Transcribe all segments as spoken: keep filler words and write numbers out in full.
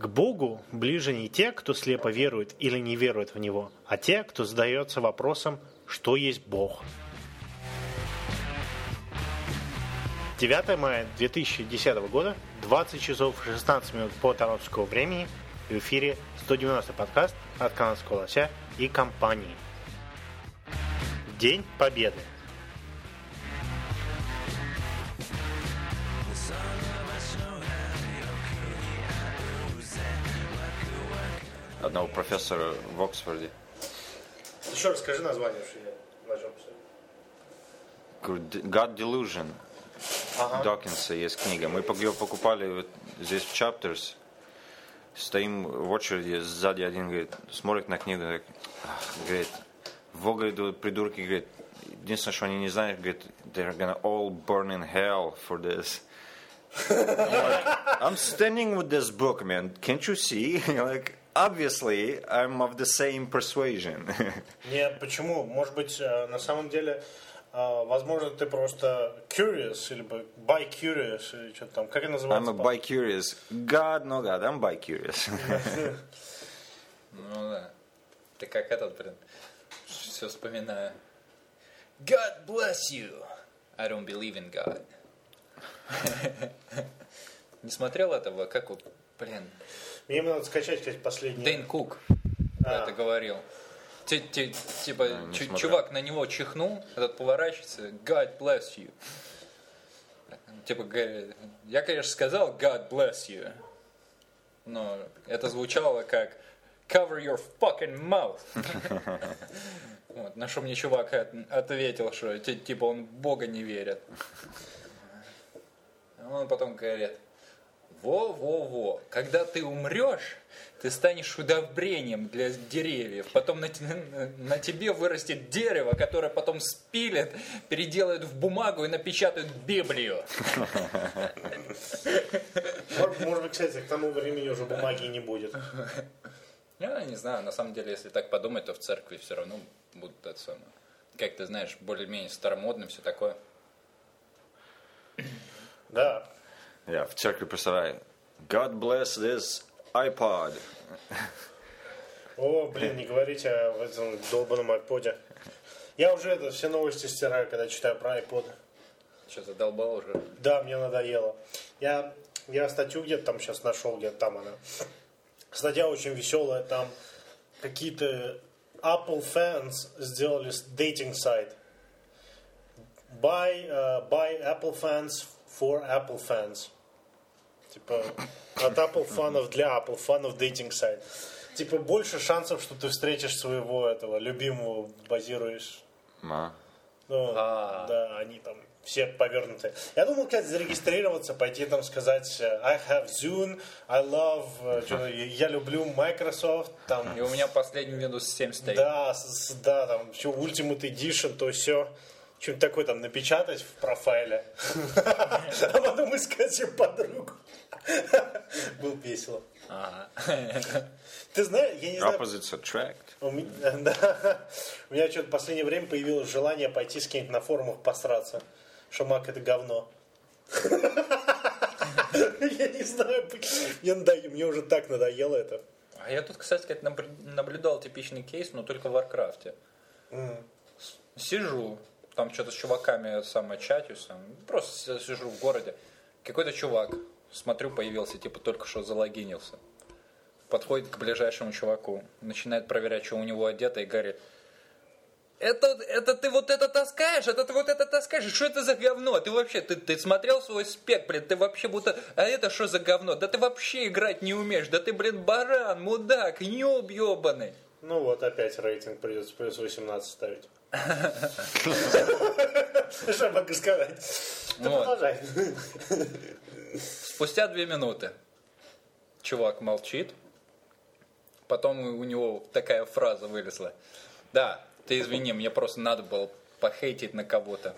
К Богу ближе не те, кто слепо верует или не верует в Него, а те, кто задается вопросом, что есть Бог. девятого мая две тысячи десятого года, двадцать часов шестнадцать минут по торонтовскому времени, в эфире сто девяностый подкаст от Канадского лося и компании. День Победы. Одного профессора в Оксфорде. Еще расскажи название, что я нажал. God Delusion. Ага. Докинса есть книга. Мы ее покупали вот здесь в Chapters. Стоим в очереди, сзади один говорит, смотрит на книгу, говорит, говорит во, говорит, придурки, говорит, единственное, что они не знают, говорит, they're gonna all burn in hell for this. I'm, like, I'm standing with this book, man. Can't you see? Like, obviously, I'm of the same persuasion. Нет, почему? Может быть, на самом деле, возможно, ты просто curious, или bi-curious, или что-то там. Как это называется? I'm a bi-curious. God, no God, I'm bi-curious. Ну да. Ты как этот, блин, все вспоминаю. God bless you. I don't believe in God. Не смотрел этого? Как вот, блин. Мне надо скачать, кстати, последний. Дэйн Кук а. это говорил. Типа, да, ч- чувак на него чихнул, этот поворачивается, God bless you. Типа, я, конечно, сказал God bless you, но это звучало как cover your fucking mouth. Вот, на что мне чувак ответил, что типа он в Бога не верит. Он потом говорит, во-во-во, когда ты умрешь, ты станешь удобрением для деревьев. Потом на, на тебе вырастет дерево, которое потом спилят, переделают в бумагу и напечатают Библию. Может быть, кстати, к тому времени уже бумаги не будет. Я не знаю, на самом деле, если так подумать, то в церкви все равно будут это самое. Как ты знаешь, более-менее старомодным, все такое. Да. Я в церкви представляю. God bless this iPod. О, блин, не говорите о этом долбанном айподе. Я уже это, все новости стираю, когда читаю про айподы. Что, задолбал уже? Да, мне надоело. Я, я статью где-то там сейчас нашел, где-то там она. Статья очень веселая, там какие-то Apple fans сделали дейтинг сайт. Buy, uh, buy Apple fans for Apple fans. Типа от Apple фанов для Apple фанов дейтинг сайт. Типа больше шансов, что ты встретишь своего этого любимого, базируешь. Ма. Ну, А. да, они там все повернутые. Я думал, кстати, зарегистрироваться, пойти там сказать I have Zune, I love, что-то, я люблю Microsoft. Там, и у меня последний Windows семь стоит. Да, с, да, там все Ultimate Edition, то все. Что-нибудь такое там напечатать в профайле. А потом искать себе подругу. Было весело. Ты знаешь, я не знаю... Opposites attract. У меня, да, у меня что-то в последнее время появилось желание пойти с кем-нибудь на форумах посраться. Что Мак это говно. Я не знаю, мне, надоело, мне уже так надоело это. А я тут, кстати, наблюдал типичный кейс, но только в Варкрафте. Mm. Сижу, там что-то с чуваками самое чатюсь, просто сижу в городе. Какой-то чувак, смотрю, появился, типа только что залогинился. Подходит к ближайшему чуваку, начинает проверять, что у него одето, и говорит: Это, это ты вот это таскаешь, это ты вот это таскаешь, что это за говно? Ты вообще, ты, ты смотрел свой спек, блин, ты вообще будто, а это что за говно? Да ты вообще играть не умеешь, да ты, блин, баран, мудак, ёб ёбаный. Ну вот опять рейтинг придется плюс восемнадцать ставить. Что я могу сказать? Ты продолжай. Спустя две минуты чувак молчит, потом у него такая фраза вылезла: да, ты извини, мне просто надо было похейтить на кого-то.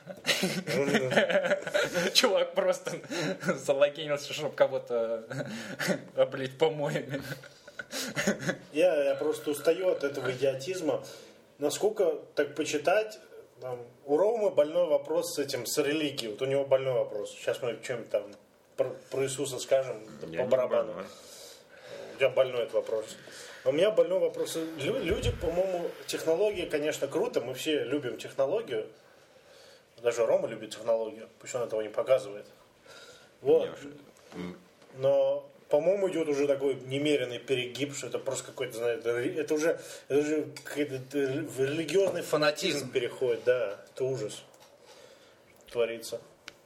Чувак просто залогинился, чтобы кого-то облить помоями. Я, я просто устаю от этого идиотизма. Насколько так почитать, там, у Ромы больной вопрос с этим, с религией. Вот у него больной вопрос. Сейчас мы что-нибудь там про, про Иисуса скажем, Я по барабану. У тебя больной этот вопрос. А у меня больной вопрос. Лю- люди, по-моему, технологии, конечно, круто. Мы все любим технологию. Даже Рома любит технологию. Пусть он этого не показывает. Вот. Но, по-моему, идет уже такой немеренный перегиб, что это просто какой-то, знаете, это уже, это уже какой-то религиозный фанатизм переходит. Да, это ужас творится.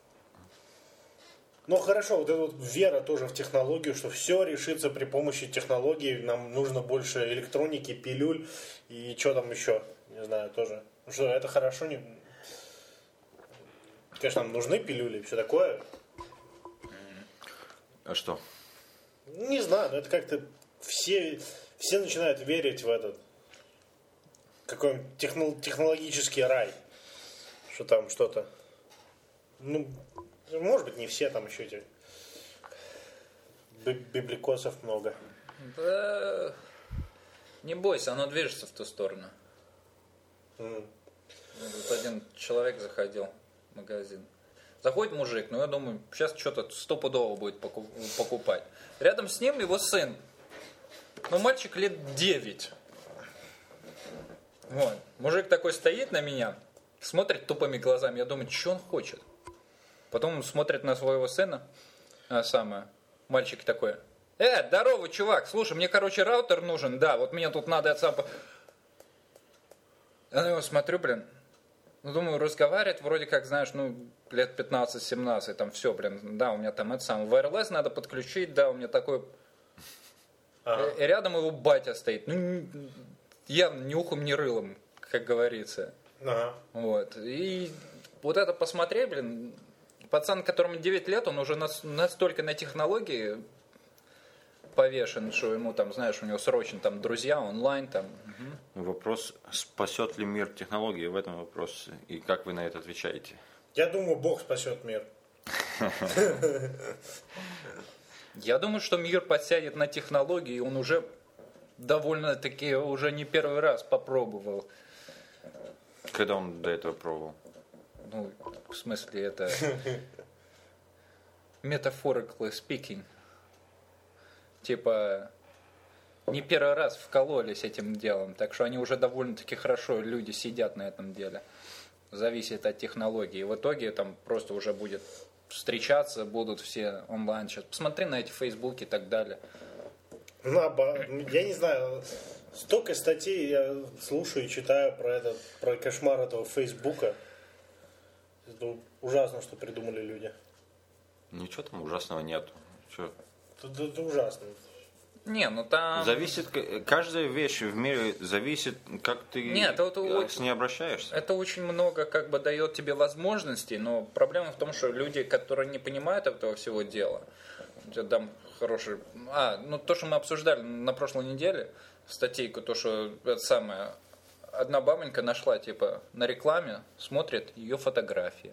Ну хорошо, вот эта вот вера тоже в технологию, что все решится при помощи технологий, нам нужно больше электроники, пилюль и что там еще, не знаю, тоже. Ну что, это хорошо, не... Конечно, нам нужны пилюли и все такое. А что? Не знаю, но это как-то все, все начинают верить в этот какой-нибудь техно, технологический рай, что там что-то. Ну, может быть, не все, там еще эти библикосов много. Да, не бойся, оно движется в ту сторону. Mm. Вот один человек заходил в магазин. Заходит мужик, ну я думаю, сейчас что-то стопудово будет покупать. Рядом с ним его сын. Ну, мальчик лет девять. Вот. Мужик такой стоит на меня, смотрит тупыми глазами. Я думаю, что он хочет? Потом он смотрит на своего сына, а самое, мальчик такой: э, здорово, чувак, слушай, мне, короче, раутер нужен, да, вот мне тут надо от сам... Я на него смотрю, блин, ну, думаю, разговаривает вроде как, знаешь, ну, лет пятнадцать-семнадцать, там все, блин, да, у меня там это самое, вайрлес надо подключить, да, у меня такой... Ага. И рядом его батя стоит, ну, я ни ухом, ни рылом, как говорится. Ага. Вот, и вот это посмотреть, блин... Пацан, которому девять лет, он уже настолько на технологии повешен, что ему там, знаешь, у него срочно там друзья, онлайн там. Угу. Вопрос, спасет ли мир технологии, в этом вопрос. И как вы на это отвечаете? Я думаю, Бог спасет мир. Я думаю, что мир подсядет на технологии, и он уже довольно-таки уже не первый раз попробовал. Когда он до этого пробовал? Ну, в смысле, это metaphorically speaking. Типа, не первый раз вкололись этим делом, так что они уже довольно-таки хорошо, люди сидят на этом деле. Зависит от технологии. И в итоге там просто уже будет встречаться, будут все онлайн. Сейчас посмотри на эти фейсбуки и так далее. Ну, я не знаю, столько статей я слушаю и читаю про этот, про кошмар этого Фейсбука. Это ужасно, что придумали люди. Ничего там ужасного нету. Что? Это, это ужасно. Не, ну там... Зависит, каждая вещь в мире зависит, как ты Нет, это с очень, ней обращаешься. Это очень много как бы дает тебе возможностей, но проблема в том, что люди, которые не понимают этого всего дела, я дам хороший... А, ну то, что мы обсуждали на прошлой неделе, статейку, то, что это самое... Одна бабонька нашла, типа, на рекламе, смотрит ее фотографии.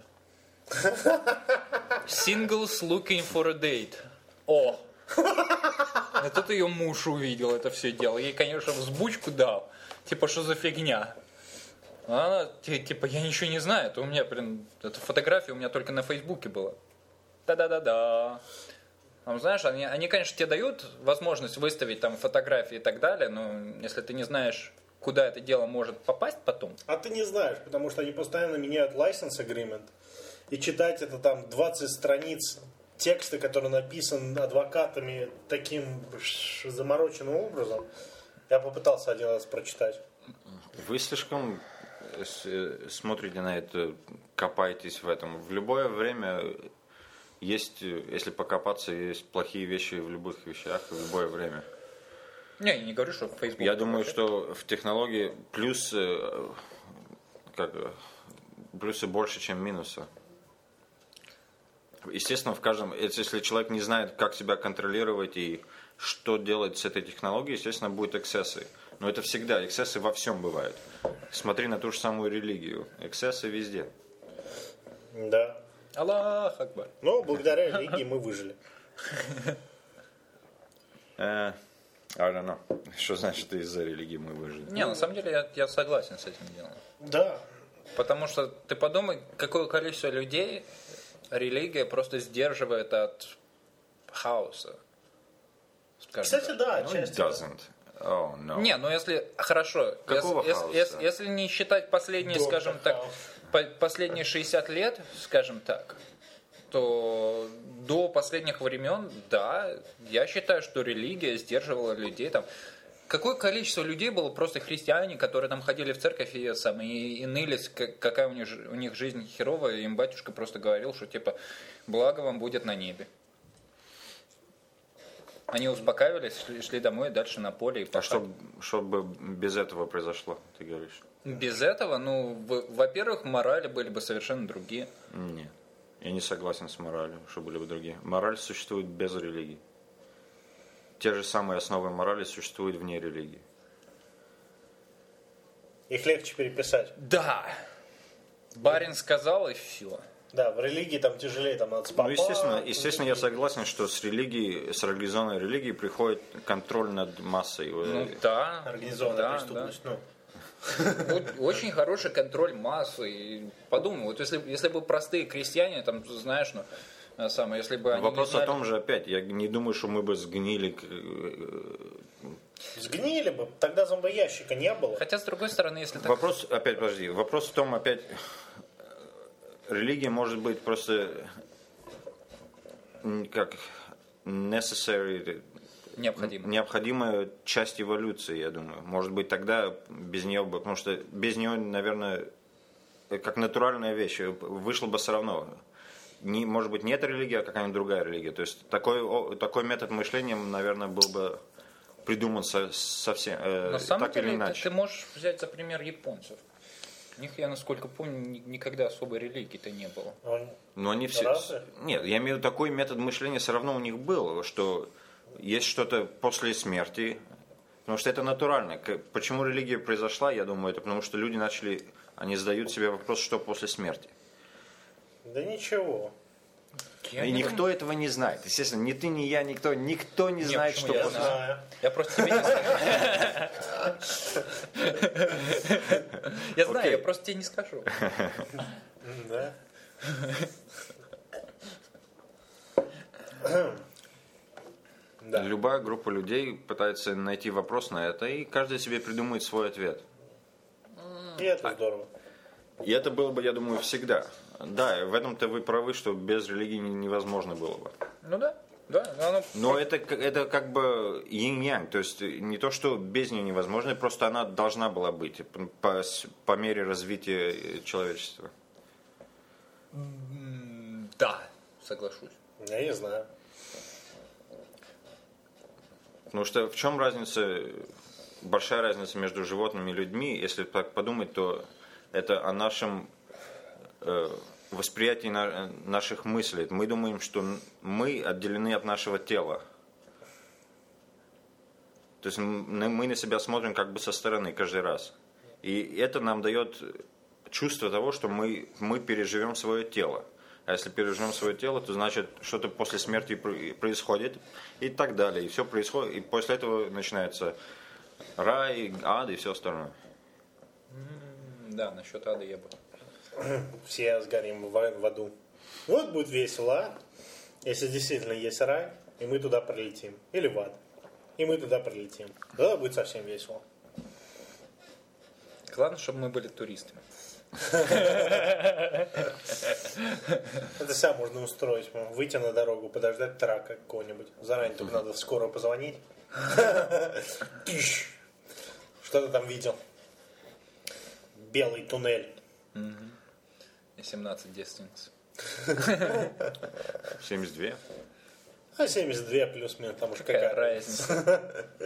Singles looking for a date. О! И тут ее муж увидел это все дело. Ей, конечно, взбучку дал. Типа, что за фигня? А она, типа, я ничего не знаю. Это у меня, блин, эта фотография у меня только на Фейсбуке была. Да-да-да-да. Там, знаешь, они, они, конечно, тебе дают возможность выставить там фотографии и так далее, но если ты не знаешь, куда это дело может попасть потом. А ты не знаешь, потому что они постоянно меняют license agreement. И читать это там двадцать страниц текста, который написан адвокатами таким замороченным образом. Я попытался один раз прочитать. Вы слишком смотрите на это, копаетесь в этом. В любое время есть, если покопаться, есть плохие вещи в любых вещах, в любое время. Не, я не говорю, что в Facebook. Я думаю, что в технологии плюсы, как, плюсы больше, чем минусы. Естественно, в каждом, если человек не знает, как себя контролировать и что делать с этой технологией, естественно, будут эксцессы. Но это всегда, эксцессы во всем бывают. Смотри на ту же самую религию. Эксцессы везде. Да. Аллах Акбар. Но благодаря религии мы выжили. I don't know. Что значит из-за религии мы выжили? Не, на самом деле я, я согласен с этим делом. Да. Потому что ты подумай, какое количество людей религия просто сдерживает от хаоса. Кстати, да, No, it отчасти. doesn't. Oh, no. Не, ну если хорошо, Какого если, хаоса? если, если не считать последние, Доктор скажем так, Хаус. по- последние шестьдесят лет, скажем так, то до последних времен, да, я считаю, что религия сдерживала людей там. Какое количество людей было просто христиане, которые там ходили в церковь и, сам, и, и нылись, как- какая у них, ж- у них жизнь херовая, и им батюшка просто говорил, что типа благо вам будет на небе. Они успокаивались, шли, шли домой, дальше на поле и А пахали. что, что бы без этого произошло, ты говоришь? Без этого, ну, в- во-первых, морали были бы совершенно другие. Нет. Я не согласен с моралью, что были бы другие. Мораль существует без религии. Те же самые основы морали существуют вне религии. Их легче переписать. Да. Барин сказал, и все. Да, в религии там тяжелее, там надо с попа. Ну, естественно, естественно, я согласен, что с религией, с организованной религией приходит контроль над массой. Ну да. Организованная да, преступность. Ну, да. Вот очень хороший контроль массы. И подумай, вот если, если бы простые крестьяне, там, знаешь, ну, а самое, если бы они Вопрос не знали... о том же опять, я не думаю, что мы бы сгнили. к- э, сгнили бы, тогда зомбоящика не было. Хотя, с другой стороны, если так... Вопрос, опять, подожди, вопрос в том, опять, религия может быть просто м, как necessary, Необходимо. необходимая часть эволюции, я думаю. Может быть, тогда без нее бы, потому что без нее, наверное, как натуральная вещь, вышло бы все равно. Не, может быть, нет религии, а какая-нибудь другая религия. То есть такой, о, такой метод мышления, наверное, был бы придуман со- совсем э, На самом так или деле, ты, иначе. ты можешь взять за пример японцев. У них, я насколько помню, ни- никогда особой религии-то не было. Он- Но они все... Разве? Нет, я имею в виду, такой метод мышления все равно у них был, что есть что-то после смерти, потому что это натурально. К- Почему религия произошла, я думаю, это потому что люди начали, они задают себе вопрос, что после смерти. Да ничего. Я И не никто думаю- этого не знает. Естественно, ни ты, ни я, никто, никто не Не, знает, почему? что Я после знаю. Знаю. Я просто тебе не скажу. Я знаю, Окей. я просто тебе не скажу. М, Да. Да. Любая группа людей пытается найти вопрос на это, и каждый себе придумает свой ответ. И это здорово. И это было бы, я думаю, всегда. Да, в этом-то вы правы, что без религии не- невозможно было бы. Ну да, да. оно- Но это, к- это как бы инь-янь, то есть не то, что без нее невозможно, просто она должна была быть по, с- по мере развития человечества. М, Да, соглашусь. Я не знаю. Потому что в чем разница, большая разница между животными и людьми, если так подумать, то это о нашем э, восприятии на- наших мыслей. Мы думаем, что н- мы отделены от нашего тела. То есть м- мы на себя смотрим как бы со стороны каждый раз. И это нам дает чувство того, что мы, мы переживем свое тело. А если переживем свое тело, то значит что-то после смерти про- происходит и так далее. И все происходит. И после этого начинается рай, ад и все остальное. М, Да, насчет ада я бы. Все сгорим в, в аду. Вот будет весело, а? Если действительно есть рай, и мы туда прилетим. Или в ад. И мы туда прилетим. Тогда будет совсем весело. Главное, чтобы мы были туристами. Это сам можно устроить. ну, Выйти на дорогу, подождать трака какого-нибудь. Заранее только надо в скорую позвонить. Тыщ. Что ты там видел? Белый туннель. И семнадцать девственниц. семьдесят два. А семьдесят два плюс-минус, там уж Какая какая разница?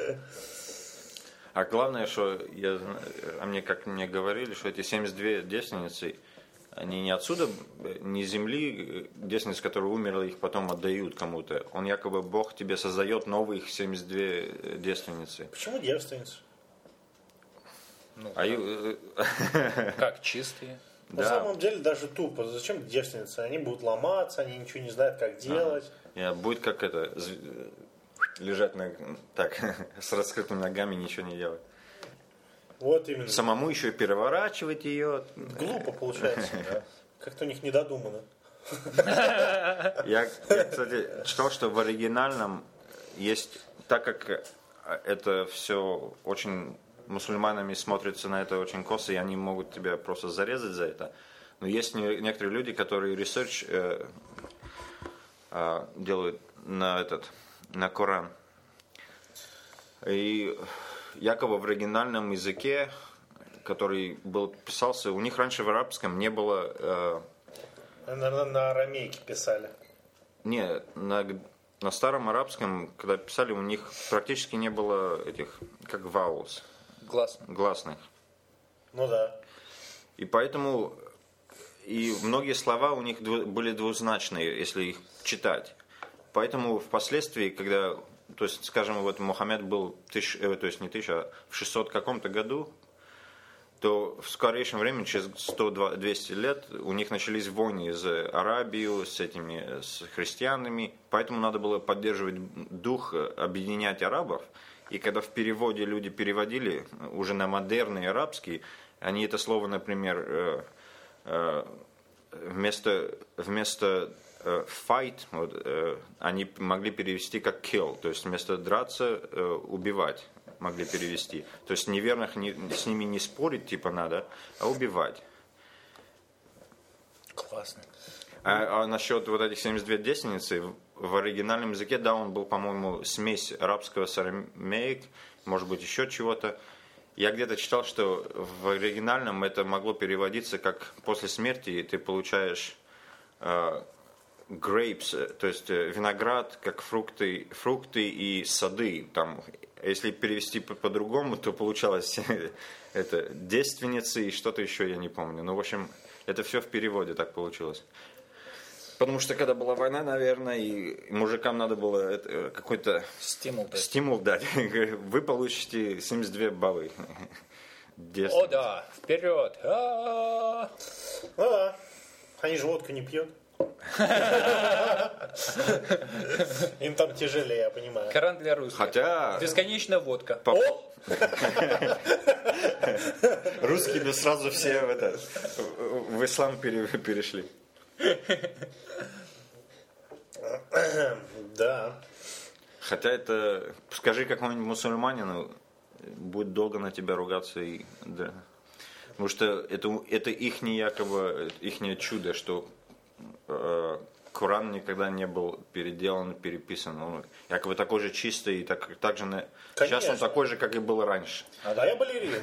А главное, что я, зна- а мне как мне говорили, что эти семьдесят две девственницы, они не отсюда, не с земли, девственницы, которые умерли, их потом отдают кому-то. Он якобы Бог тебе создает новых семьдесят две девственницы. Почему девственница? Ну, А ю- как чистые. На да, самом деле даже тупо. Зачем девственницы? Они будут ломаться, они ничего не знают, как делать. я- будет как это, з- лежать на, так, с раскрытыми ногами, ничего не делать. Вот именно. Самому еще и переворачивать ее. Глупо получается. Как-то у них не додумано. Я, я, кстати, читал, что в оригинальном есть, так как это все очень мусульманами смотрится на это очень косо, и они могут тебя просто зарезать за это. Но есть некоторые люди, которые ресерч э, э, делают на этот, на Коран. И якобы в оригинальном языке, который был писался, у них раньше в арабском не было... Э, на, на, на арамейке писали. Не, на, на старом арабском, когда писали, у них практически не было этих, как vowels. Гласных. Гласных. Ну да. И поэтому и многие слова у них были двузначные, если их читать. Поэтому впоследствии, когда, то есть, скажем, вот Мухаммед был, тысяч, то есть не тысяча, а в шестисотом каком-то году, то в скорейшем времени, через сто-двести лет, у них начались войны за Арабию, с этими, с христианами, поэтому надо было поддерживать дух, объединять арабов. И когда в переводе люди переводили уже на модерный арабский, они это слово, например, вместо, вместо fight, вот, они могли перевести как kill, то есть вместо драться убивать могли перевести. То есть неверных не, с ними не спорить типа надо, а убивать. Классно. А, а насчет вот этих семьдесят две девственницы, в оригинальном языке, да, он был, по-моему, смесь арабского с арамеек, может быть, еще чего-то. Я где-то читал, что в оригинальном это могло переводиться как после смерти ты получаешь э, grapes, то есть виноград, как фрукты, фрукты и сады. Там, если перевести по-другому, то получалось это девственницы и что-то еще, я не помню. Ну, в общем, это все в переводе так получилось. Потому что когда была война, наверное, и мужикам надо было это, какой-то стимул дать. Стимул дать. Вы получите семьдесят две бабы. О да, вперед! А-а-а. Ну да. Они же водку не пьют. Им там тяжелее, я понимаю. Коран для русских. Хотя... Бесконечная водка. По... Русские бы сразу все в, это, в ислам перешли. Да. Хотя это... Скажи какому-нибудь мусульманину, будет долго на тебя ругаться. И, да. Потому что это, это их якобы, их чудо, что э, Коран никогда не был переделан, переписан. Он якобы такой же чистый, и так, так же на... сейчас он такой же, как и был раньше. А да, я балерина.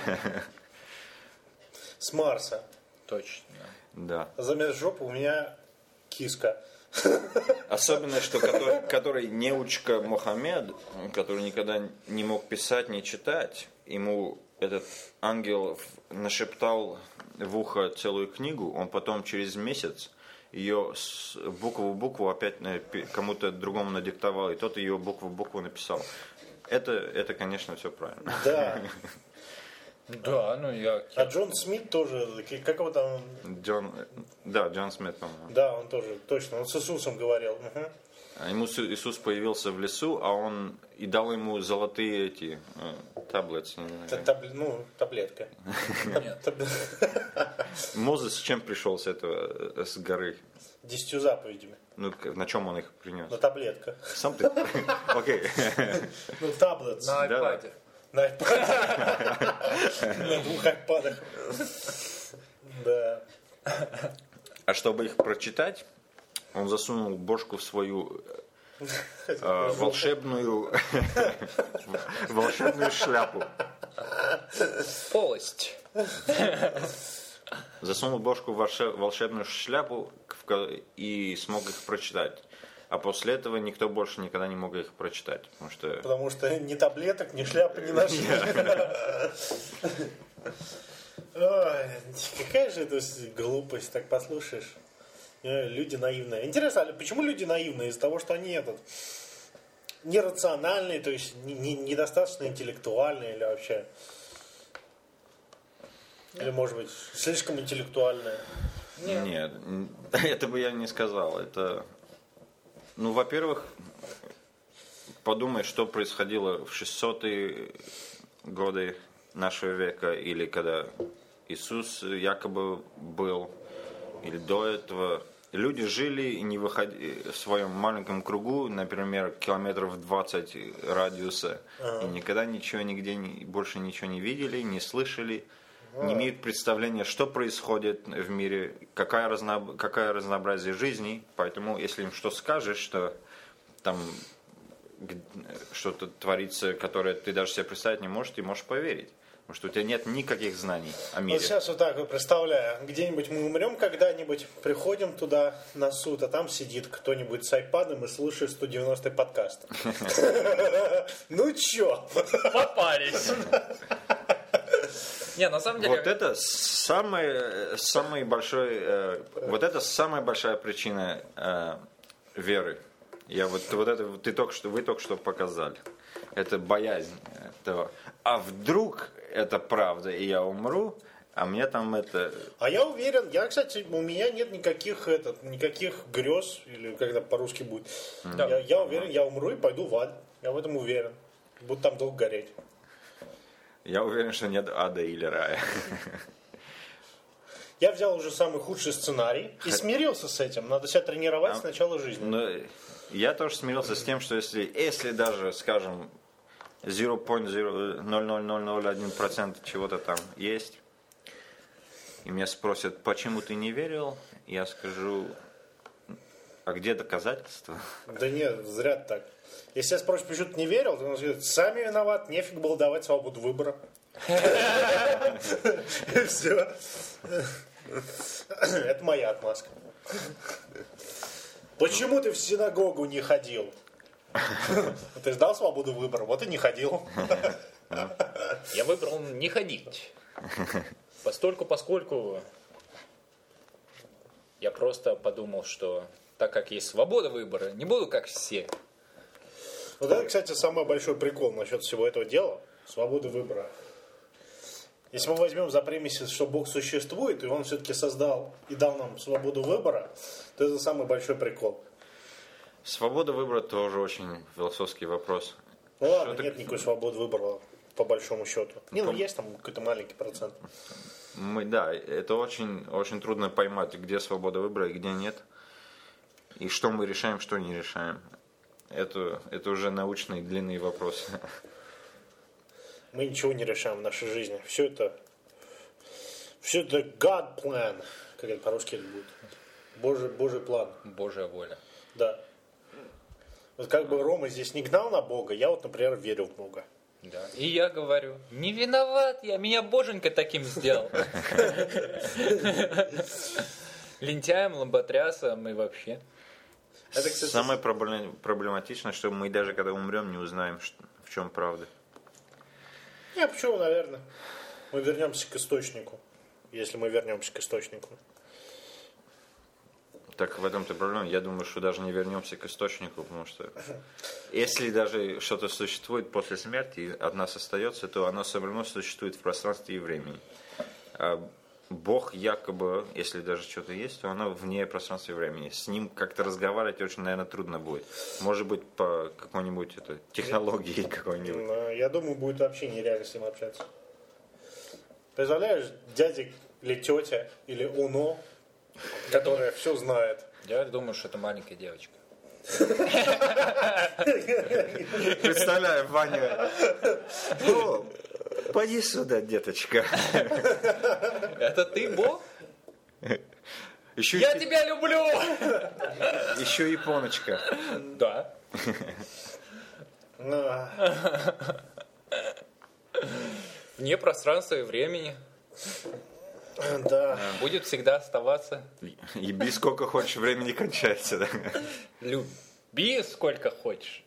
С Марса. Точно. Да. Замес жопы у меня киска. Особенно, что который, который неучка Мухаммед, который никогда не мог писать, не читать, ему этот ангел нашептал в ухо целую книгу, он потом через месяц ее букву в букву опять кому-то другому надиктовал, и тот ее букву в букву написал. Это, это, конечно, все правильно. Да. Да, ну я... А Джон Смит тоже, как его там... Джон, да, Джон Смит, по-моему. Да, он тоже, точно, он с Иисусом говорил. Угу. А ему Иисус появился в лесу, а он и дал ему золотые эти э, таблетки. Таб, ну, таблетка. Мозес с чем пришел с этого, с горы? Десятью заповедями. Ну, на чем он их принес? На таблетках. Сам ты? Окей. Ну, таблет. На айпаде. На айпаде. На двух айпадах. Да. А чтобы их прочитать, он засунул бошку в свою э, волшебную волшебную шляпу. Полость. Засунул бошку в волшебную шляпу и смог их прочитать. А после этого никто больше никогда не мог их прочитать. Потому что, потому что ни таблеток, ни шляпы не нашли. Ой, какая же это глупость, так послушаешь. Люди наивные. Интересно, а почему люди наивные? Из-за того, что они этот, нерациональные, то есть не, не, недостаточно интеллектуальные или вообще... Или, может быть, слишком интеллектуальные? Нет. Нет, это бы я не сказал. Это, ну, во-первых, подумай, что происходило в шестисотые годы нашего века, или когда Иисус якобы был, или до этого. люди жили, не выходи, в своем маленьком кругу, например, километров двадцать радиуса, ага. и никогда ничего, нигде не, больше ничего не видели, не слышали, ага. не имеют представления, что происходит в мире, какая, разно, какая разнообразие жизни. Поэтому, если им что скажешь, что там что-то творится, которое ты даже себе представить не можешь, ты можешь поверить. Потому что у тебя нет никаких знаний о мире. Вот сейчас вот так вот представляю, где-нибудь мы умрем когда-нибудь, приходим туда на суд, а там сидит кто-нибудь с айпадом и слушает сто девяностый подкаст. Ну чё? Попались. Не, на самом деле... Вот это самая, самый большой, э, вот это самая большая причина э, веры. Я вот, вот это ты только что, вы только что показали. Это боязнь этого. А вдруг это правда, и я умру, а мне там это... А я уверен, я, кстати, у меня нет никаких, этот, никаких грез, или когда по-русски будет. Mm. Я, я уверен, я умру и пойду в ад. Я в этом уверен. Буду там долго гореть. Я уверен, что нет ада или рая. Я взял уже самый худший сценарий и смирился с этим. Надо себя тренировать а, с начала жизни. Но я тоже смирился с тем, что если, если даже, скажем, ноль целых ноль ноль ноль ноль один процент чего-то там есть, и меня спросят, почему ты не верил, я скажу, а где доказательства? Да нет, зря так. Если я спросят, почему ты не верил, то он скажет, сами виноват, нефиг было давать свободу выбора. И все. Это моя отмазка. Почему ты в синагогу не ходил? Ты ждал свободу выбора, вот и не ходил. Я выбрал не ходить. Постольку, поскольку я просто подумал, что так как есть свобода выбора, не буду как все. Вот это, кстати, самый большой прикол насчет всего этого дела. Свободы выбора. Если мы возьмем за премис, что Бог существует, и Он все-таки создал и дал нам свободу выбора, то это самый большой прикол. Свобода выбора тоже очень философский вопрос. Ну ладно, что нет так... никакой свободы выбора, по большому счету. Не, ну есть там какой-то маленький процент. Мы, да, это очень, очень трудно поймать, где свобода выбора и где нет. И что мы решаем, что не решаем. Это, это уже научные длинные вопросы. Мы ничего не решаем в нашей жизни. Все это, все это God plan, как это по-русски будет. Божий, Божий план. Божья воля. Да. Вот как бы Рома здесь не гнал на Бога, я вот, например, верю в Бога. Да. И я говорю, не виноват я, меня Боженька таким сделал. Лентяем, лоботрясом и вообще. Это, кстати, самое проблематичное, что мы даже когда умрем, не узнаем, в чем правда. Не, почему, наверное. Мы вернемся к источнику, если мы вернемся к источнику. Так в этом-то проблема. Я думаю, что даже не вернемся к источнику, потому что если даже что-то существует после смерти и от нас остается, то оно все равно существует в пространстве и времени. А Бог якобы, если даже что-то есть, то оно вне пространства и времени. С ним как-то разговаривать очень, наверное, трудно будет. Может быть, по какой-нибудь это, технологии какой-нибудь. Я думаю, будет вообще нереально с ним общаться. Представляешь, дядя или тетя или оно, которая все знает. Я думаю, что это маленькая девочка. Представляю, Ваня. О, поди сюда, деточка. Это ты, Бог? Еще Я и... тебя люблю! Еще японочка. Да. Вне пространства и времени. Да. Будет всегда оставаться. Еби сколько хочешь, времени кончается. Да? Люби сколько хочешь.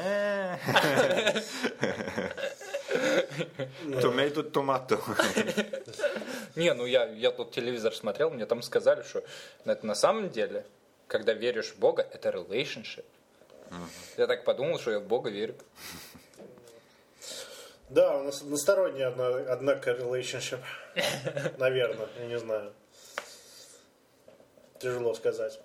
Томейто томато. Не, ну я, я тут телевизор смотрел, мне там сказали, что это на самом деле, когда веришь в Бога, это relationship. Я так подумал, что я в Бога верю. Да, у нас односторонняя, однако, relationship. Наверное, я не знаю. Тяжело сказать.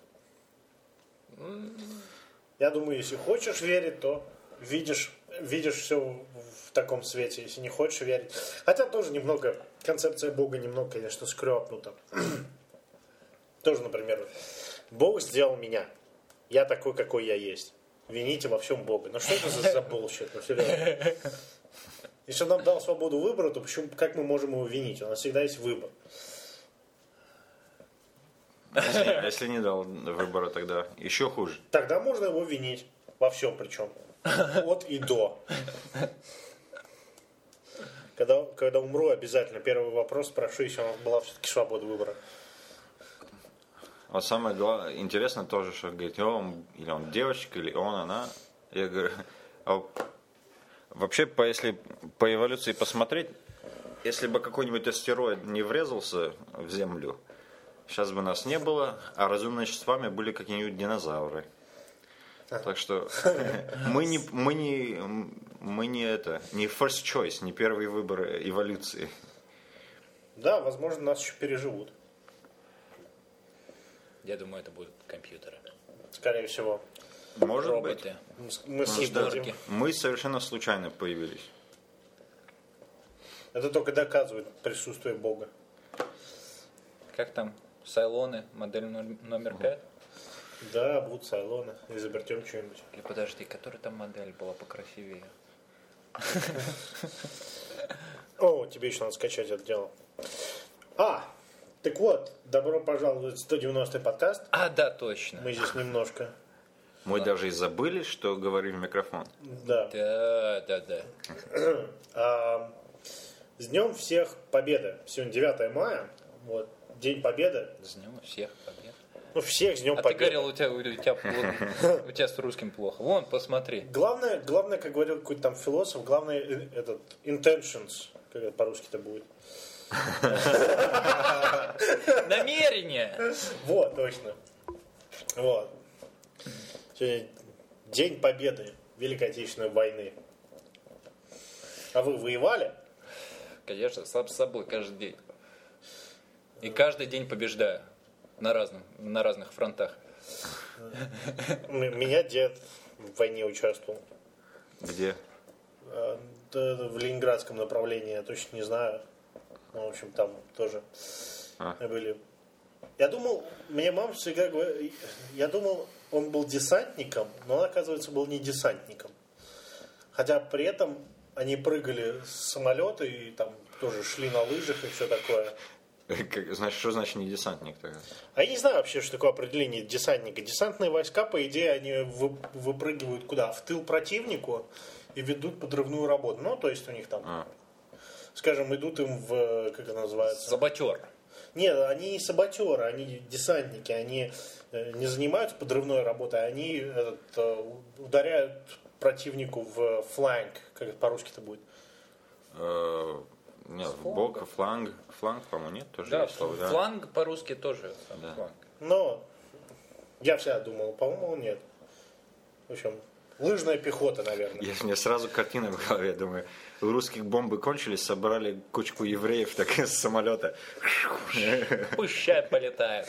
Я думаю, если хочешь верить, то видишь, видишь все в таком свете. Если не хочешь верить. Хотя тоже немного, концепция Бога немного, конечно, скрёпнута. Тоже, например, Бог сделал меня. Я такой, какой я есть. Вините во всем Бога. Ну что это за, за bullshit? Ну серьезно. Если он нам дал свободу выбора, то почему, как мы можем его винить? У нас всегда есть выбор. Если, если не дал выбора, тогда еще хуже. Тогда можно его винить. Во всем причем. От и до. Когда, когда умру, обязательно первый вопрос спрошу, если у нас была все-таки свобода выбора. Вот самое главное, интересно тоже, что говорит, он, или он девочка, или он, она. Я говорю, а вообще, по, если по эволюции посмотреть, если бы какой-нибудь астероид не врезался в Землю, сейчас бы нас не было, а разумными существами были какие-нибудь динозавры. Так что мы не, мы не, мы не это, не first choice, не первый выбор эволюции. Да, возможно, нас еще переживут. Я думаю, это будут компьютеры. Скорее всего. Может Роботы. быть. Мы, Мы, мы совершенно случайно появились. Это только доказывает присутствие Бога. Как там? Сайлоны, модель номер пять? Да, будут сайлоны. Изобретем что-нибудь. Или подожди, которая там модель была покрасивее? О, тебе еще надо скачать это дело. А, так вот, добро пожаловать в сто девяностый подкаст. А, да, точно. Мы здесь немножко. Мы даже и забыли, что говорим в микрофон. Да. Да, да, да. А, с Днем всех Победы. Сегодня девятое мая. Вот, День Победы. С днем всех побед. Ну, всех с Днем А Победы. ты говорил, у тебя, у тебя, плохо- у тебя с русским плохо. Вон, посмотри. Главное, главное, как говорил какой-то там философ, главное э, этот intentions, как это по-русски-то будет. Намерение! Вот, точно. Вот. Сегодня День Победы Великой Отечественной войны. А вы воевали? Конечно, сам с собой каждый день. И каждый день побеждаю. На, разном, на разных фронтах. М- Меня дед в войне участвовал. Где? А, да, в ленинградском направлении, я точно не знаю. Ну, в общем, там тоже А. были. Я думал, мне мама всегда говорила, я думал, он был десантником, но он, оказывается, был не десантником. Хотя при этом они прыгали с самолета и там тоже шли на лыжах и все такое. Как- Значит, что значит не десантник тогда? А я не знаю вообще, что такое определение десантника. Десантные войска, по идее, они вы- выпрыгивают куда? В тыл противнику и ведут подрывную работу. Ну, то есть у них там, А. скажем, идут им в, как это называется? Саботер. Нет, они не саботеры, они десантники, они э, не занимаются подрывной работой, они этот, э, ударяют противнику в фланг, как это по-русски-то будет. Э, Нет, в бок, фланг. Фланг, по-моему, нет? Тоже Да, есть слово, да? фланг по-русски тоже сам Да. фланг. Но я всегда думал, по-моему, нет. В общем, лыжная пехота, наверное. Я, мне сразу картина в голове, думаю, у русских бомбы кончились, собрали кучку евреев так с самолета. Пущай полетает.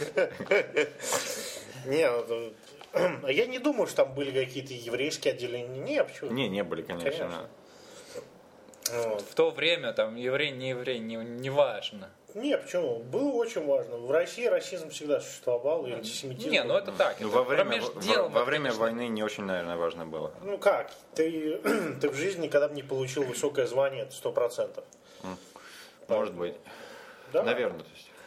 Не, ну, а я не думаю, что там были какие-то еврейские отделения. Не, почему? Не, не были, конечно. Конечно. Вот. В то время там еврей, не еврей, не, не важно. Не, почему? Было очень важно. В России расизм всегда существовал, и антисемитизм. Не, ну это так. Ну, это во время, промеждел, во, во время конечно. войны не очень, наверное, важно было. Ну как? Ты, ты в жизни никогда бы не получил высокое звание, это сто процентов. Может быть. Да? Наверное. То есть.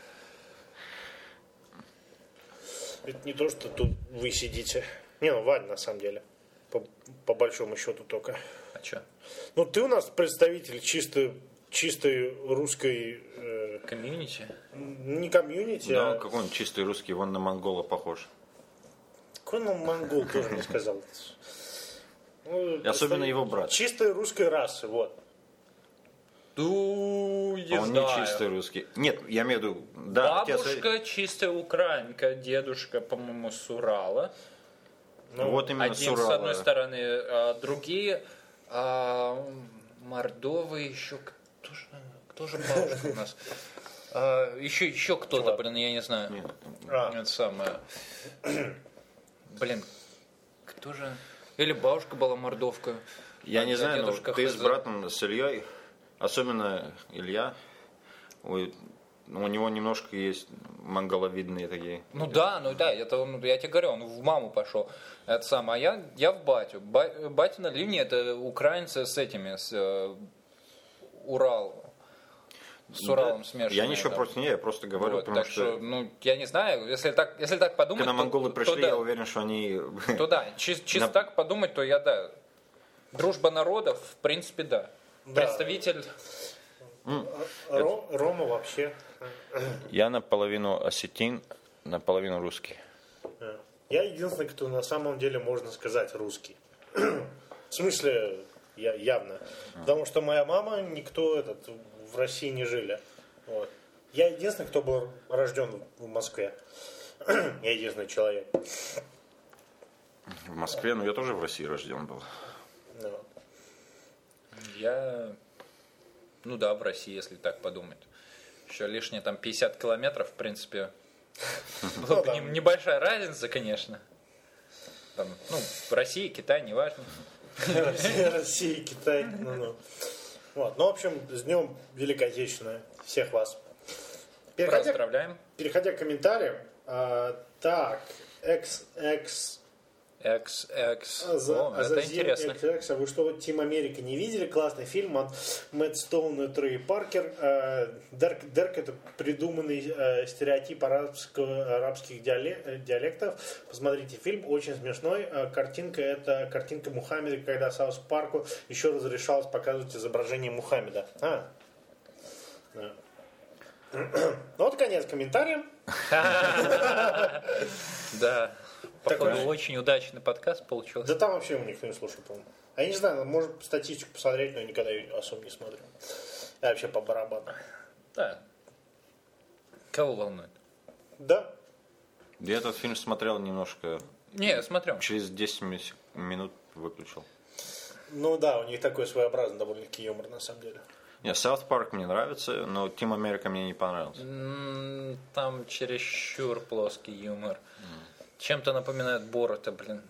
Это не то, что тут вы сидите. Не, ну Вань, на самом деле. По, по большому счету только. А что? Ну ты у нас представитель чисто, чистой русской... э, Комьюнити? не комьюнити, Да, а... он какой он чистый русский, он на монгола похож. Какой он монгол, тоже не сказал. Ну, И особенно его брат. Чистой русской расы, вот. Ну, не А он знаю. не чистый русский. Нет, я имею в виду... Да, отец- Бабушка чистая украинка, дедушка, по-моему, с Урала. Ну, вот именно Один с с Урала. одной стороны, а другие а, Мордовы, еще кто же, кто же бабушка у нас? А, еще, еще кто-то, блин, я не знаю. Нет. А. Это самое. Блин, кто же? Или бабушка была мордовка. Я а не знаю, но дедушка ты с хз. братом, с Ильей, особенно Илья, ой, у него немножко есть монголовидные такие. Ну да, ну да, это, ну, я тебе говорю, он в маму пошел. Это сам, а я, я в батю. Ба, батина линия это украинцы с этими, с э, Урал. С Уралом Да, смешанные. я ничего да. против нее, я просто говорю, Вот, потому так что, что, ну, я не знаю, если так, если так подумать, когда то, монголы то, пришли, то да, я уверен, что они... то да, чис- чисто На- так подумать, то я да. Дружба народов, в принципе, да. Да. Представитель. Ро- Рома вообще. Я наполовину осетин, наполовину русский. Я единственный, кто на самом деле можно сказать русский. В смысле, я, явно. Потому что моя мама, никто этот, в России не жили. Вот. Я единственный, кто был рожден в Москве. Я единственный человек. В Москве, ну я тоже в России рожден был. Ну. Я, ну да, в России, если так подумать. Еще лишние там пятьдесят километров, в принципе, была бы не- небольшая разница, конечно. Там, ну, в России, Китай, неважно. Россия, Россия, Китай. Ну, ну. Вот. Ну, в общем, с Днем Великой Отечественной всех вас. Переходя, Поздравляем. переходя к комментариям. а, так, X X X X. За- О, это Азазин интересно. икс икс. А вы что, Тим Америка не видели? Классный фильм от Мэтт Стоун и Трей Паркер. Э, Дерк, Дерк это придуманный э, стереотип арабского, арабских диале- э, диалектов. Посмотрите фильм, очень смешной. Э, Картинка это картинка Мухаммеда, когда Саус Парку еще разрешалось показывать изображение Мухаммеда. А. Да. Ну вот конец комментария. Да. Походу, Такой- очень удачный подкаст получился. Да там вообще его никто не слушал, по-моему. А я не знаю, может статистику посмотреть, но я никогда ее особо не смотрю. Я вообще по барабану. Да. Кого волнует? Да. Я этот фильм смотрел немножко, Не, смотрю. через десять ми- минут выключил. Ну да, у них такой своеобразный довольно-таки юмор, на самом деле. Не, South Park мне нравится, но Тим Америка мне не понравился. М, Там чересчур плоский юмор. Чем-то напоминает Борота, блин.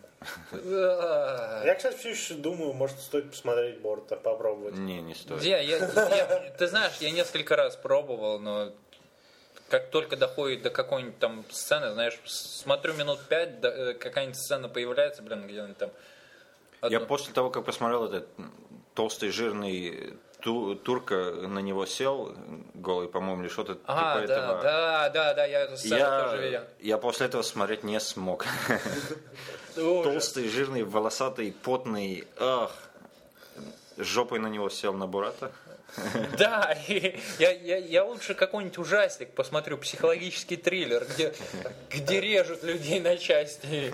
Я, кстати, все еще думаю, может, стоит посмотреть Борта, попробовать. Не, не стоит. Я, я, я- ты знаешь, я несколько раз пробовал, но как только доходит до какой-нибудь там сцены, знаешь, смотрю минут пять, да, э, какая-нибудь сцена появляется, блин, где-нибудь там. Я одну- после того, как посмотрел этот толстый, жирный ту- турка, на него сел, голый, по-моему, или что-то А, типа да, этого. да, да, да, я эту сцену тоже видел. Я, я после этого смотреть не смог. Ужас. Толстый, жирный, волосатый, потный, ах, жопой на него сел на Бурата. Да, и я, я, я лучше какой-нибудь ужастик посмотрю, психологический триллер, где, где режут людей на части,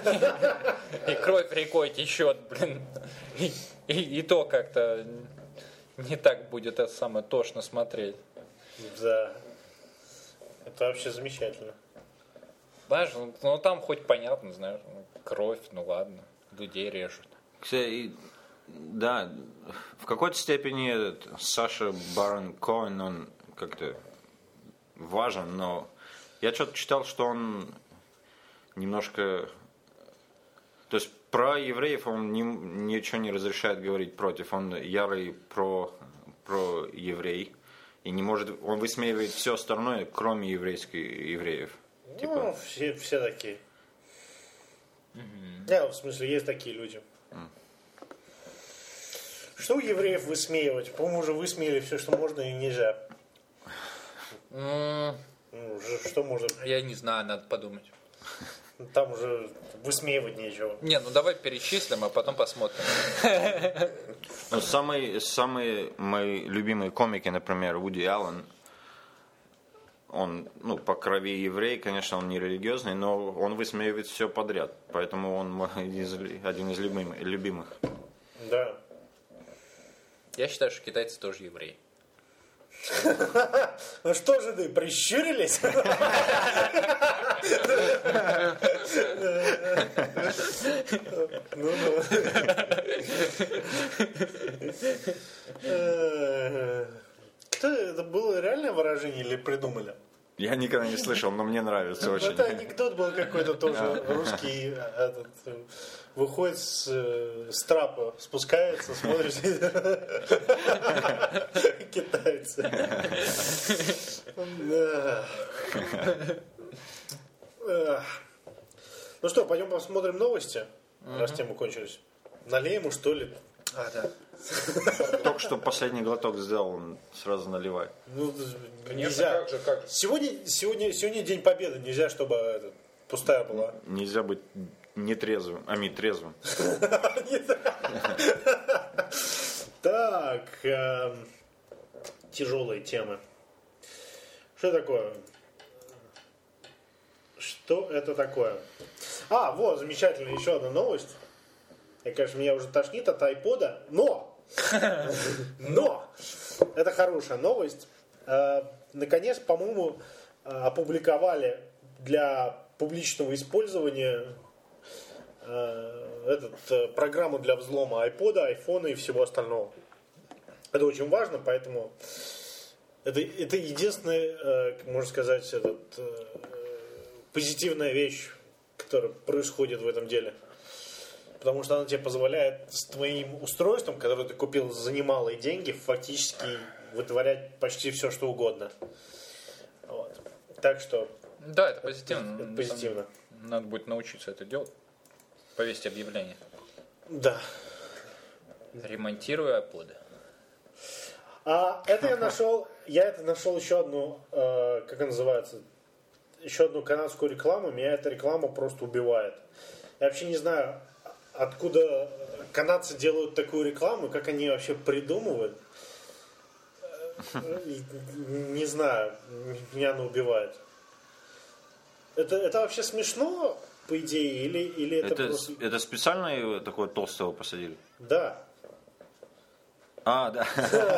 и кровь рекой течет, блин. И, и- и то как-то не так будет это самое тошно смотреть. Да. Это вообще замечательно. Знаешь, ну, ну, там хоть понятно, знаешь, ну, кровь, ну ладно, людей режут. Кстати, да, в какой-то степени этот Саша Барон Коэн, он как-то важен, но я что-то читал, что он немножко... То есть про евреев он ни- ничего не разрешает говорить против, он ярый про, про еврей, и не может... Он высмеивает все остальное, кроме еврейских евреев. Ну, Типа, все, все такие. Да, в смысле, есть такие люди. Что у евреев высмеивать? По-моему, уже высмеяли все, что можно и нельзя. М, Ну, уже что можно? Я не знаю, надо подумать. Там уже высмеивать нечего. Не, ну давай перечислим, а потом посмотрим. ну, самые, самые мои любимые комики, например, Вуди Аллен, он, ну, по крови еврей, конечно, он не религиозный, но он высмеивает все подряд, поэтому он мой один из, один из любимых. любимых. Да. Я считаю, что китайцы тоже евреи. Ну что же ты, прищурились? Ну-ну. Кто это было реальное выражение или придумали? Я никогда не слышал, но мне нравится очень. Это анекдот был какой-то тоже русский, этот, выходит с, э, с трапа, спускается, смотрит, китайцы. Ну что, пойдем посмотрим новости, раз темы кончились. Налей ему, что ли? А, да. Только что последний глоток сделал, сразу наливай. Ну, Конечно, нельзя. как же, как же. Сегодня, сегодня, сегодня День Победы, нельзя, чтобы это, пустая была. Нельзя быть нетрезвым, а ми трезвым. Так, тяжелые темы. Что такое? Что это такое? А, вот, замечательно, еще одна новость. И, конечно, меня уже тошнит от айпода, но, но, это хорошая новость. Наконец, по-моему, опубликовали для публичного использования этот, программу для взлома айпода, айфона и всего остального. Это очень важно, поэтому это, это единственная, можно сказать, этот, позитивная вещь, которая происходит в этом деле. Потому что она тебе позволяет с твоим устройством, которое ты купил за немалые деньги, фактически вытворять почти все, что угодно. Вот. Так что... Да, это позитивно. Это позитивно. Надо будет научиться это делать. Повесить объявление. Да. Ремонтирую айподы. А это я нашел, я это нашел еще одну, э, как она называется, еще одну канадскую рекламу. Меня эта реклама просто убивает. Я вообще не знаю, откуда канадцы делают такую рекламу, как они вообще придумывают. Не знаю, меня она убивает. Это, это вообще смешно, по идее, или, или это, Это, просто... это специально его такого толстого посадили? Да. А, да.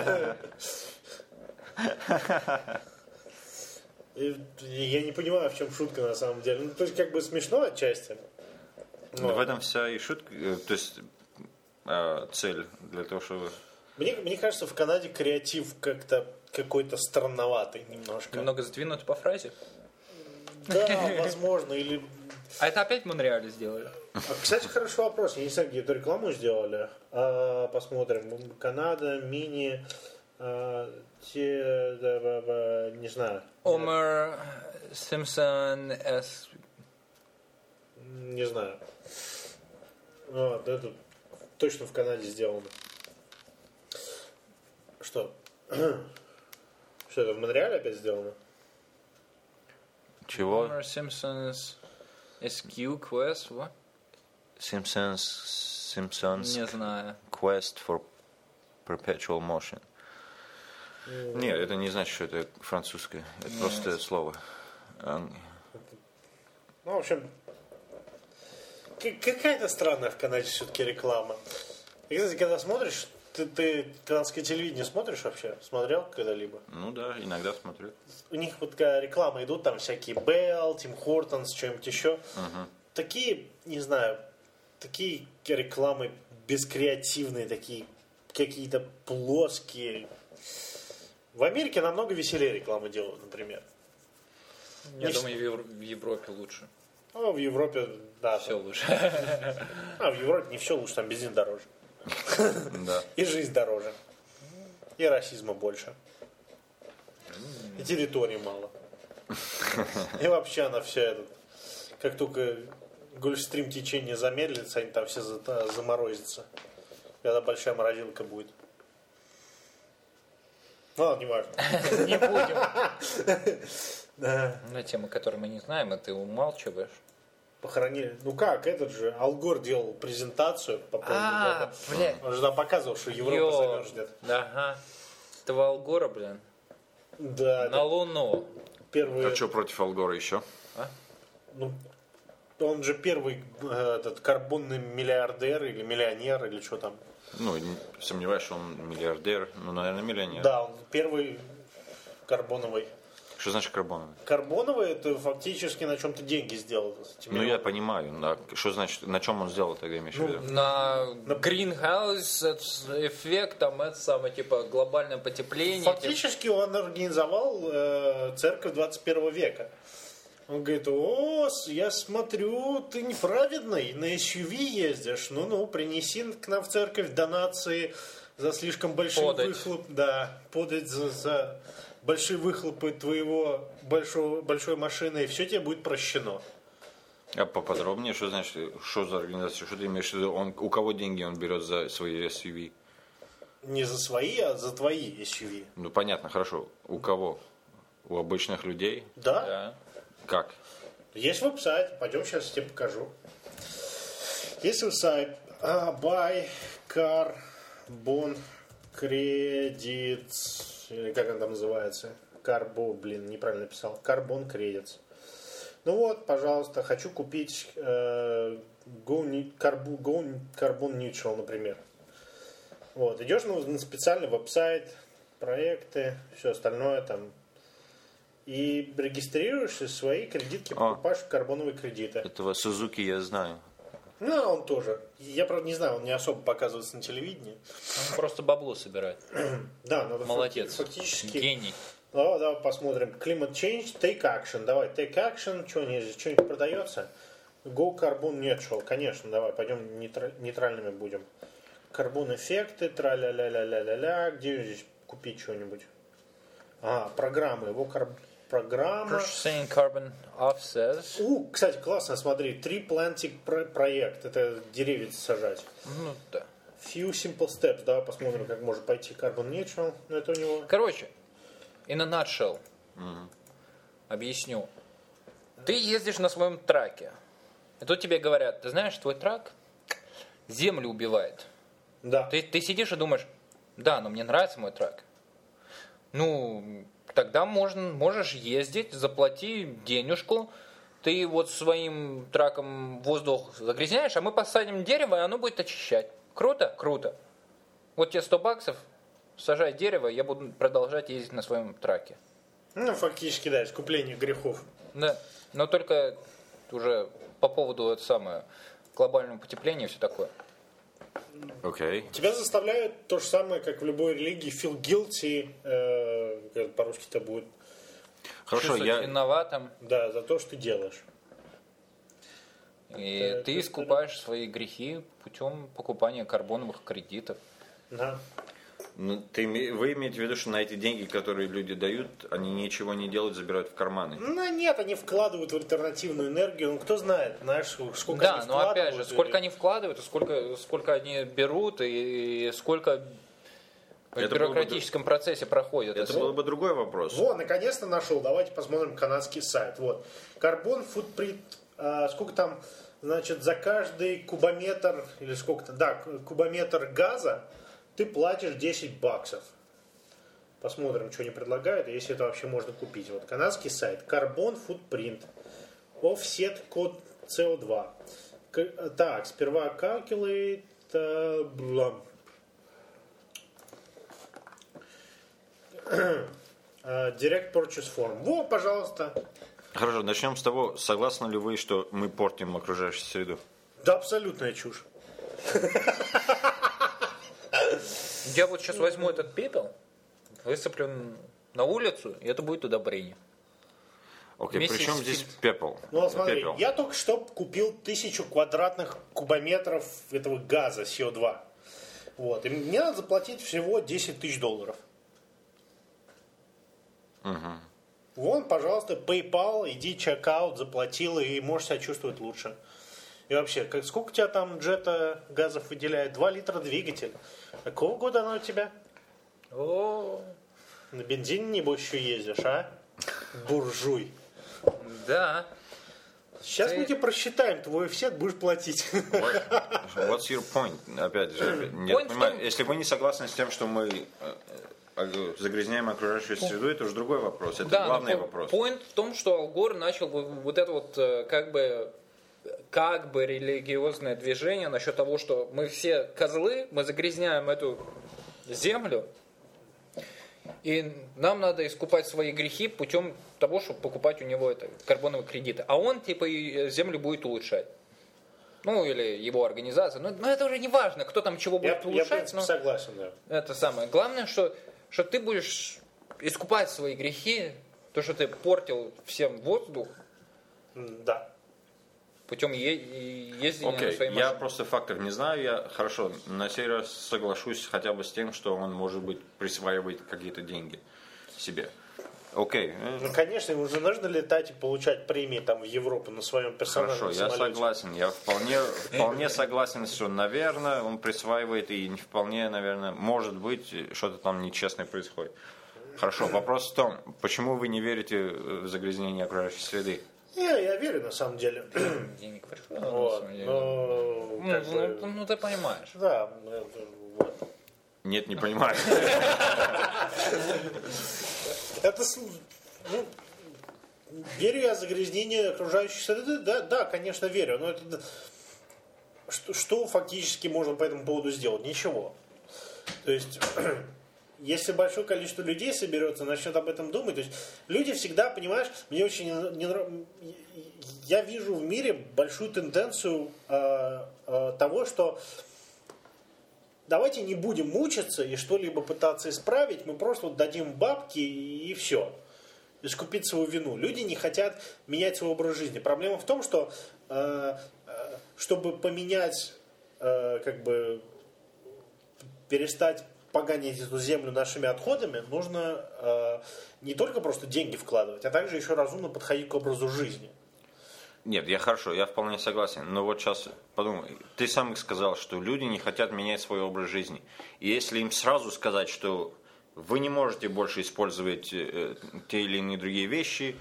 Я не понимаю, в чем шутка на самом деле. Ну, то есть, как бы смешно отчасти. Но... В этом вся и шутка, то есть э, цель для того, чтобы... Мне, мне кажется, в Канаде креатив как-то какой-то странноватый немножко. Немного сдвинут по фразе. Да, возможно, или... А это опять в Монреале сделали? А, кстати, хороший вопрос. Я не знаю, где эту рекламу сделали. А, посмотрим. Канада, мини... А, те, да, ба, ба, не знаю. Омер Симпсон С. Не знаю. Вот, это точно в Канаде сделано. Что? Что это в Монреале опять сделано? Чего? Омер Симпсон's эс кью Quest, what? Simpsons, Simpsons Не знаю. Quest for Perpetual Motion. Нет, это не значит, что это французское. Это Нет. просто слово. Ну, в общем, какая-то странная в Канаде все-таки реклама. И, кстати, когда смотришь, ты, ты канадское телевидение смотришь вообще? Смотрел когда-либо? Ну да, иногда смотрю. У них вот когда реклама идут, там всякие Bell, Tim Hortons, что-нибудь еще. Угу. Такие, не знаю, такие рекламы бескреативные, такие какие-то плоские. В Америке намного веселее рекламы делают, например. Я Не думаю, в Евро- в Европе лучше. Ну, в Европе, да. Все там- лучше. А, в Европе не все лучше, там бензин дороже. Да. И жизнь дороже. И расизма больше. И территории мало. И вообще она вся этот... Как только Гольфстрим течение замедлится, они там все за- заморозятся. Когда большая морозилка будет. Ну ладно, не важно. Не будем. На темы, которые мы не знаем, а ты умалчиваешь. Похоронили. Ну как, этот же Ал Гор делал презентацию по поводу А, этого. блядь. Он же там показывал, что Европа Йо. замерзнет. Ага. Этого Алгора, блин. Да, На Луну. первый... А что против Алгора еще? Ну, он же первый э, этот карбонный миллиардер или миллионер, или что там. Ну, не- сомневаюсь, что он миллиардер. Ну, наверное, миллионер. Да, он первый карбоновый. Что значит карбоновый? Карбоновый это фактически на чем-то деньги сделал. Ну, я понимаю. Да. Что значит, на чем он сделал тогда, имеешь в виду? На Greenhouse эффект, там это самое, типа, глобальное потепление. Фактически он организовал э, церковь двадцать первого века. Он говорит: о, я смотрю, ты неправедный, на эс ю ви ездишь. Ну-ну, принеси к нам в церковь донации за слишком большие Подать. выхлоп, да, подать за, за большие выхлопы твоего большого, большой машины, и все тебе будет прощено. А поподробнее, что значит, что за организация, что ты имеешь в виду, он, у кого деньги он берет за свои эс ю ви? Не за свои, а за твои эс ю ви. Ну понятно, хорошо. У кого? У обычных людей? Да? Да. Как? Есть веб-сайт, пойдем сейчас тебе покажу. Есть веб-сайт а, Buy Carbon Credits, или как он там называется? Карбо, блин, неправильно написал. Carbon Credits. Ну вот, пожалуйста, хочу купить э, Go, Carbo, Go Carbon Neutral, например. Вот, идешь на, на специальный веб-сайт, проекты, все остальное там. И регистрируешься, свои кредитки покупаешь, карбоновые кредиты. Этого Сузуки я знаю. Ну, а он тоже. Я, правда, не знаю, он не особо показывается на телевидении. Он просто бабло собирает. Да, надо Молодец. фактически... Гений. Давай, давай посмотрим. Climate Change, Take Action. Давай, Take Action. Что-нибудь, что-нибудь продается? Go Carbon Neutral. Конечно, давай, пойдем нейтра- нейтральными будем. Карбон эффекты, тра-ля-ля-ля-ля-ля-ля. Где здесь купить что-нибудь? А, программы. Его карбон... Программа. Purchasing Carbon Offsets. У, кстати, классно, смотри. Tree Planting про- проект. Это деревья сажать. Ну да. Few Simple Steps. Давай посмотрим, как может пойти Carbon Neutral. Но это у него... Короче, in a nutshell, объясню. Ты ездишь на своем траке. И тут тебе говорят, ты знаешь, твой трак землю убивает. Да. Ты, ты сидишь и думаешь, да, но мне нравится мой трак. Ну, тогда можно, можешь ездить, заплати денежку, ты вот своим траком воздух загрязняешь, а мы посадим дерево, и оно будет очищать. Круто? Круто. Вот тебе сто баксов, сажай дерево, я буду продолжать ездить на своем траке. Ну, фактически, да, искупление грехов. Да, но только уже по поводу это самое, глобального потепления и все такое. Окей. Okay. Тебя заставляют то же самое, как в любой религии, feel guilty, э, как по-русски это будет. Хорошо, я... виноватым. Да, за то, что ты делаешь. И это, ты это, искупаешь это... свои грехи путем покупания карбоновых кредитов. Да. Ну, ты, вы имеете в виду, что на эти деньги, которые люди дают, они ничего не делают, забирают в карманы? Ну нет, они вкладывают в альтернативную энергию. Ну кто знает, знаешь, сколько да, они но вкладывают. опять же, сколько они вкладывают, и сколько, сколько они берут, и сколько в это бюрократическом бы, процессе проходит. Это был бы другой вопрос. Вот, наконец-то нашел. Давайте посмотрим канадский сайт. Вот. Carbon Footprint, а, сколько там, значит, за каждый кубометр, или сколько-то, да, кубометр газа ты платишь десять баксов. Посмотрим, что они предлагают, и если это вообще можно купить. Вот канадский сайт. Carbon Footprint. Offset код си о два. Так, сперва calculate... Uh, Direct Purchase Form. Во, пожалуйста. Хорошо, начнем с того, согласны ли вы, что мы портим окружающую среду? Да, абсолютная чушь. Я вот сейчас возьму этот пепел, высыплю на улицу, и это будет удобрение. Окей, okay, при чем здесь пепел? Ну, смотри, пепел. Я только что купил тысячу квадратных кубометров этого газа си о два. Вот, и мне надо заплатить всего десять тысяч долларов. Угу. Вон, пожалуйста, PayPal, иди чекаут, заплатил, и можешь себя чувствовать лучше. И вообще, как, сколько у тебя там джета газов выделяет? два литра двигатель. Какого года оно у тебя? О, на бензине, небось, еще ездишь, а? Буржуй. Да. Сейчас Ты... мы тебе просчитаем твой офсет, будешь платить. What, what's your point? Опять же, нет, Point понимаю, том... если вы не согласны с тем, что мы загрязняем окружающую среду, это уже другой вопрос. Это да, главный но вопрос. Point в том, что Ал Гор начал вот это вот как бы как бы религиозное движение насчет того, что мы все козлы, мы загрязняем эту землю, и нам надо искупать свои грехи путем того, чтобы покупать у него это карбоновые кредиты. А он типа землю будет улучшать. Ну, или его организация. Но, но это уже не важно, кто там чего будет я, улучшать. Я, в принципе, но согласен, да. Это самое. Главное, что, что ты будешь искупать свои грехи, то, что ты портил всем воздух. Да. путем е- ездения Окей, на своей я машине. просто фактов не знаю, я хорошо, на сей раз соглашусь хотя бы с тем, что он, может быть, присваивает какие-то деньги себе. Окей. Ну, конечно, ему же нужно летать и получать премии там в Европу на своем персональном Хорошо, я самолете. согласен. Я вполне, вполне согласен, что, наверное, он присваивает, и не вполне, наверное, может быть, что-то там нечестное происходит. Хорошо, вопрос в том, почему вы не верите в загрязнение окружающей среды? Не, я верю на самом деле. Денег пришло, на Вот, самом деле. но, Ну, как ну, бы, ну, ну, ты понимаешь. да, это, вот. Нет, не понимаю. Это, с- ну, верю я в загрязнение окружающей среды? Да, да, конечно, верю. Но это, что, что фактически можно по этому поводу сделать? Ничего. То есть, если большое количество людей соберется, начнет об этом думать, то есть люди всегда, понимаешь, мне очень не нрав- я вижу в мире большую тенденцию э, э, того, что давайте не будем мучиться и что-либо пытаться исправить, мы просто вот дадим бабки и, и все. Искупить свою вину. Люди не хотят менять свой образ жизни. Проблема в том, что э, э, чтобы поменять, э, как бы перестать поганить эту землю нашими отходами, нужно э, не только просто деньги вкладывать, а также еще разумно подходить к образу жизни. Нет, я хорошо, я вполне согласен. Но вот сейчас подумай, ты сам сказал, что люди не хотят менять свой образ жизни. И если им сразу сказать, что вы не можете больше использовать э, те или иные другие вещи,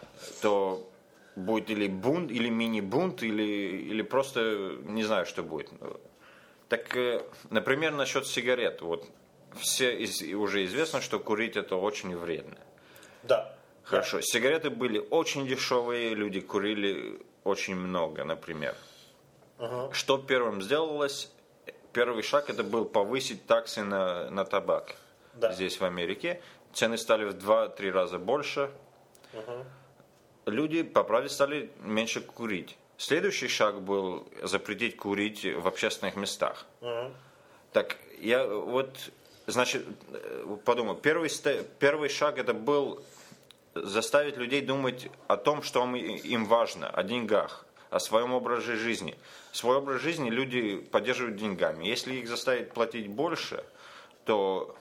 то будет или бунт, или мини-бунт, или, или просто не знаю, что будет. Так, э, например, насчет сигарет. Вот все из, уже известно, что курить это очень вредно. Да. Хорошо. Сигареты были очень дешевые, люди курили очень много, например. Ага. Что первым сделалось? Первый шаг это был повысить таксы на, на табак. Да. Здесь в Америке. Цены стали в два-три раза больше. Ага. Люди по правде стали меньше курить. Следующий шаг был запретить курить в общественных местах. Ага. Так, я вот, значит, подумал, первый, первый шаг это был заставить людей думать о том, что им важно, о деньгах, о своем образе жизни. Свой образ жизни люди поддерживают деньгами. Если их заставить платить больше, то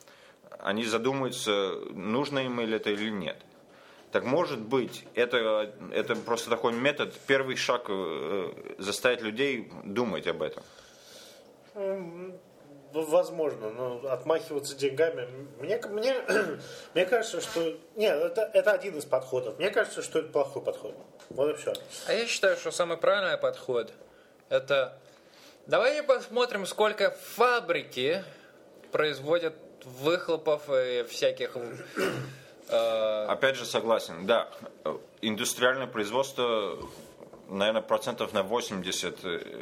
они задумаются, нужно им или это или нет. Так может быть, это, это просто такой метод, первый шаг заставить людей думать об этом. Возможно, но отмахиваться деньгами. Мне, мне, мне кажется, что... Нет, это, это один из подходов. Мне кажется, что это плохой подход. Вот и все. А я считаю, что самый правильный подход это давайте посмотрим, сколько фабрики производят выхлопов и всяких... Э... Опять же согласен, да. Индустриальное производство, наверное, процентов на восемьдесят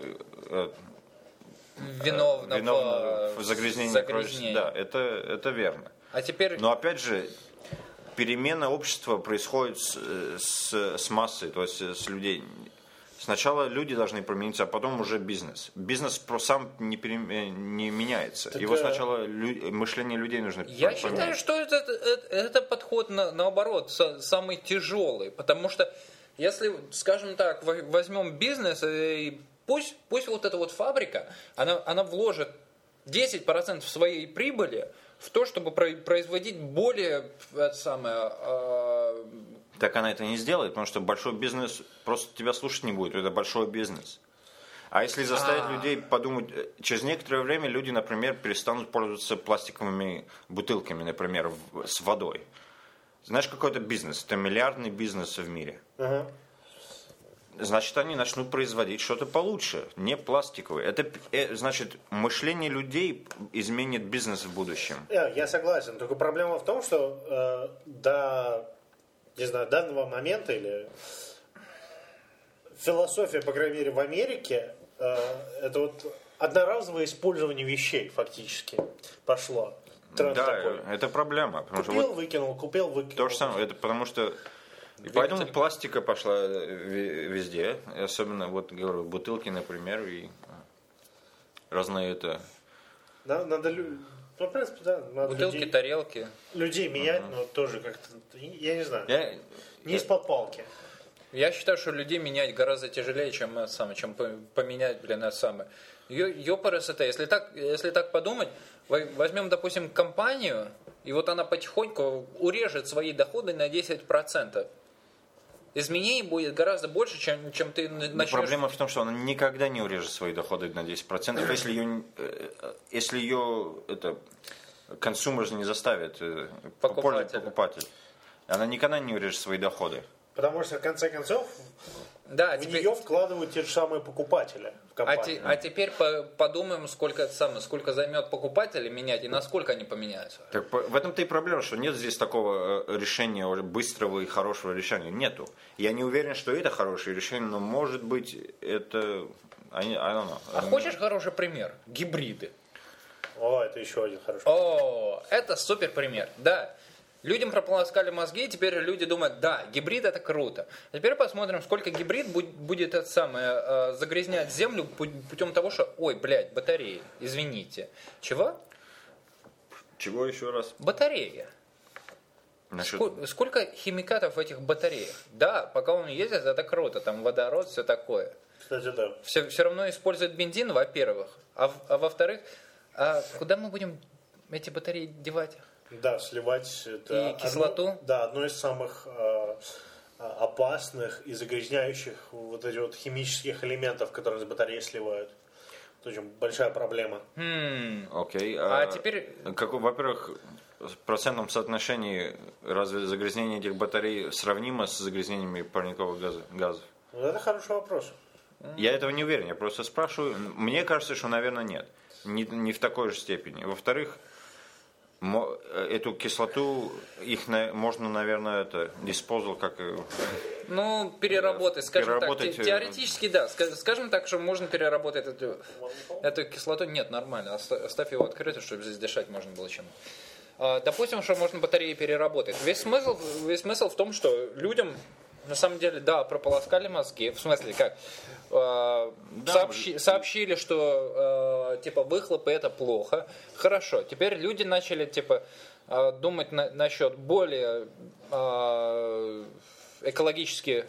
виновно, виновно в, в загрязнении. загрязнении. Да, это, это верно. А теперь... Но опять же, перемена общества происходит с, с, с массой, то есть с людей. Сначала люди должны промениться, а потом уже бизнес. Бизнес сам не, перем... не меняется. Так, Его а... сначала лю... мышление людей нужно Я поменять. считаю, что это, это, это подход на, наоборот, самый тяжелый. Потому что, если, скажем так, возьмем бизнес, и пусть, пусть вот эта вот фабрика, она, она вложит десять процентов своей прибыли в то, чтобы производить более это самое... Э... Так она это не сделает, потому что большой бизнес просто тебя слушать не будет. Это большой бизнес. А если заставить А-а-а. людей подумать, через некоторое время люди, например, перестанут пользоваться пластиковыми бутылками, например, в, с водой. Знаешь, какой это бизнес? Это миллиардный бизнес в мире. Uh-huh. Значит, они начнут производить что-то получше, не пластиковое. Это значит, мышление людей изменит бизнес в будущем. Я, я согласен. Только проблема в том, что э, до, не знаю, данного момента или философия, по крайней мере, в Америке, э, это вот одноразовое использование вещей фактически пошло. Тренд да, такой. Это проблема. Купил, что вот выкинул, купил, выкинул. То же самое, это потому что и поэтому пластика пошла везде, особенно, вот говорю, бутылки, например, и разные это... Надо, надо, ну, в принципе, да, надо бутылки, людей, тарелки. людей менять, uh-huh. но тоже как-то, я не знаю, я, не из-под палки. Я считаю, что людей менять гораздо тяжелее, чем это самое, чем поменять, блин, это самое. Ёпарас это, если так, если так подумать, возьмем, допустим, компанию, и вот она потихоньку урежет свои доходы на десять процентов. Изменений будет гораздо больше, чем, чем ты начнешь... Проблема в том, что она никогда не урежет свои доходы на десять процентов, если ее, если ее это, consumers не заставит, покупатель. покупатель. Она никогда не урежет свои доходы. Потому что, в конце концов, да, в теперь... нее вкладывают те же самые покупатели в компанию. А, те, а теперь по, подумаем, сколько, это самое, сколько займет покупателей менять и насколько они поменяются. Так, в этом-то и проблема, что нет здесь такого решения, быстрого и хорошего решения. Нету. Я не уверен, что это хорошее решение, но может быть это... I don't know. А хочешь хороший пример? Гибриды. О, это еще один хороший пример. О, это супер пример. Да. Людям прополоскали мозги, и теперь люди думают, да, гибрид это круто. А теперь посмотрим, сколько гибрид будет, будет это самое, э, загрязнять землю путем того, что, ой, блядь, батареи, извините. Чего? Чего еще раз? Батарея. Насчет... Сколько, сколько химикатов в этих батареях? Да, пока он ездит, это круто, там водород, все такое. Кстати, да. Все, все равно используют бензин, во-первых. А, а во-вторых, а куда мы будем эти батареи девать? Да, сливать это и кислоту. Одно, да, одно из самых э, опасных и загрязняющих вот этих вот химических элементов, которые с батареи сливают. Это очень большая проблема. Hmm. Окей. Okay. А, а теперь... Как, во-первых, в процентном соотношении разве загрязнение этих батарей сравнимо с загрязнениями парниковых газов? газов? Это хороший вопрос. Я этого не уверен, я просто спрашиваю. Мне кажется, что, наверное, нет. Не, не в такой же степени. Во-вторых, эту кислоту их можно, наверное, это disposal как ну переработать, скажем переработать... так, теоретически да, скажем так, что можно переработать эту, эту кислоту, нет, нормально, оставь его открытым, чтобы здесь дышать можно было чем. Допустим, что можно батареи переработать. Весь смысл, весь смысл в том, что людям на самом деле, да, прополоскали мозги. В смысле, как? Э, да, сообщи, сообщили, что э, типа выхлопы это плохо. Хорошо. Теперь люди начали типа э, думать на, насчет более э, экологически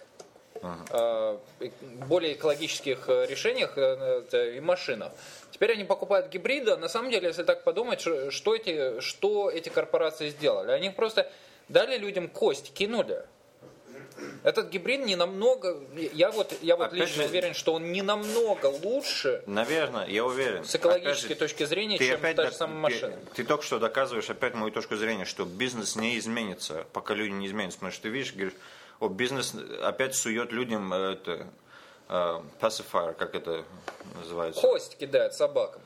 э, более экологических решениях э, и машинах. Теперь они покупают гибриды. На самом деле, если так подумать, что эти, что эти корпорации сделали? Они просто дали людям кость, кинули. Этот гибрид не намного, я вот, я вот лично же, уверен, что он не намного лучше. Наверное, я уверен. С экологической же, точки зрения, чем та же самая машина. Ты, ты только что доказываешь опять мою точку зрения, что бизнес не изменится, пока люди не изменятся. Потому что ты видишь, говоришь, о, бизнес опять сует людям это, uh, pacifier, как это называется? Кость кидает собакам.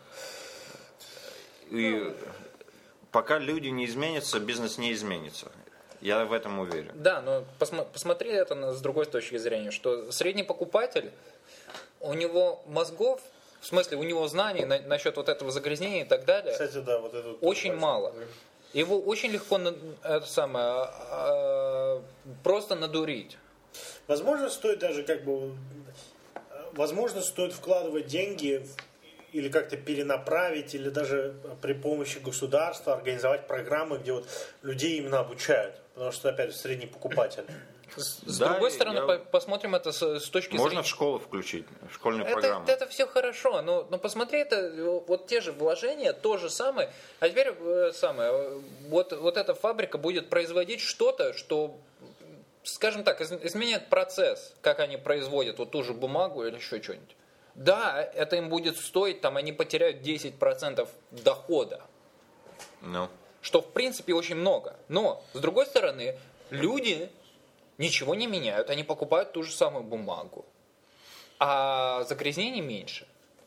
И пока люди не изменятся, бизнес не изменится. Я в этом уверен. Да, но посмо- посмотри это с другой точки зрения, что средний покупатель, у него мозгов, в смысле, у него знаний на- насчет вот этого загрязнения и так далее, кстати, да, вот это очень мало. Его очень легко это самое, э, просто надурить. Возможно, стоит даже как бы, возможно, стоит вкладывать деньги в или как-то перенаправить, или даже при помощи государства организовать программы, где вот людей именно обучают. Потому что, опять, средний покупатель. С, с да, другой стороны, я... посмотрим это с, с точки Можно зрения... в школу включить, в школьную это, программу. Это все хорошо, но, но посмотри, это вот те же вложения, то же самое. А теперь самое, вот, вот эта фабрика будет производить что-то, что, скажем так, изменит процесс, как они производят вот ту же бумагу или еще что-нибудь. Да, это им будет стоить, там они потеряют десять процентов дохода. No. Что в принципе очень много. Но, с другой стороны, люди ничего не меняют, они покупают ту же самую бумагу. А загрязнений меньше.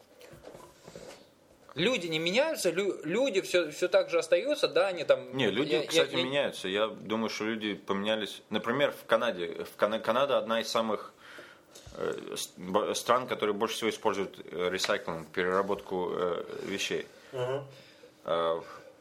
Люди не меняются, лю- люди все, все так же остаются, да, они там... Не, люди, я, кстати, я, меняются. Я думаю, что люди поменялись. Например, в Канаде. В Кан- Канада одна из самых стран, которые больше всего используют ресайклинг, переработку э, вещей. Uh-huh. Э,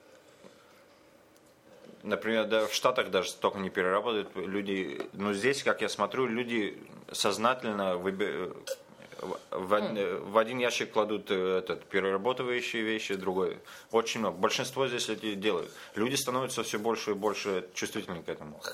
например, да, в Штатах даже столько не перерабатывают люди. Но здесь, как я смотрю, люди сознательно выби... в, mm. в один ящик кладут этот, перерабатывающие вещи, другой. Очень много. Большинство здесь эти делают. Люди становятся все больше и больше чувствительны к этому. В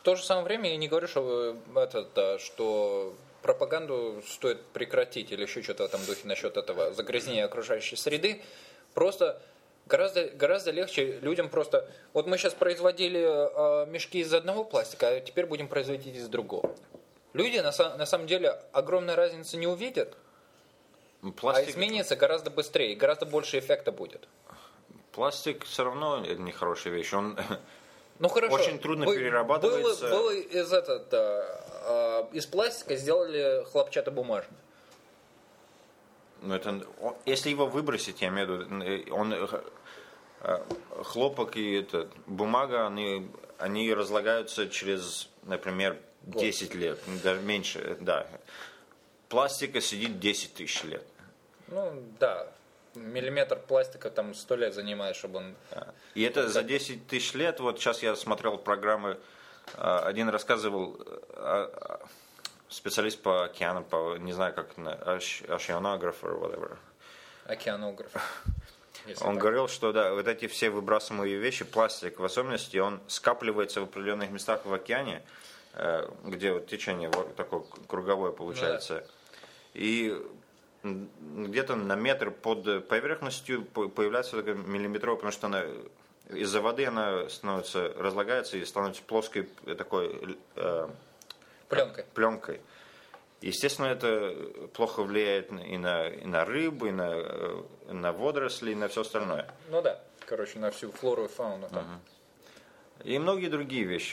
то же самое время я не говорю, что, это, да, что пропаганду стоит прекратить или еще что-то в этом духе насчет этого загрязнения окружающей среды. Просто гораздо, гораздо легче людям просто... Вот мы сейчас производили э, мешки из одного пластика, а теперь будем производить из другого. Люди на, на самом деле огромной разницы не увидят, пластик... а изменится гораздо быстрее, гораздо больше эффекта будет. Пластик все равно нехорошая вещь. Он ну, хорошо. очень трудно Бы, перерабатывается. Было, было из, это, да, из пластика сделали хлопчатобумажный. Ну, это, если его выбросить, я имею в виду, он, хлопок и это, бумага, они, они разлагаются через, например, десять лет, даже меньше, да. Пластика сидит десять тысяч лет. Ну, да. Миллиметр пластика там сто лет занимает, чтобы он... И это за десять тысяч лет, вот сейчас я смотрел программы, один рассказывал, специалист по океанам, по, не знаю как, oceanographer, whatever. Океанограф. Он так. говорил, что да, вот эти все выбрасываемые вещи, пластик в особенности, он скапливается в определенных местах в океане, где вот течение вот такое круговое получается. Ну, да. И где-то на метр под поверхностью появляется такая миллиметровая, потому что она из-за воды она становится, разлагается и становится плоской такой э, пленкой. пленкой. Естественно, это плохо влияет и на, и на рыбу, и на, на водоросли, и на все остальное. Ну да, короче, на всю флору и фауну там. Uh-huh. И многие другие вещи.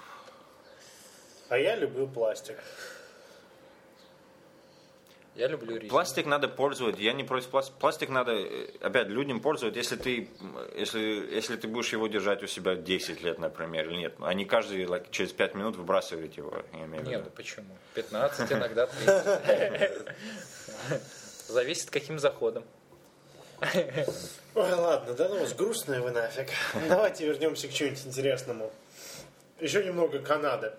А я люблю пластик. Я люблю резину. Пластик надо пользовать. Я не против пластика. Пластик надо, опять, людям пользовать, если ты, если, если ты будешь его держать у себя десять лет, например, или нет. А не каждый like, через пять минут выбрасывать его. Я имею в виду. Нет, ну почему? пятнадцать, иногда тридцать. Зависит, каким заходом. Ой, ладно, да ну, грустные вы нафиг. Давайте вернемся к чему-нибудь интересному. Еще немного Канады.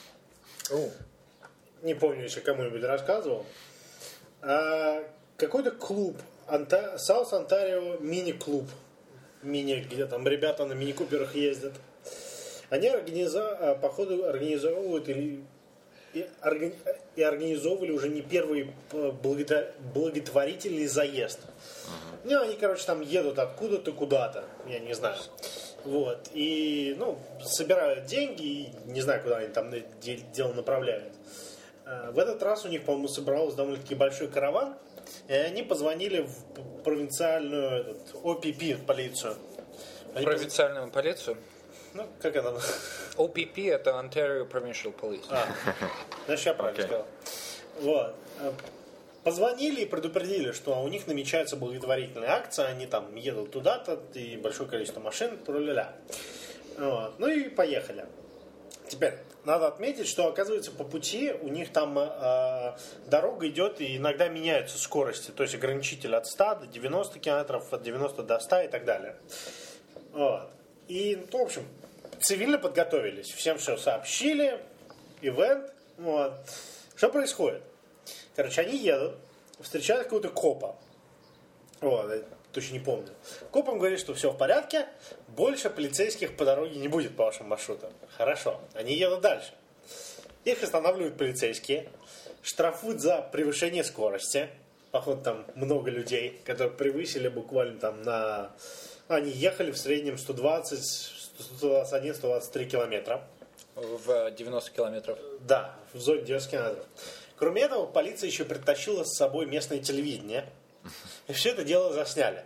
Не помню, если кому-нибудь рассказывал. А, какой-то клуб, Анта... South Ontario мини-клуб, мини, где там ребята на мини-куперах ездят. Они организа... походу организовывают или... и, органи... и организовывали уже не первый благо... благотворительный заезд. Uh-huh. Ну, они, короче, там едут откуда-то куда-то, я не знаю. Вот. И, ну, собирают деньги, и не знаю, куда они там дело направляют. В этот раз у них, по-моему, собрался довольно-таки большой караван, и они позвонили в провинциальную этот, о пи пи, полицию. Они провинциальную поз... полицию? Ну, как это? о пи пи это Ontario Provincial Police. А, значит, я правильно okay. сказал. Вот. Позвонили и предупредили, что у них намечается благотворительная акция, они там едут туда-то, и большое количество машин, ля-ля. Вот. Ну и поехали. Теперь, надо отметить, что, оказывается, по пути у них там э, дорога идет и иногда меняются скорости. То есть ограничитель от ста до девяноста километров, от девяноста до ста и так далее. Вот. И, ну, в общем, цивильно подготовились. Всем все сообщили. Ивент. Вот. Что происходит? Короче, они едут, встречают какого-то копа. Вот. Точно не помню. Коп им говорит, что все в порядке, больше полицейских по дороге не будет по вашим маршрутам. Хорошо. Они едут дальше. Их останавливают полицейские, штрафуют за превышение скорости. Походу, там много людей, которые превысили буквально там на... Они ехали в среднем сто двадцать, сто двадцать один, сто двадцать три километра. В девяносто километров? Да, в зоне девяносто километров. Кроме этого, полиция еще притащила с собой местное телевидение. И все это дело засняли.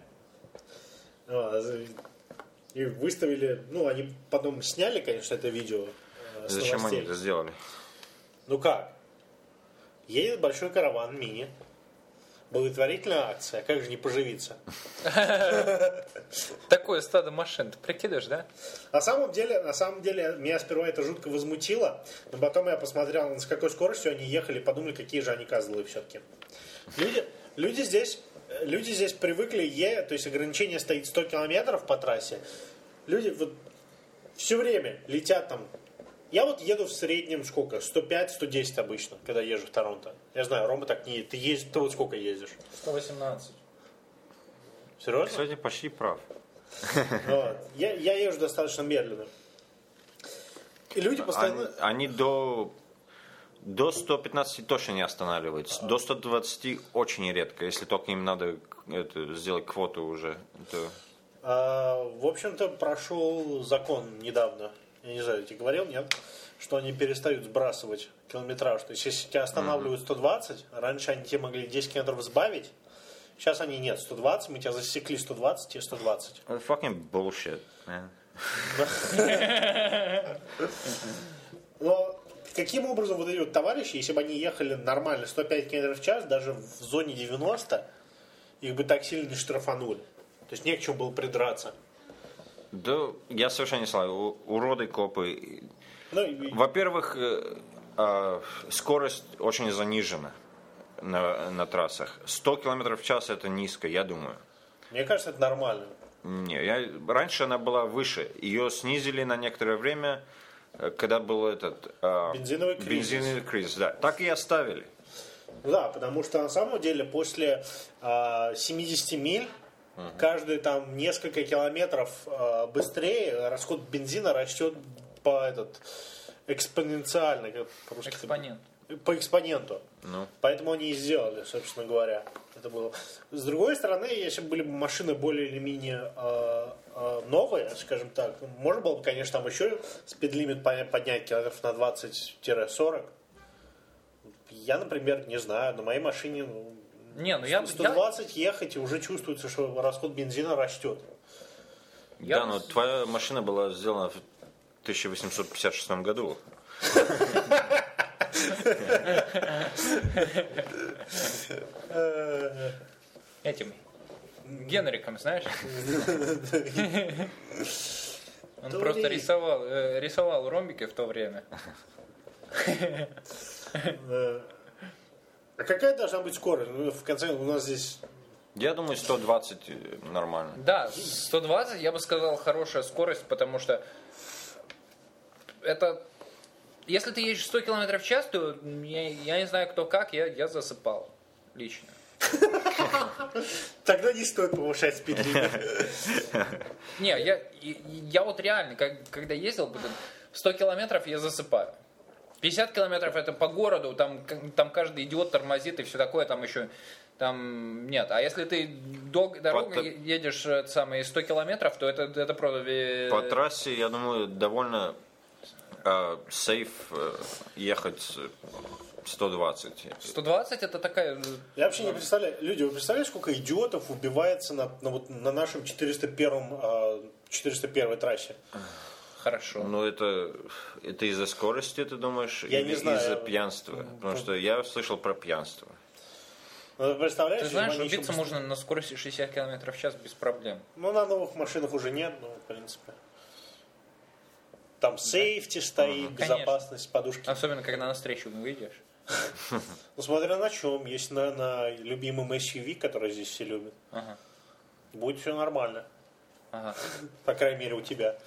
И выставили, ну, они потом сняли, конечно, это видео. Зачем они это сделали? Ну как? Едет большой караван мини. Благотворительная акция. Как же не поживиться? Такое стадо машин. Ты прикидываешь, да? На самом деле, на самом деле, меня сперва это жутко возмутило, но потом я посмотрел, с какой скоростью они ехали, подумали, какие же они козлы все-таки. Люди, люди здесь, люди здесь привыкли, е, то есть ограничение стоит сто километров по трассе. Люди вот все время летят там. Я вот еду в среднем сколько? сто пять - сто десять обычно, когда езжу в Торонто. Я знаю, Рома так не едет. Ты, ездишь, ты вот сколько ездишь? сто восемнадцать. Серьезно? Кстати, почти прав. Вот. Я, я езжу достаточно медленно. И люди постоянно... Они, они до, до сто пятнадцать точно не останавливаются. До сто двадцать очень редко. Если только им надо это, сделать квоту уже. То... А, в общем-то, прошел закон недавно. Я не знаю, я тебе говорил, нет? Что они перестают сбрасывать километраж. То есть, если тебя останавливают сто двадцать, раньше они тебе могли десять километров сбавить. Сейчас они нет, сто двадцать, мы тебя засекли сто двадцать и сто двадцать. Fucking bullshit, man. Но каким образом вот эти вот товарищи, если бы они ехали нормально сто пять километров в час, даже в зоне девяносто, их бы так сильно не штрафанули. То есть не к чему было придраться. Да, я совершенно не знаю. Уроды копы. Ну, и... Во-первых, э, э, скорость очень занижена на, на трассах. сто километров в час это низко, я думаю. Мне кажется, это нормально. Не, я, раньше она была выше. Ее снизили на некоторое время, когда был этот э, бензиновый кризис. Бензиновый кризис, да. Так и оставили. Да, потому что на самом деле после э, семьдесят миль uh-huh. каждые там несколько километров э, быстрее расход бензина растет по этот экспоненциально, как по-русски. Экспонент. По экспоненту. Ну. Поэтому они и сделали, собственно говоря. Это было. С другой стороны, если бы были бы машины более или менее э, э, новые, скажем так, можно было бы, конечно, там еще спидлимит поднять километров на двадцать-сорок. Я, например, не знаю, на моей машине ну, не, ну я, сто двадцать я... ехать, и уже чувствуется, что расход бензина растет. Я... Да, но твоя машина была сделана в тысяча восемьсот пятьдесят шестом году. Этим Генриком, знаешь? Он То просто ли... рисовал, э, рисовал ромбики в то время. А какая должна быть скорость? Ну, в конце у нас здесь... Я думаю, сто двадцать нормально. Да, сто двадцать, я бы сказал, хорошая скорость, потому что это... Если ты едешь сто километров в час, то я, я не знаю, кто как, я, я засыпал лично. Тогда не стоит повышать спидлимит. Не, я, я вот реально, как, когда ездил, сто километров я засыпаю. пятьдесят километров это по городу, там, там каждый идиот тормозит и все такое, там еще... Там нет. А если ты долго дорогу по едешь самые сто километров, то это, это просто... По трассе, я думаю, довольно э, сейф э, ехать сто двадцать. сто двадцать это такая... Я вообще не представляю. Люди, вы представляете, сколько идиотов убивается на, на, вот, на нашем четыреста первом, четыреста первой трассе? Хорошо. Ну, это, это из-за скорости, ты думаешь? Я или не знаю. из-за пьянства? Потому что я слышал про пьянство. Ну, представляешь, ты знаешь, убиться быстро... можно на скорости шестьдесят километров в час без проблем. Ну, на новых машинах уже нет, ну, в принципе. Там сейфти стоит, Конечно. безопасность, подушки. Особенно, когда на встречу выйдешь. Ну, смотря на чем. Есть на, на любимом эс ю ви, который здесь все любят. Ага. Будет все нормально. Ага. По крайней мере, у тебя.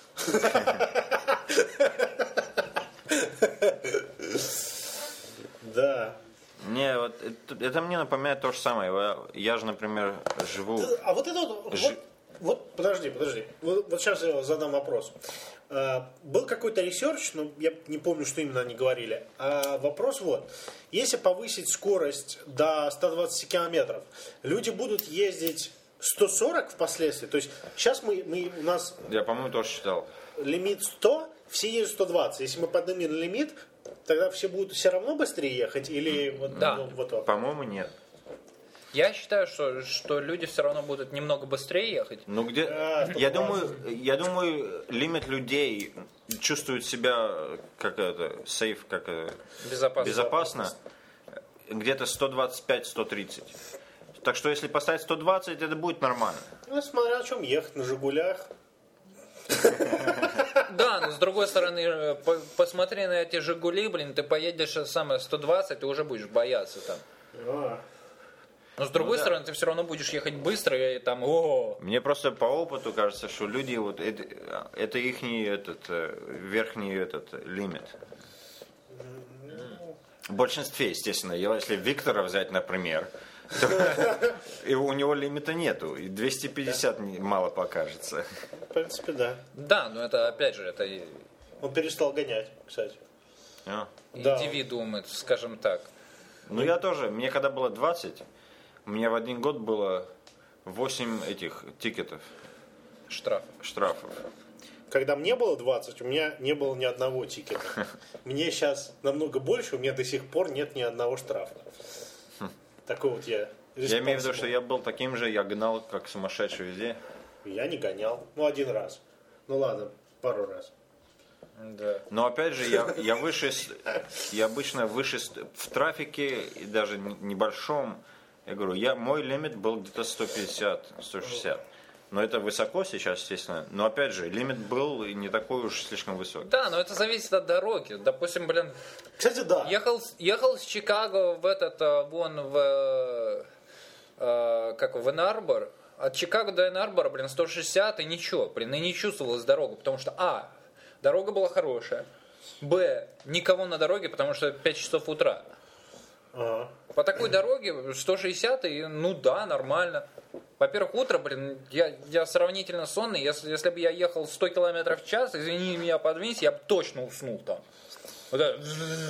Да. Не, вот это, это мне напоминает то же самое. Я же, например, живу... А вот это вот... Ж... Вот, вот, подожди, подожди. Вот, вот сейчас я задам вопрос. А, был какой-то ресерч, но я не помню, что именно они говорили. А вопрос вот. Если повысить скорость до ста двадцати километров, люди будут ездить сто сорок впоследствии? То есть сейчас мы, мы у нас... Я, по-моему, тоже читал. Лимит сто, все едут сто двадцать. Если мы поднимем лимит, тогда все будут все равно быстрее ехать? Или вот, да. ну, вот, вот. По-моему, нет. Я считаю, что, что люди все равно будут немного быстрее ехать. Ну где? А, я думаю, я думаю, лимит людей чувствует себя как это, сейф, как это, безопасно. безопасно, где-то сто двадцать пять - сто тридцать. Так что если поставить сто двадцать, это будет нормально. Ну, смотря о чем ехать, на Жигулях. Да, но с другой стороны, по, посмотри на эти Жигули, блин, ты поедешь самое сто двадцать, ты уже будешь бояться там. А. Но с другой ну, стороны, да. ты все равно будешь ехать быстро и там, о. Мне просто по опыту кажется, что люди вот это, это их этот верхний этот лимит. В большинстве, естественно, если Виктора взять, например, то и у него лимита нету, и двести пятьдесят мало покажется. В принципе, да. Да, но это опять же, это Он перестал гонять, кстати. А. Да. Индивидуумы, скажем так. Ну я тоже, мне когда было двадцать, у меня в один год было восемь этих тикетов, Штраф. штрафов. Когда мне было двадцать, у меня не было ни одного тикета. Мне сейчас намного больше, у меня до сих пор нет ни одного штрафа. Такой вот я. Я имею в виду, что я был таким же, я гнал как сумасшедший везде. Я не гонял. Ну, один раз. Ну ладно, пару раз. Да. Но опять же, я, я выше, с- я обычно выше с- в трафике, и даже н- небольшом, я говорю, я, мой лимит был где-то сто пятьдесят - сто шестьдесят. Но это высоко сейчас, естественно. Но опять же, лимит был и не такой уж слишком высокий. Да, но это зависит от дороги. Допустим, блин, Кстати, да. ехал, с- ехал с Чикаго в этот, э, вон, в, э, как, в Энн-Арбор. От Чикаго до Энн-Арбора, блин, сто шестьдесят и ничего, блин, и не чувствовалась дорога, потому что, а, дорога была хорошая, б, никого на дороге, потому что пять часов утра. Ага. По такой дороге сто шестьдесят, и, ну да, нормально. Во-первых, утро, блин, я, я сравнительно сонный. Если, если бы я ехал сто километров в час, извини меня, подвинься, я бы точно уснул там. Вот это.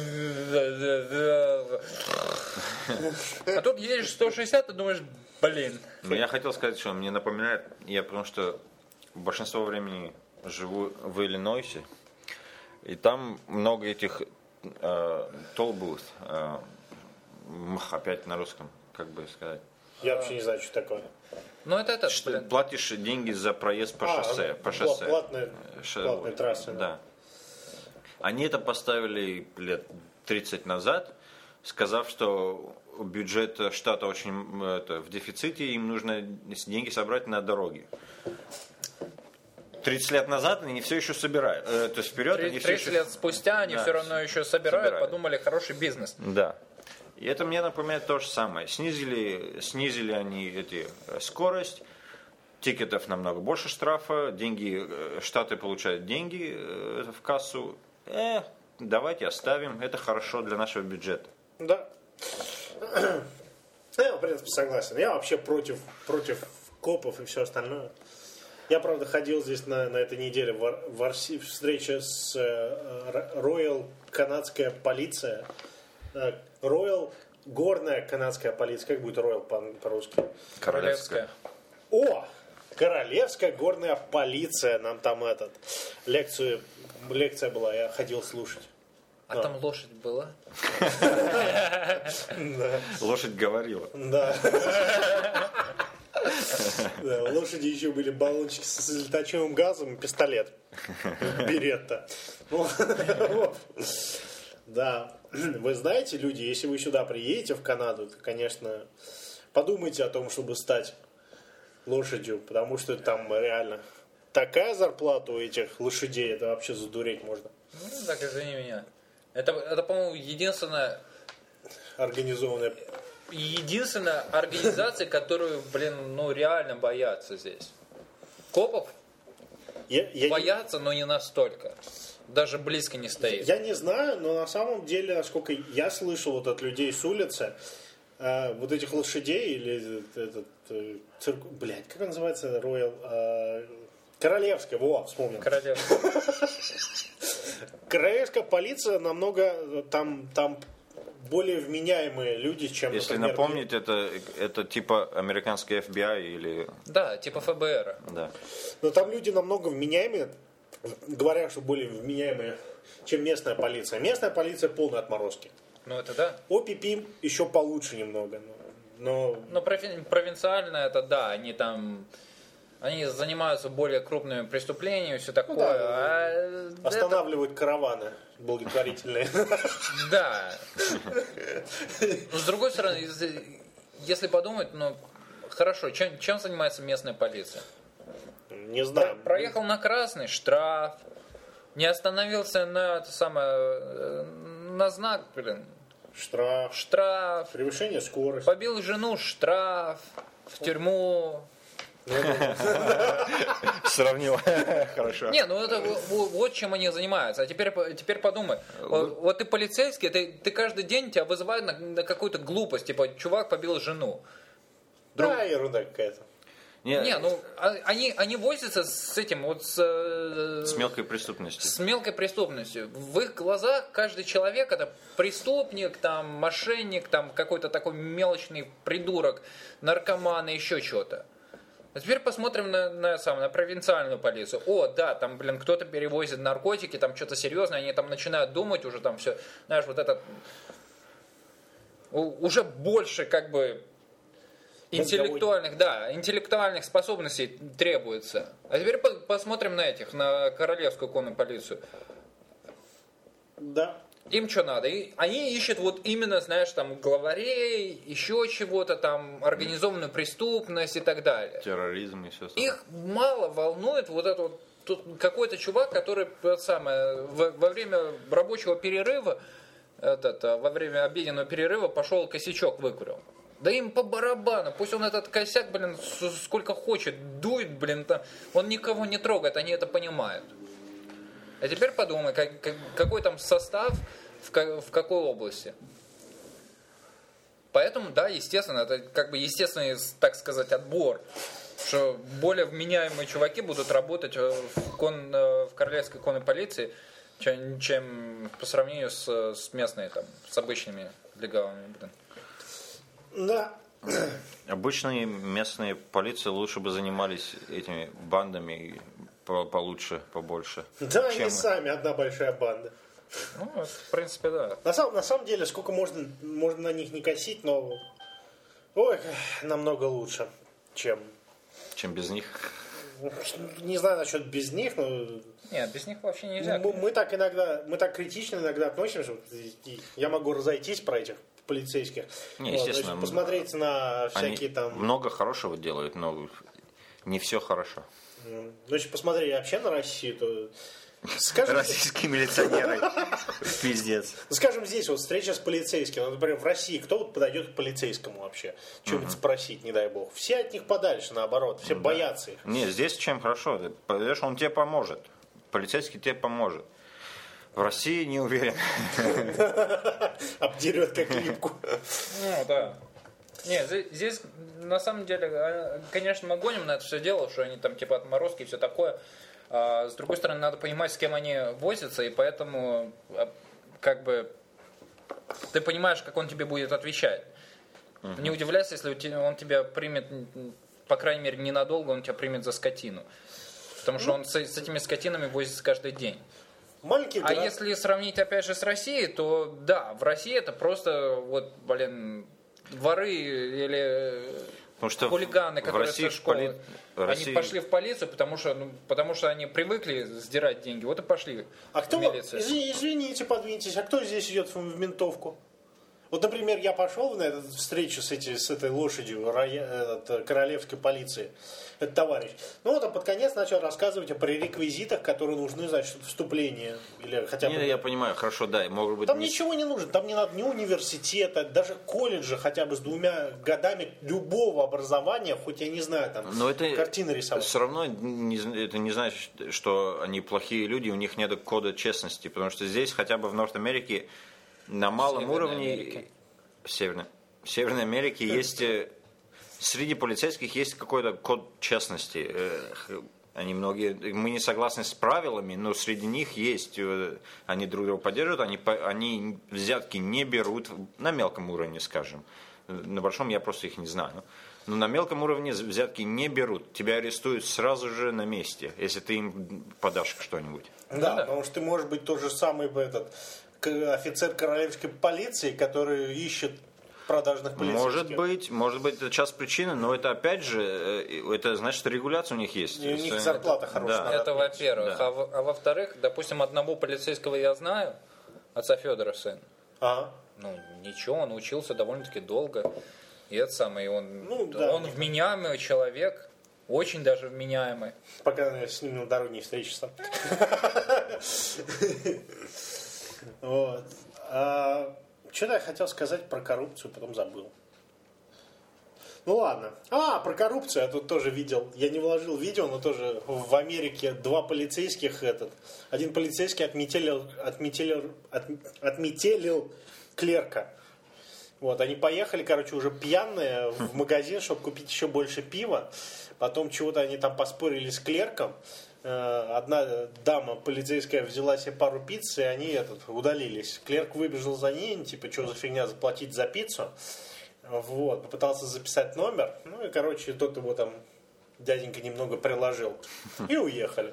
А тут едешь сто шестьдесят и думаешь, блин. Но я хотел сказать, что мне напоминает, я потому что большинство времени живу в Иллинойсе, и там много этих э, толбут, э, мх, опять на русском, как бы сказать. Я вообще не знаю, что такое. Ну это это, Что блин. платишь деньги за проезд по А, шоссе. ну, По пла- шоссе. платные- Ш- платные трассы, да. Да. Они это поставили лет тридцать назад, сказав, что бюджет штата очень м, это, в дефиците, им нужно деньги собрать на дороги. тридцать лет назад они все еще собирают. Э, то есть вперед они все тридцать еще... лет спустя они Да, все равно еще собирают, собирали. подумали, хороший бизнес. Да. И это мне напоминает то же самое. Снизили, снизили они эти, э, скорость, тикетов намного больше штрафа, деньги, э, штаты получают деньги э, в кассу. Э, давайте оставим, это хорошо для нашего бюджета. Да. Я, в принципе, согласен. Я вообще против, против копов и все остальное. Я, правда, ходил здесь на, на этой неделе в, Ар- в Арси, встреча с э, Royal канадская полиция. Э, Royal горная канадская полиция. Как будет Royal по- по-русски? Королевская. О! Королевская горная полиция. Нам там этот лекцию, лекция была, я ходил слушать. А там лошадь была? Лошадь говорила. Да. Да, у лошади еще были баллончики с слезоточивым газом и пистолет. Беретта. Ну, вот. Да. Вы знаете, люди, если вы сюда приедете, в Канаду, то, конечно, подумайте о том, чтобы стать лошадью, потому что там реально такая зарплата у этих лошадей, это вообще задуреть можно. Ну, так, извини меня. Это, это по-моему, единственная, Организованная. единственная организация, которую, блин, ну реально боятся здесь. Копов Я, я, не, боятся, но не настолько. Даже близко не стоит. я не знаю, но на самом деле, насколько я слышал вот от людей с улицы, э, вот этих лошадей или этот э, цирк... Блядь, как он называется? Royal... э, Королевская, во, вспомнил. Королевская. Королевская полиция намного там, там более вменяемые люди, чем, Если например, напомнить, это, это типа американский эф би ай или... Да, типа эф бэ эр. Да. Но там люди намного вменяемые, говорят, что более вменяемые, чем местная полиция. Местная полиция полная отморозки. Ну это да. о пи пи еще получше немного. Но, но Но профи- провинциально это да, они там... Они занимаются более крупными преступлениями, все такое. да, а это- останавливают караваны благотворительные. Да. Но с другой стороны, если- если подумать, ну хорошо, чем, чем занимается местная полиция? Не знаю. Проехал на красный, штраф. Не остановился на это самое, э, на знак, блин, Штраф. штраф. Превышение скорости. Побил жену, штраф. В тюрьму. Сравнил. Хорошо. Не, ну это во- во- вот чем они занимаются. А теперь, по- теперь подумай. Вот, вот ты полицейский, ты, ты каждый день тебя вызывают на, на какую-то глупость. Типа, чувак побил жену. Да, ерунда какая-то. Не, Не, ну а- они, они возятся с этим вот с, э, с мелкой преступностью. с мелкой преступностью. В их глазах каждый человек это преступник, там, мошенник, там, какой-то такой мелочный придурок, наркоман и еще что-то. А теперь посмотрим на, на, сам, на провинциальную полицию. О, да, там, блин, кто-то перевозит наркотики, там что-то серьезное, они там начинают думать уже там все, знаешь, вот это уже больше как бы интеллектуальных, да, интеллектуальных способностей требуется. А теперь по- посмотрим на этих, на королевскую конную полицию. Да. Им что надо? И они ищут вот именно, знаешь, там главарей, еще чего-то там, организованную преступность и так далее. Терроризм и все остальное. Их мало волнует вот это вот тут какой-то чувак, который вот самое, во, во время рабочего перерыва, этот, во время обеденного перерыва пошел косячок выкурил. Да им по барабану, пусть он этот косяк, блин, сколько хочет, дует, блин, там, он никого не трогает, они это понимают. А теперь подумай, как, как, какой там состав, в, в какой области. Поэтому, да, естественно, это как бы естественный, так сказать, отбор, что более вменяемые чуваки будут работать в, кон, в королевской конной полиции, чем, чем по сравнению с, с местной, там, с обычными легавыми, блин. Да. Обычные местные полиции лучше бы занимались этими бандами по- получше, побольше. Да, чем... они сами одна большая банда. Ну, это, в принципе, да. На самом, на самом деле, сколько можно, можно на них не косить, но ой, намного лучше, чем... чем без них. Не знаю насчет без них, но... Нет, без них вообще нельзя. Мы, мы так иногда, мы так критично иногда относимся. Я могу разойтись про этих полицейских. Не, Вот, естественно. значит, посмотреть на всякие Они там... много хорошего делают, но не все хорошо. Ну, если посмотреть вообще на Россию, то... Скажем, Российские милиционеры. Пиздец. ну, скажем, здесь вот встреча с полицейским. Вот, например, в России кто вот подойдет к полицейскому вообще? Что-нибудь спросить, не дай бог. Все от них подальше, наоборот. Все боятся их. Не, здесь чем хорошо. Ты пойдешь, он тебе поможет. Полицейский тебе поможет. В России не уверен. Обдерет как липку. Ну, да. Не, здесь, здесь на самом деле, конечно, мы гоним на это все дело, что они там типа отморозки и все такое. А с другой стороны, надо понимать, с кем они возятся, и поэтому как бы ты понимаешь, как он тебе будет отвечать. Uh-huh. Не удивляйся, если он тебя примет, по крайней мере, ненадолго, он тебя примет за скотину. Потому что он с, с этими скотинами возится каждый день. Маленький А город. если сравнить опять же с Россией, то да, в России это просто вот, блин, воры или Потому что хулиганы, в которые России со школы. поли... России... Они пошли в полицию, потому что, ну, потому что они привыкли сдирать деньги, вот и пошли А кто, в милицию. извини- извините, подвиньтесь, а кто здесь идет в ментовку? Вот, например, я пошел на эту встречу с, эти, с этой лошадью роя, этот, королевской полиции, этот товарищ. Ну, вот он под конец начал рассказывать о пререквизитах, которые нужны, значит, вступление. Или хотя бы... Не, я понимаю, хорошо, да, может быть... Там не... ничего не нужно, там не надо ни университета, даже колледжа хотя бы с двумя годами любого образования, хоть я не знаю, там, Но это картины рисовать. Все равно не, это не значит, что они плохие люди, у них нет кода честности, потому что здесь хотя бы в Норт-Америке на малом Северной уровне... Америке. В Северной, в Северной Америке есть... Среди полицейских есть какой-то код честности. Они многие, мы не согласны с правилами, но среди них есть, они друг друга поддерживают, они, они взятки не берут на мелком уровне, скажем. На большом я просто их не знаю. Но на мелком уровне взятки не берут. Тебя арестуют сразу же на месте, если ты им подашь что-нибудь. Да, Ну, да. потому что ты можешь быть тот же самый этот, к- офицер королевской полиции, который ищет продажных полицейских. Может быть, может быть, это часть причины, но это опять же, э, это значит, что регуляция у них есть. И у них Это- зарплата хорошая. Да. Это во-первых. Да. А, во- а во-вторых, допустим, одного полицейского я знаю, отца Федора сын. Ага. Ну, ничего, он учился довольно-таки долго. И это самое, он, Ну, да. он вменяемый человек, очень даже вменяемый. Пока я с ним на дороге не встретишься. Вот. Что-то я хотел сказать про коррупцию, потом забыл. Ну ладно. А, про коррупцию я тут тоже видел. Я не вложил видео, но тоже в Америке два полицейских этот. Один полицейский отметелил, отметелил, от- отметелил клерка. Вот, они поехали, короче, уже пьяные в магазин, чтобы купить еще больше пива. Потом чего-то они там поспорили с клерком. Одна дама полицейская взяла себе пару пицц, и они этот, удалились. Клерк выбежал за ней, типа, что за фигня заплатить за пиццу. Вот, попытался записать номер. Ну и, короче, тот его там, дяденька немного приложил. И уехали.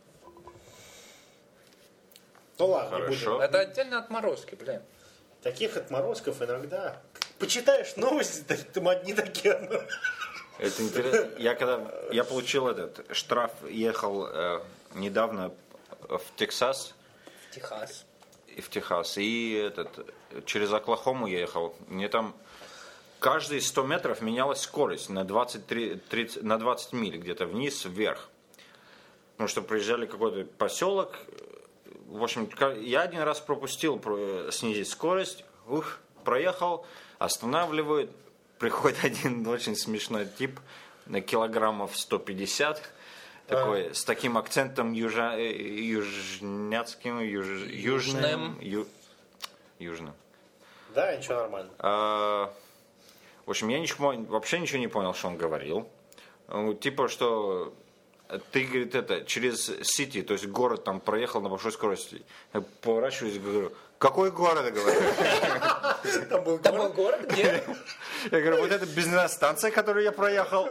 Ну ладно, не будем. Это отдельно отморозки, блин. Таких отморозков иногда. Почитаешь новости, там одни такие. Это интересно. Я когда я получил этот штраф, ехал э, недавно в Техас. Техас. И в Техас. И этот через Оклахому ехал. Мне там каждые сто метров менялась скорость на двадцать три, тридцать, на двадцать миль где-то вниз, вверх. Потому что проезжали какой-то поселок. В общем, я один раз пропустил снизить скорость, ух, проехал, останавливают, приходит один очень смешной тип на килограммов сто пятьдесят, такой, а. с таким акцентом южа, южняцким, юж, южным, ю, южным. Да, ничего, нормально. А, в общем, я ничего, вообще ничего не понял, что он говорил. Типа, что... Ты, говорит, это, через Сити, то есть город там проехал на большой скорости. Я поворачиваюсь и говорю, какой город, я говорю? Там был Там был город, где? Я говорю, вот это бензиностанция, которую я проехал.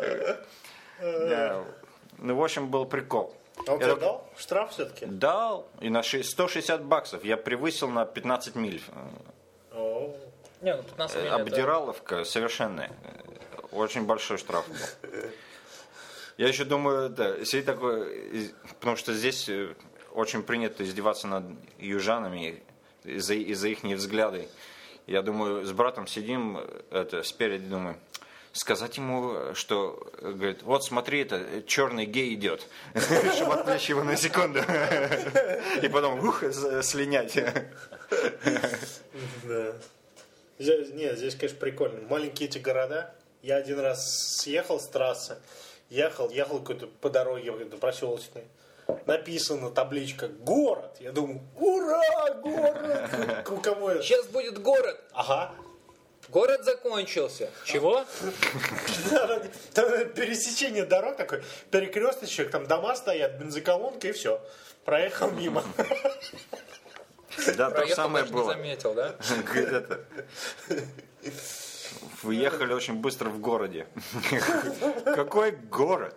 Ну, в общем, был прикол. А он тебе дал штраф все-таки? Дал, и на сто шестьдесят баксов. Я превысил на пятнадцать миль. Не, ну пятнадцать миль Обдираловка совершенная. Очень большой штраф был. Я еще думаю, да, сидит такой, потому что здесь очень принято издеваться над южанами из-за, из-за их взгляды. Я думаю, с братом сидим, это, спереди, думаю, сказать ему, что, говорит, вот смотри, это черный гей идет, чтобы отвлечь его на секунду. И потом, ух, слинять. Да. Нет, здесь, конечно, прикольно. Маленькие эти города. Я один раз съехал с трассы. Ехал, ехал какой-то по дороге проселочной. Написано табличка «Город». Я думаю, ура, город! У кого это? Сейчас будет город. Ага. Город закончился. Чего? Там пересечение дорог такой, перекресточек, там дома стоят, бензоколонка и все. Проехал мимо. Да, то самое было. было. Заметил, да? Вы ехали очень быстро в городе. Какой город?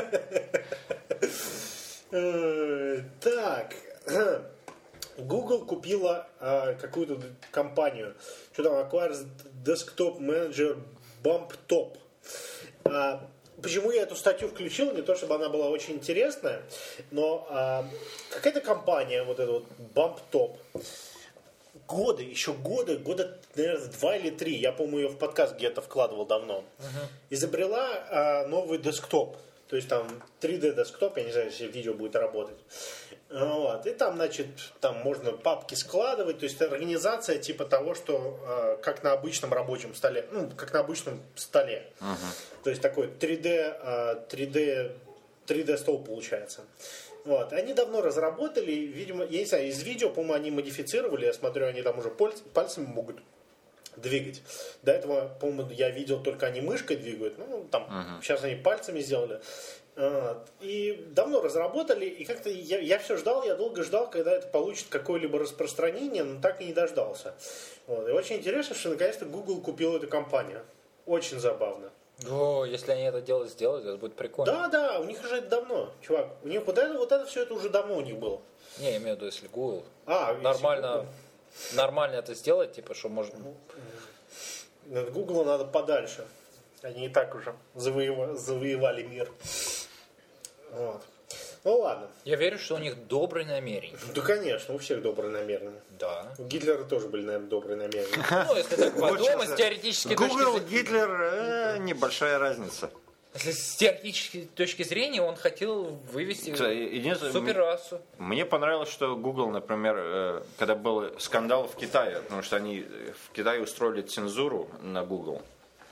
Так. Google купила какую-то компанию. Что там? Acquires Desktop Manager BumpTop. Почему я эту статью включил? Не то, чтобы она была очень интересная, но какая-то компания, вот эта вот BumpTop, годы, еще годы, года, наверное, два или три, я, по-моему, ее в подкаст где-то вкладывал давно, uh-huh. изобрела а, новый десктоп. То есть там три дэ десктоп, я не знаю, если видео будет работать. Вот. И там, значит, там можно папки складывать, то есть организация типа того, что а, как на обычном рабочем столе, ну, как на обычном столе. Uh-huh. То есть такой три дэ, а, три дэ, три дэ стол получается. Вот. Они давно разработали, видимо, я не знаю, из видео, по-моему, они модифицировали, я смотрю, они там уже пальцами могут двигать. До этого, по-моему, я видел, только они мышкой двигают, ну, там, uh-huh. сейчас они пальцами сделали. Вот. И давно разработали, и как-то я, я все ждал, я долго ждал, когда это получит какое-либо распространение, но так и не дождался. Вот. И очень интересно, что наконец-то Google купил эту компанию. Очень забавно. О, если они это дело сделают, это будет прикольно. Да, да, у них уже это давно, чувак. У них вот это, вот это все это уже давно у них было. Не, я имею в виду, если Google а, нормально, если нормально это сделать, типа, что можно... От Google надо подальше. Они и так уже завоевали, завоевали мир. Вот. Ну ладно. Я верю, что у них добрые намерения. Да, конечно, у всех добрые намерения. Да. У Гитлера тоже были, наверное, добрые намерения. Ну, если так подумать, с теоретической точки зрения... Google, Гитлер, небольшая разница. С теоретической точки зрения он хотел вывести суперрасу. Мне понравилось, что Google, например, когда был скандал в Китае, потому что они в Китае устроили цензуру на Google.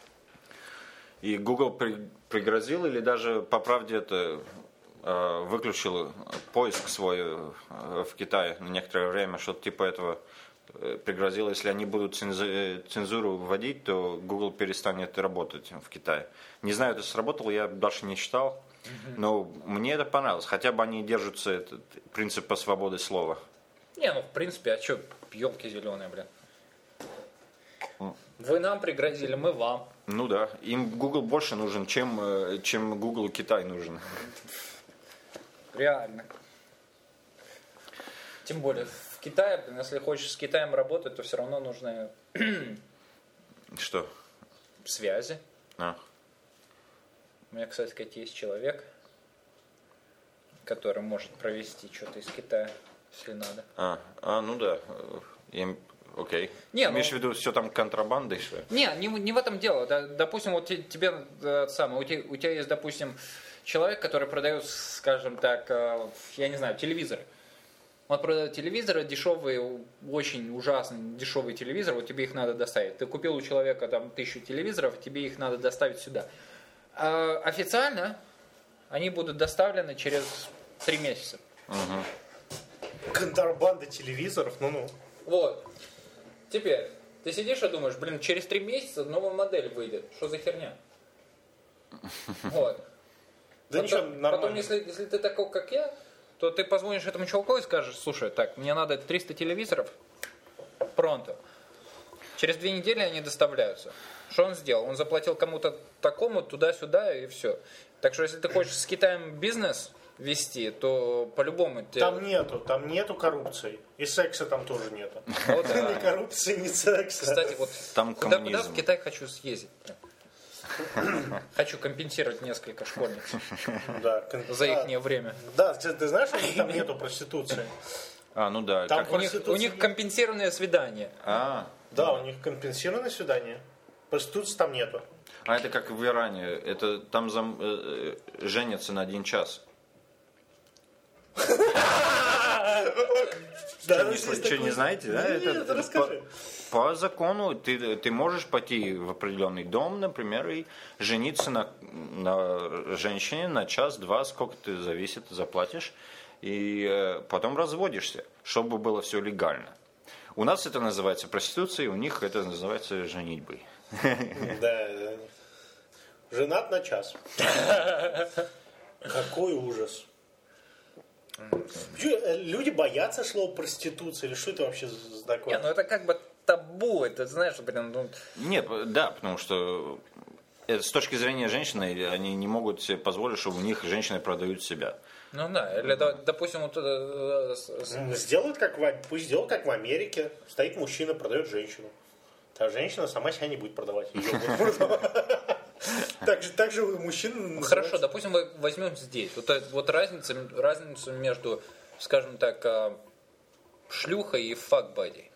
И Google пригрозил или даже, по правде, это выключил поиск свой в Китае на некоторое время, что-то типа этого э, пригрозил, если они будут цензу- цензуру вводить, то Google перестанет работать в Китае. Не знаю, это сработало, я дальше не читал, но мне это понравилось. Хотя бы они держатся этот принципа свободы слова. Не, ну в принципе, а что, елки зеленые, блин. Вы нам пригрозили, мы вам. Ну да, им Google больше нужен, чем, э, чем Google Китай нужен. Реально. Тем более в Китае, блин, если хочешь с Китаем работать, то все равно нужны Что? связи. А. У меня, кстати сказать, есть человек, который может провести что-то из Китая, если надо. А, а ну да. Им... Окей. Не, Имеешь ну- в виду все там контрабандой, что ли? Не, не, не в этом дело. Да, допустим, вот те- тебе э, самое, у тебя, у тебя есть, допустим, человек, который продает, скажем так, э, я не знаю, телевизоры. Он продает телевизоры, дешевые, очень ужасно дешевые телевизоры, вот тебе их надо доставить. Ты купил у человека там тысячу телевизоров, тебе их надо доставить сюда. А официально они будут доставлены через три месяца. Контрабанда телевизоров, ну-ну. Вот. Теперь, ты сидишь и думаешь, блин, через три месяца новая модель выйдет. Что за херня? Вот. Да потом, ничего, нормально. Потом, если, если ты такой, как я, то ты позвонишь этому чуваку и скажешь, слушай, так, мне надо триста телевизоров, пронто. Через две недели они доставляются. Что он сделал? Он заплатил кому-то такому, туда-сюда, и все. Так что, если ты хочешь с Китаем бизнес вести, то по-любому... Тебе... Там нету, там нету коррупции. И секса там тоже нету. Ну да. Ни коррупции, ни секса. Кстати, вот Там куда, куда коммунизм. в Китай хочу съездить. Хочу компенсировать несколько школьниц Да, кон- за да. их время. Да, ты, ты знаешь, у них там нету проституции. А, ну да. Там как- У них, у Проституция них нет. компенсированное свидание. А, Да, у них компенсированное свидание. Проституции там нету. а это как в Иране. Это там зам- э, э, женятся на один час. Да, Что, не, здесь что, такой- не знаете, да? Нет, Это- расскажи. По, по закону ты, ты можешь пойти в определенный дом, например, и жениться на, на женщине на час-два, сколько ты зависит, заплатишь, и э, потом разводишься, чтобы было все легально. У нас это называется проституцией, у них это называется женитьбой. Да, да. Женат на час. Какой ужас. Чё, э, Люди боятся слова проституция, или что это вообще за такое? Не, ну это как бы табу, это знаешь, блин, ну, Нет, да, потому что э, с точки зрения женщины они не могут себе позволить, чтобы у них женщины продают себя. ну да, или да, допустим, вот, э, с- с- М, Сделают как в, пусть сделают как в Америке. Стоит мужчина, продает женщину. А женщина сама себя не будет продавать. Её будут продавать. Так же, так же мужчина... хорошо, допустим, мы возьмем здесь, вот, э- вот разница, разницу между, скажем так, э, шлюхой и факбади.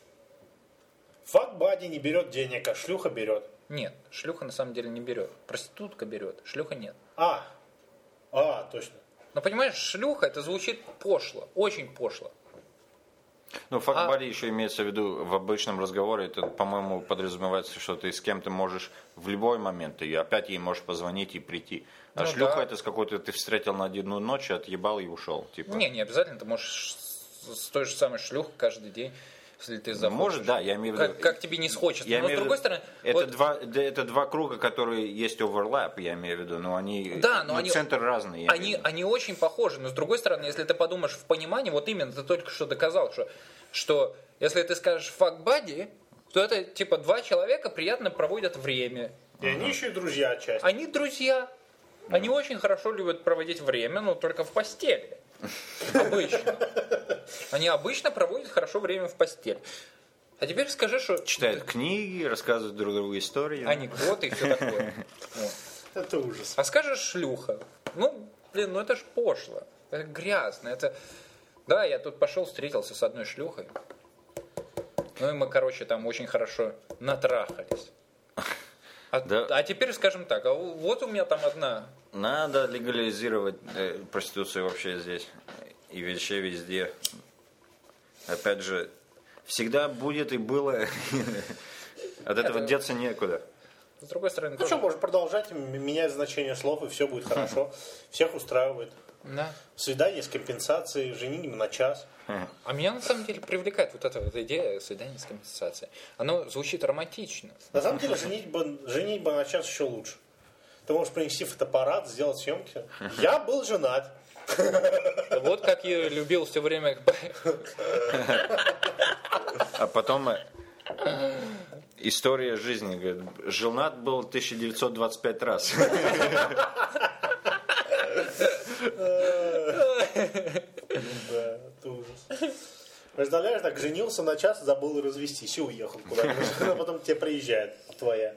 Фак-бади не берет денег, а шлюха берет. Нет, шлюха на самом деле не берет, проститутка берет, шлюха нет. А, а, точно. Но понимаешь, шлюха, это звучит пошло, очень пошло. Ну, факт-бади еще имеется в виду в обычном разговоре, это, по-моему, подразумевается, что ты с кем-то можешь в любой момент, и опять ей можешь позвонить и прийти. А Ну шлюха да. это с какой-то ты встретил на одну ночь, отъебал и ушел. Типа. Не, не обязательно, ты можешь с с той же самой шлюхой каждый день, если ты захочешь. Может, да, я имею в виду. Как, как тебе не схочется. Я Но с имею в другой виду, стороны, это, вот- два, да, это два круга, которые есть оверлап, я имею в виду, но они, Да, но ну, они- центр разный. я Они, имею в виду. они очень похожи, но с другой стороны, если ты подумаешь в понимании, вот именно ты только что доказал, что, что если ты скажешь фак-бади, то это типа два человека приятно проводят время. И они еще и друзья отчасти. Они друзья. Они очень хорошо любят проводить время, но только в постели. Обычно. Они обычно проводят хорошо время в постели. А теперь скажи, что... Читают книги, рассказывают друг другу истории. Анекдоты и все такое. Вот. Это ужас. А скажешь шлюха. Ну, блин, ну это ж пошло. Это грязно. Это... Да, я тут пошел, встретился с одной шлюхой. Ну и мы, короче, там очень хорошо натрахались. А, Да. а теперь скажем так, а у- вот у меня там одна. Надо легализировать э, проституцию вообще здесь. И вообще везде. Опять же, всегда будет и было. От этого Это- деться некуда. с другой стороны, Ну тоже... что, можно продолжать м- менять значение слов, и все будет хорошо. Всех устраивает. Да. Свидание с компенсацией, женитьба на час. А меня на самом деле привлекает вот эта вот идея свидания с компенсацией. Оно звучит романтично. На самом деле, женитьба, женитьба на час еще лучше. Ты можешь принести фотоаппарат, сделать съемки. Я был женат. Вот как я любил все время... А потом э, история жизни. Говорит, женат был тысяча девятьсот двадцать пять раз. Да, это ужас. Представляешь, так женился на час, забыл развестись и уехал куда-нибудь. А потом к тебе приезжает твоя.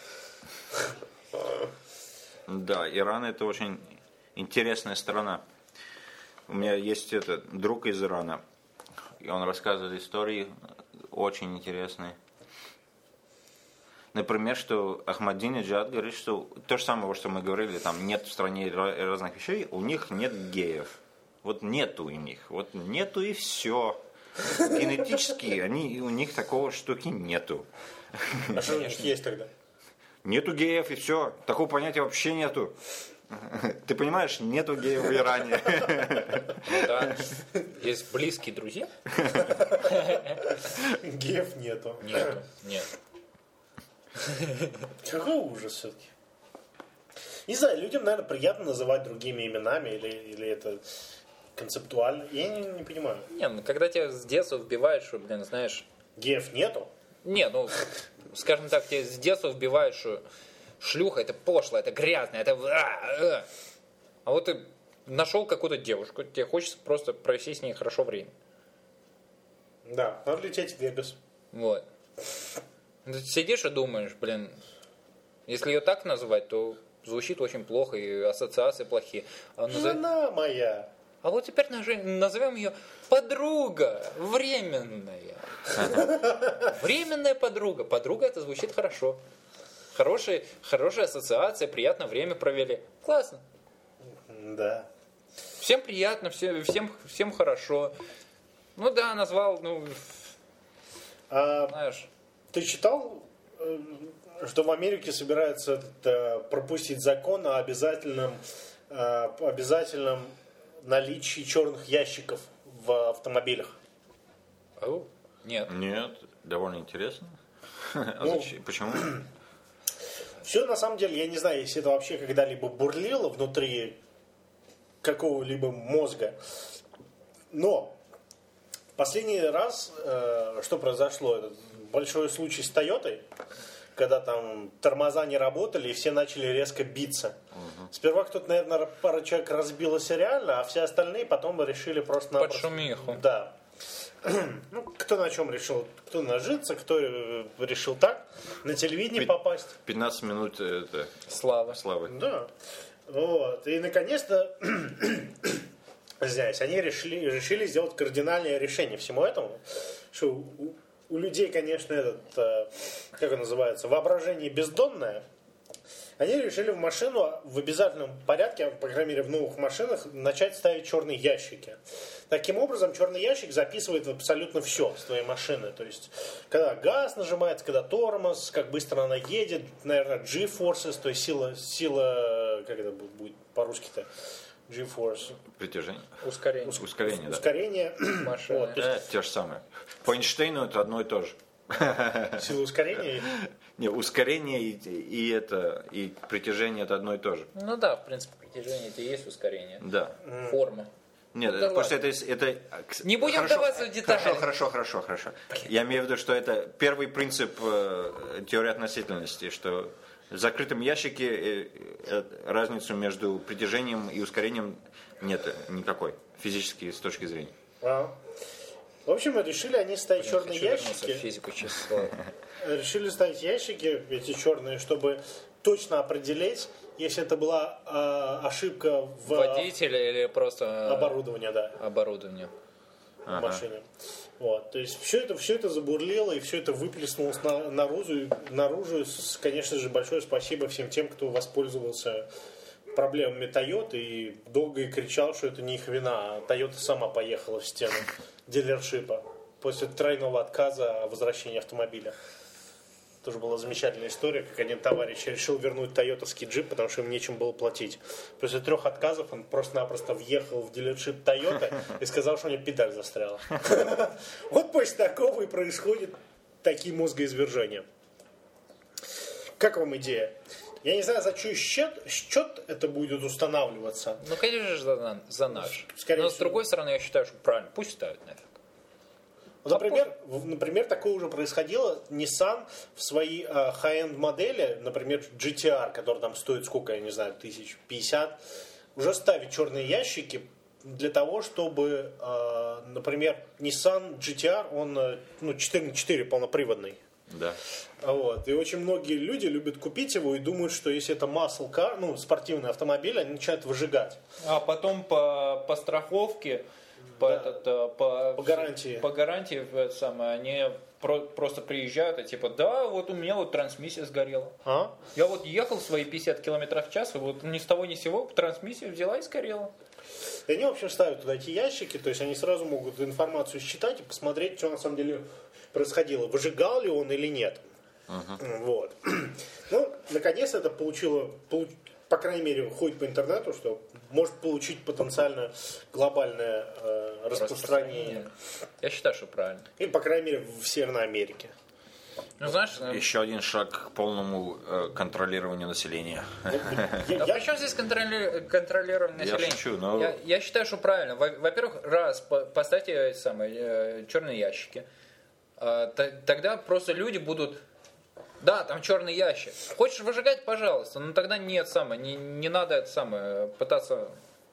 Да, Иран это очень интересная страна. У меня есть этот друг из Ирана, и он рассказывает истории очень интересные. Например, что Ахмадинеджад говорит, что то же самое, что мы говорили, там нет в стране разных вещей, у них нет геев. Вот нету у них, вот нету и все. Генетически они, у них такого штуки нету. А что у них есть тогда? Нету геев и все. Такого понятия вообще нету. Ты понимаешь, нету геев в Иране. Да. Есть близкие друзья? Геев нету. Нету. Нет. Какой ужас все-таки. Не знаю, людям, наверное, приятно называть другими именами, или, или это концептуально. Я не, не понимаю. Не, ну когда тебя с детства вбивают, что, блин, знаешь... Геев нету? Не, ну, скажем так, тебе с детства вбивают, что шлюха это пошло, это грязно, это... А вот ты нашел какую-то девушку, тебе хочется просто провести с ней хорошо время. Да, надо лететь в Вегас. Вот. Ты сидишь и думаешь, блин, если ее так назвать, то звучит очень плохо, и ассоциации плохие. А, назов... Жена моя. а вот теперь назовем ее подруга, временная. Временная подруга. Подруга это звучит хорошо. Хорошая, хорошая ассоциация, приятно время провели. Классно. Да. Всем приятно, всем, всем, всем хорошо. Ну да, назвал, ну, А знаешь... ты читал, э, что в Америке собираются э, пропустить закон о обязательном, э, обязательном наличии черных ящиков в автомобилях? Ау, нет. Нет, довольно интересно. А Ну, зачем? Почему? Все на самом деле, я не знаю, если это вообще когда-либо бурлило внутри какого-либо мозга. Но последний раз, э, что произошло, это большой случай с Тойотой, когда там тормоза не работали и все начали резко биться. Угу. Сперва кто-то, наверное, пара человек разбилось реально, а все остальные потом решили просто... Под шумиху. Да. Ну, кто на чем решил, кто нажиться, кто решил так, на телевидение Пи- попасть. пятнадцать минут это, Слава. славы. Да. Вот. И наконец-то, здесь они решили, решили сделать кардинальное решение всему этому, что у, у людей, конечно, этот, как это называется, воображение бездонное. Они решили в машину в обязательном порядке, по крайней мере в новых машинах, начать ставить черные ящики. Таким образом, черный ящик записывает абсолютно все с твоей машины. То есть, когда газ нажимается, когда тормоз, как быстро она едет, наверное, G-forces, то есть сила, сила, как это будет по-русски-то, G-force. Притяжение. Ускорение. Ус- Ускорение, да. Ускорение. Машины. Вот, то есть Э, те же самые. По Эйнштейну это одно и то же. сила ускорения. Не, ускорение и, и это и притяжение это одно и то же. Ну да, в принципе, притяжение это и есть ускорение. Да. Форма. Нет, Ну, это, да просто ладно. это, это... Не будем хорошо, вдаваться в детали. Хорошо, хорошо, хорошо, хорошо. Я имею в виду, что это первый принцип э, теории относительности, что в закрытом ящике э, э, разницу между притяжением и ускорением нет никакой, физически с точки зрения. А. В общем, решили они ставить черные Хочу вернуться в ящики. физику, честное слово. Решили ставить ящики, эти черные, чтобы точно определить, если это была э, ошибка в Водителя или просто оборудовании, да, оборудование. в машине. Вот, то есть все это, все это забурлило и все это выплеснулось на, наружу, наружу. С- Конечно же, большое спасибо всем тем, кто воспользовался проблемами Toyota и долго и кричал, что это не их вина, а Toyota сама поехала в стену дилершипа после тройного отказа о возвращении автомобиля. Тоже была замечательная история, как один товарищ решил вернуть тойотовский джип, потому что им нечем было платить. После трех отказов он просто-напросто въехал в дилершип Тойоты и сказал, что у него педаль застряла. Вот после такого и происходят такие мозгоизвержения. Как вам идея? Я не знаю, за чей счет, счет это будет устанавливаться. Ну, конечно же, за, за наш. Скорее Но с всего. другой стороны, я считаю, что правильно. Пусть ставят нафиг. Например, в- например, такое уже происходило. Nissan в свои э, high-end модели, например, джи ти ар, который там стоит сколько, я не знаю, тысяч пятьдесят, уже ставит черные ящики для того, чтобы, э, например, Nissan джи ти ар, он э, ну, четыре на четыре полноприводный. Да. Вот. И очень многие люди любят купить его и думают, что если это muscle car, ну, спортивный автомобиль, они начинают выжигать. А потом по, по страховке, по, Да. этот, э, по, По гарантии. по гарантии это самое, они про- просто приезжают и типа, да, вот у меня вот трансмиссия сгорела. А? Я вот ехал свои пятьдесят километров в час, и вот ни с того ни с сего трансмиссия взяла и сгорела. И они, в общем, ставят туда эти ящики, то есть они сразу могут информацию считать и посмотреть, что на самом деле происходило, выжигал ли он или нет. Вот. Ну, наконец это получило, полу- по крайней мере, ходит по интернету, что может получить потенциально глобальное э, распространение. Я считаю, что правильно. Или, по крайней мере, в Северной Америке. Ну, знаешь, э, Еще один шаг к полному э, контролированию населения. Я- да я- при чем здесь контроли- контролирование Я населения? шучу, но- я, я считаю, что правильно. Во- Во-первых, раз, по- поставьте эти самые э, черные ящики. А, т- тогда просто люди будут... Да, там черный ящик. Хочешь выжигать, пожалуйста. Но тогда нет, самое, не, не надо это самое, пытаться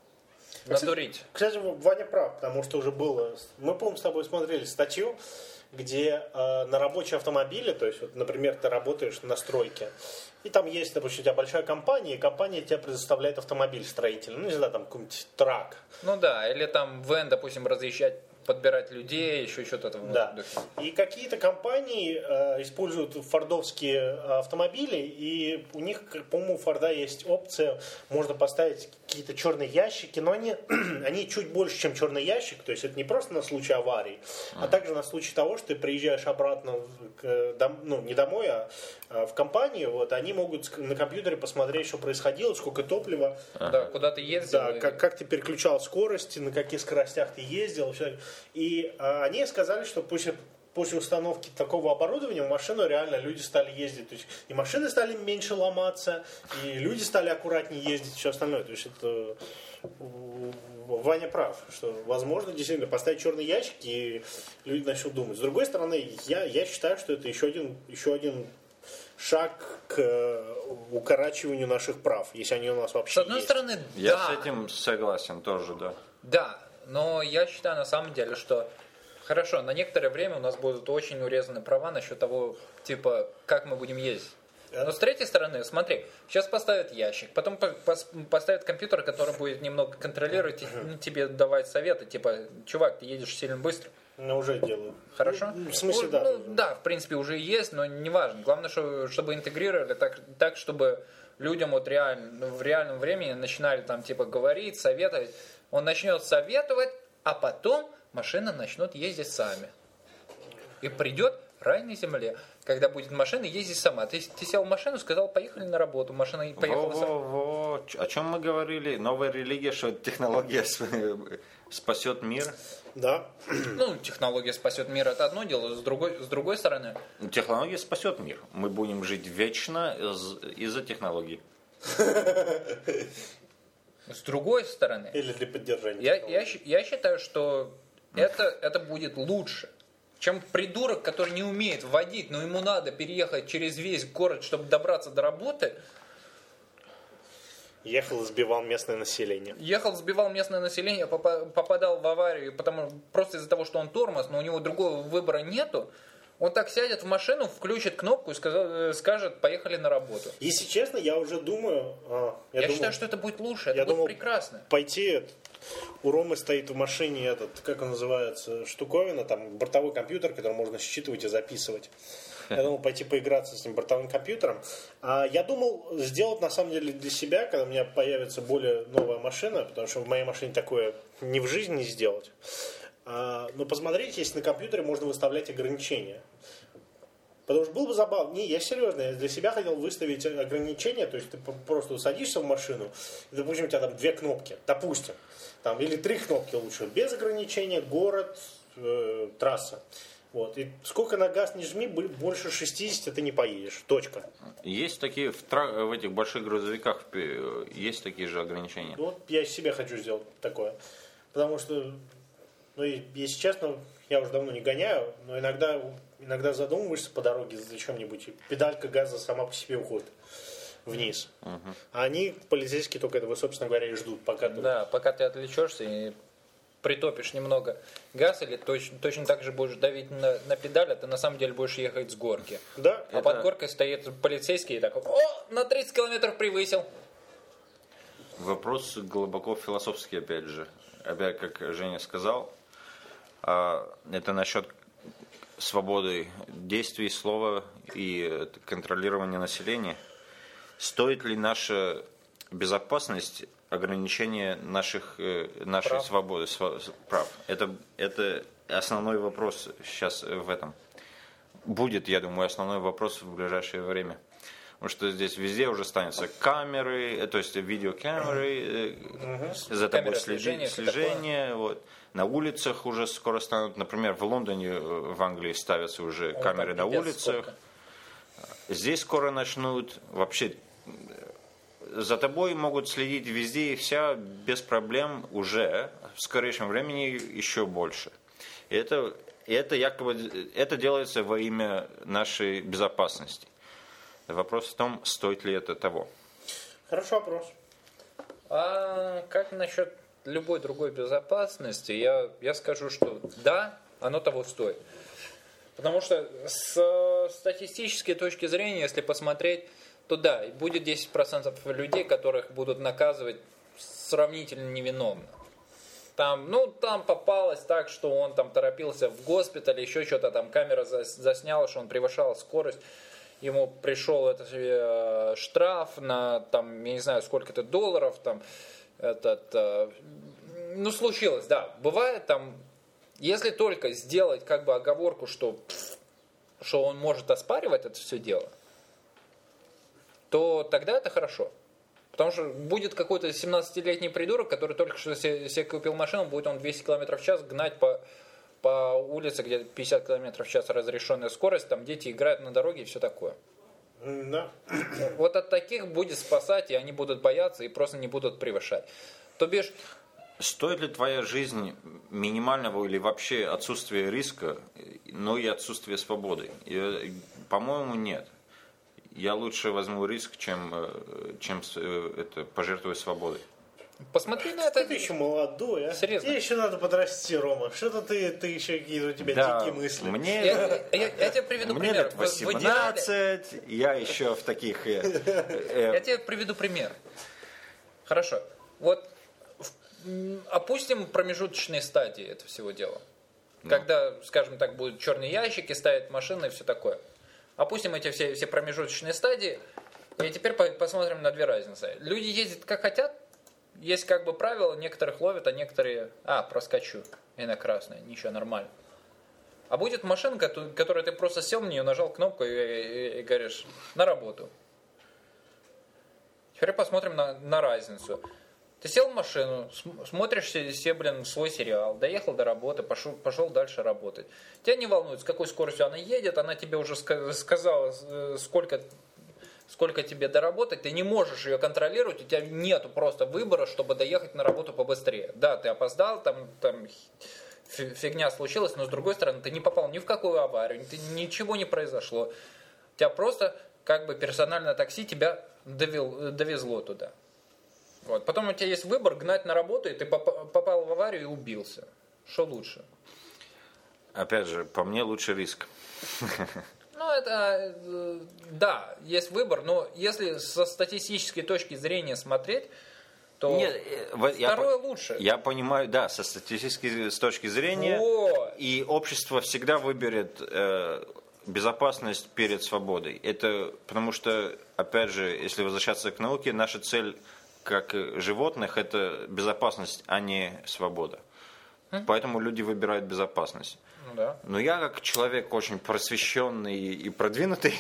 надурить. Кстати, Ваня прав, потому что уже было... Мы, по-моему, с тобой смотрели статью, где э, на рабочие автомобили, то есть, вот, например, ты работаешь на стройке, и там есть, допустим, у тебя большая компания, и компания тебе предоставляет автомобиль строительный, ну, не знаю, там какой-нибудь трак. Ну да, или там вэн, допустим, разъезжать, подбирать людей, еще что-то там. Да. И какие-то компании э, используют фордовские автомобили, и у них, как, по-моему, у Форда есть опция, можно поставить какие-то черные ящики, но они, они чуть больше, чем черный ящик, то есть это не просто на случай аварии, а также на случай того, что ты приезжаешь обратно, к, дом- ну, не домой, а а в компанию, вот, они могут ск- на компьютере посмотреть, что происходило, сколько топлива, Да, куда ты ездил. да, и- как, как ты переключал скорости, на каких скоростях ты ездил. И всё. И а, они сказали, что после, после установки такого оборудования в машину реально люди стали ездить. То есть и машины стали меньше ломаться, и люди стали аккуратнее ездить, и все остальное. То есть это м, Ваня прав, что возможно действительно поставить черный ящик, и люди начнут думать. С другой стороны, я, я считаю, что это еще один, еще один шаг к э, укорачиванию наших прав, если они у нас вообще С одной есть. стороны, Я да. с этим согласен тоже, да. Да, но я считаю на самом деле, что хорошо, на некоторое время у нас будут очень урезаны права насчет того, типа, как мы будем ездить. Но с третьей стороны, смотри, сейчас поставят ящик, потом по- пос- поставят компьютер, который будет немного контролировать и ну, тебе давать советы, типа, чувак, ты едешь сильно быстро. Ну, уже делаю. Хорошо? Ну, в смысле, Ну, да. ну, да, в принципе, уже есть, но не важно. Главное, что- чтобы интегрировали так, так, чтобы людям вот реально, в реальном времени начинали там типа говорить, советовать. Он начнет советовать, а потом машины начнут ездить сами. И придет рай на земле, когда будет машина ездить сама. Ты, ты сел в машину, сказал, поехали на работу. Машина поехала сама. Во-во-во. О чем мы говорили? Новая религия, что технология сп- спасет мир. Да. Ну, технология спасет мир, это одно дело. С другой, с другой стороны, Технология спасет мир. Мы будем жить вечно из- из-за технологий. с другой стороны, Или для поддержания. Я, я, щ- я считаю, что это, это будет лучше, чем придурок, который не умеет водить, но ему надо переехать через весь город, чтобы добраться до работы. Ехал и сбивал местное население. Ехал, сбивал местное население, попа- попадал в аварию, потому, просто из-за того, что он тормоз, но у него другого выбора нету. Он так сядет в машину, включит кнопку и сказа- скажет, поехали на работу. Если честно, я уже думаю... а, Я, думаю, считаю, что это будет лучше, это я будет думал, прекрасно. пойти... этот, У Ромы стоит в машине этот, как он называется, штуковина, там бортовой компьютер, который можно считывать и записывать. Я думал пойти поиграться с этим бортовым компьютером. А я думал сделать на самом деле для себя, когда у меня появится более новая машина, потому что в моей машине такое ни в жизни не сделать. А, но посмотрите, если на компьютере можно выставлять ограничения. Потому что было бы забавно. Не, я серьезно, я для себя хотел выставить ограничения, то есть ты просто садишься в машину, и, допустим, у тебя там две кнопки, допустим, там, или три кнопки лучше, без ограничения, город, э, трасса. Вот. И сколько на газ не жми, больше шестидесяти ты не поедешь. Точка. Есть такие, в, тра- в этих больших грузовиках есть такие же ограничения? Вот я себе хочу сделать такое. Потому что, ну, если честно, я уже давно не гоняю, но иногда, иногда задумываешься по дороге за чем-нибудь, и педалька газа сама по себе уходит вниз. Uh-huh. А они, полицейские, только этого, собственно говоря, и ждут, пока ты... Да, пока ты отвлечешься и притопишь немного газ, или точно, точно так же будешь давить на, на педаль, а ты на самом деле будешь ехать с горки. Да. А Это... под горкой стоит полицейский и такой: о, на тридцать километров превысил. Вопрос глубоко философский, опять же. Опять, как Женя сказал, это насчет свободы действий, слова и контролирования населения. Стоит ли наша безопасность ограничения наших, нашей прав. свободы, прав? Это, это основной вопрос сейчас в этом. Будет, я думаю, основной вопрос в ближайшее время. Потому что здесь везде уже станутся камеры, то есть видеокамеры, угу. за тобой слежение, слежение вот. На улицах уже скоро станут, например, в Лондоне, в Англии ставятся уже О, камеры на улицах. Сколько. Здесь скоро начнут вообще... За тобой могут следить везде и вся без проблем уже, в скорейшем времени еще больше. И это, это якобы это делается во имя нашей безопасности. Вопрос в том, стоит ли это того. Хороший вопрос. А как насчет любой другой безопасности? Я, я скажу, что да, оно того стоит. Потому что с статистической точки зрения, если посмотреть, то да, будет десять процентов людей, которых будут наказывать сравнительно невиновно. Там, ну, там попалось так, что он там торопился в госпитале, еще что-то там, камера засняла, что он превышал скорость. Ему пришел этот э, штраф на, там, я не знаю, сколько-то долларов, там, этот, э, ну, случилось, да. Бывает там, если только сделать как бы оговорку, что, что он может оспаривать это все дело, то тогда это хорошо. Потому что будет какой-то семнадцатилетний придурок, который только что себе, себе купил машину, будет он двести километров в час гнать по, по улице, где пятьдесят километров в час разрешенная скорость, там дети играют на дороге и все такое. Да. Вот от таких будет спасать, и они будут бояться и просто не будут превышать. То бишь... Стоит ли твоя жизнь минимального или вообще отсутствия риска, но и отсутствия свободы? И, по-моему, нет. Я лучше возьму риск, чем, чем это, пожертвую свободой. Посмотри на это. Ты еще молодой, а? Серьезно. Тебе еще надо подрасти, Рома. Что-то ты, ты еще какие-то у тебя да, дикие мысли. Мне, я, я, я тебе приведу мне пример. лет восемнадцать, в, в я еще в таких... Э, э, я тебе приведу пример. Хорошо. Вот в, опустим промежуточные стадии этого всего дела. Ну. Когда, скажем так, будут черные ящики, ставят машины и все такое. Опустим эти все, все промежуточные стадии, и теперь посмотрим на две разницы. Люди ездят как хотят, есть как бы правила, некоторых ловят, а некоторые, а, проскочу, и на красное, ничего, нормально. А будет машина, которую ты просто сел на нее, нажал кнопку и, и, и говоришь, на работу. Теперь посмотрим на, на разницу. Ты сел в машину, смотришь себе, блин, свой сериал, доехал до работы, пошел, пошел дальше работать. Тебя не волнует, с какой скоростью она едет, она тебе уже сказала, сколько, сколько тебе доработать, ты не можешь ее контролировать, у тебя нету просто выбора, чтобы доехать на работу побыстрее. Да, ты опоздал, там, там фигня случилась, но с другой стороны, ты не попал ни в какую аварию, ты, ничего не произошло. У тебя просто как бы персональное такси тебя довел, довезло туда. Вот. Потом у тебя есть выбор гнать на работу, и ты попал в аварию и убился. Что лучше? Опять же, по мне лучше риск. Ну, это, да, есть выбор, но если со статистической точки зрения смотреть, то Нет, второе я, лучше. Я понимаю, да, со статистической с точки зрения, вот. И общество всегда выберет э, безопасность перед свободой. Это потому что, опять же, если возвращаться к науке, наша цель как животных, это безопасность, а не свобода. Поэтому люди выбирают безопасность. Ну да. Но я как человек очень просвещенный и продвинутый.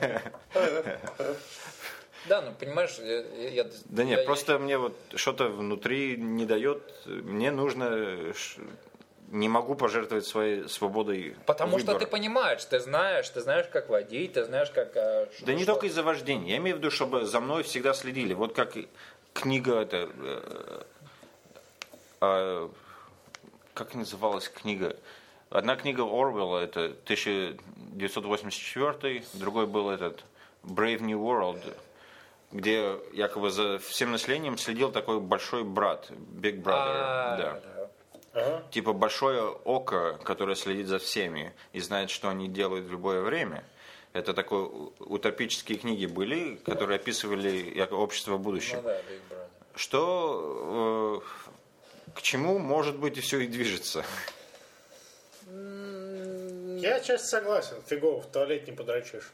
Да, ну понимаешь, я, я, Да нет, я, просто я... мне вот что-то внутри не дает. Мне нужно, не могу пожертвовать своей свободой. Потому выбора. что ты понимаешь, ты знаешь, ты знаешь, как водить, ты знаешь, как. Да что, не что... только из-за вождения. Я имею в виду, чтобы за мной всегда следили. Вот как книга это. Э, э, как называлась книга? Одна книга Орвелла, это тысяча девятьсот восемьдесят четвёртый, другой был этот Brave New World, где якобы за всем населением следил такой большой брат, Big Brother, А, да. да. Ага. Типа большое око, которое следит за всеми и знает, что они делают в любое время. Это такой утопические книги были, которые описывали якобы общество будущего. Ну да, Big Brother. Что э, к чему, может быть, и все и движется. Я часто согласен. Фигово, в туалет не подрочишь.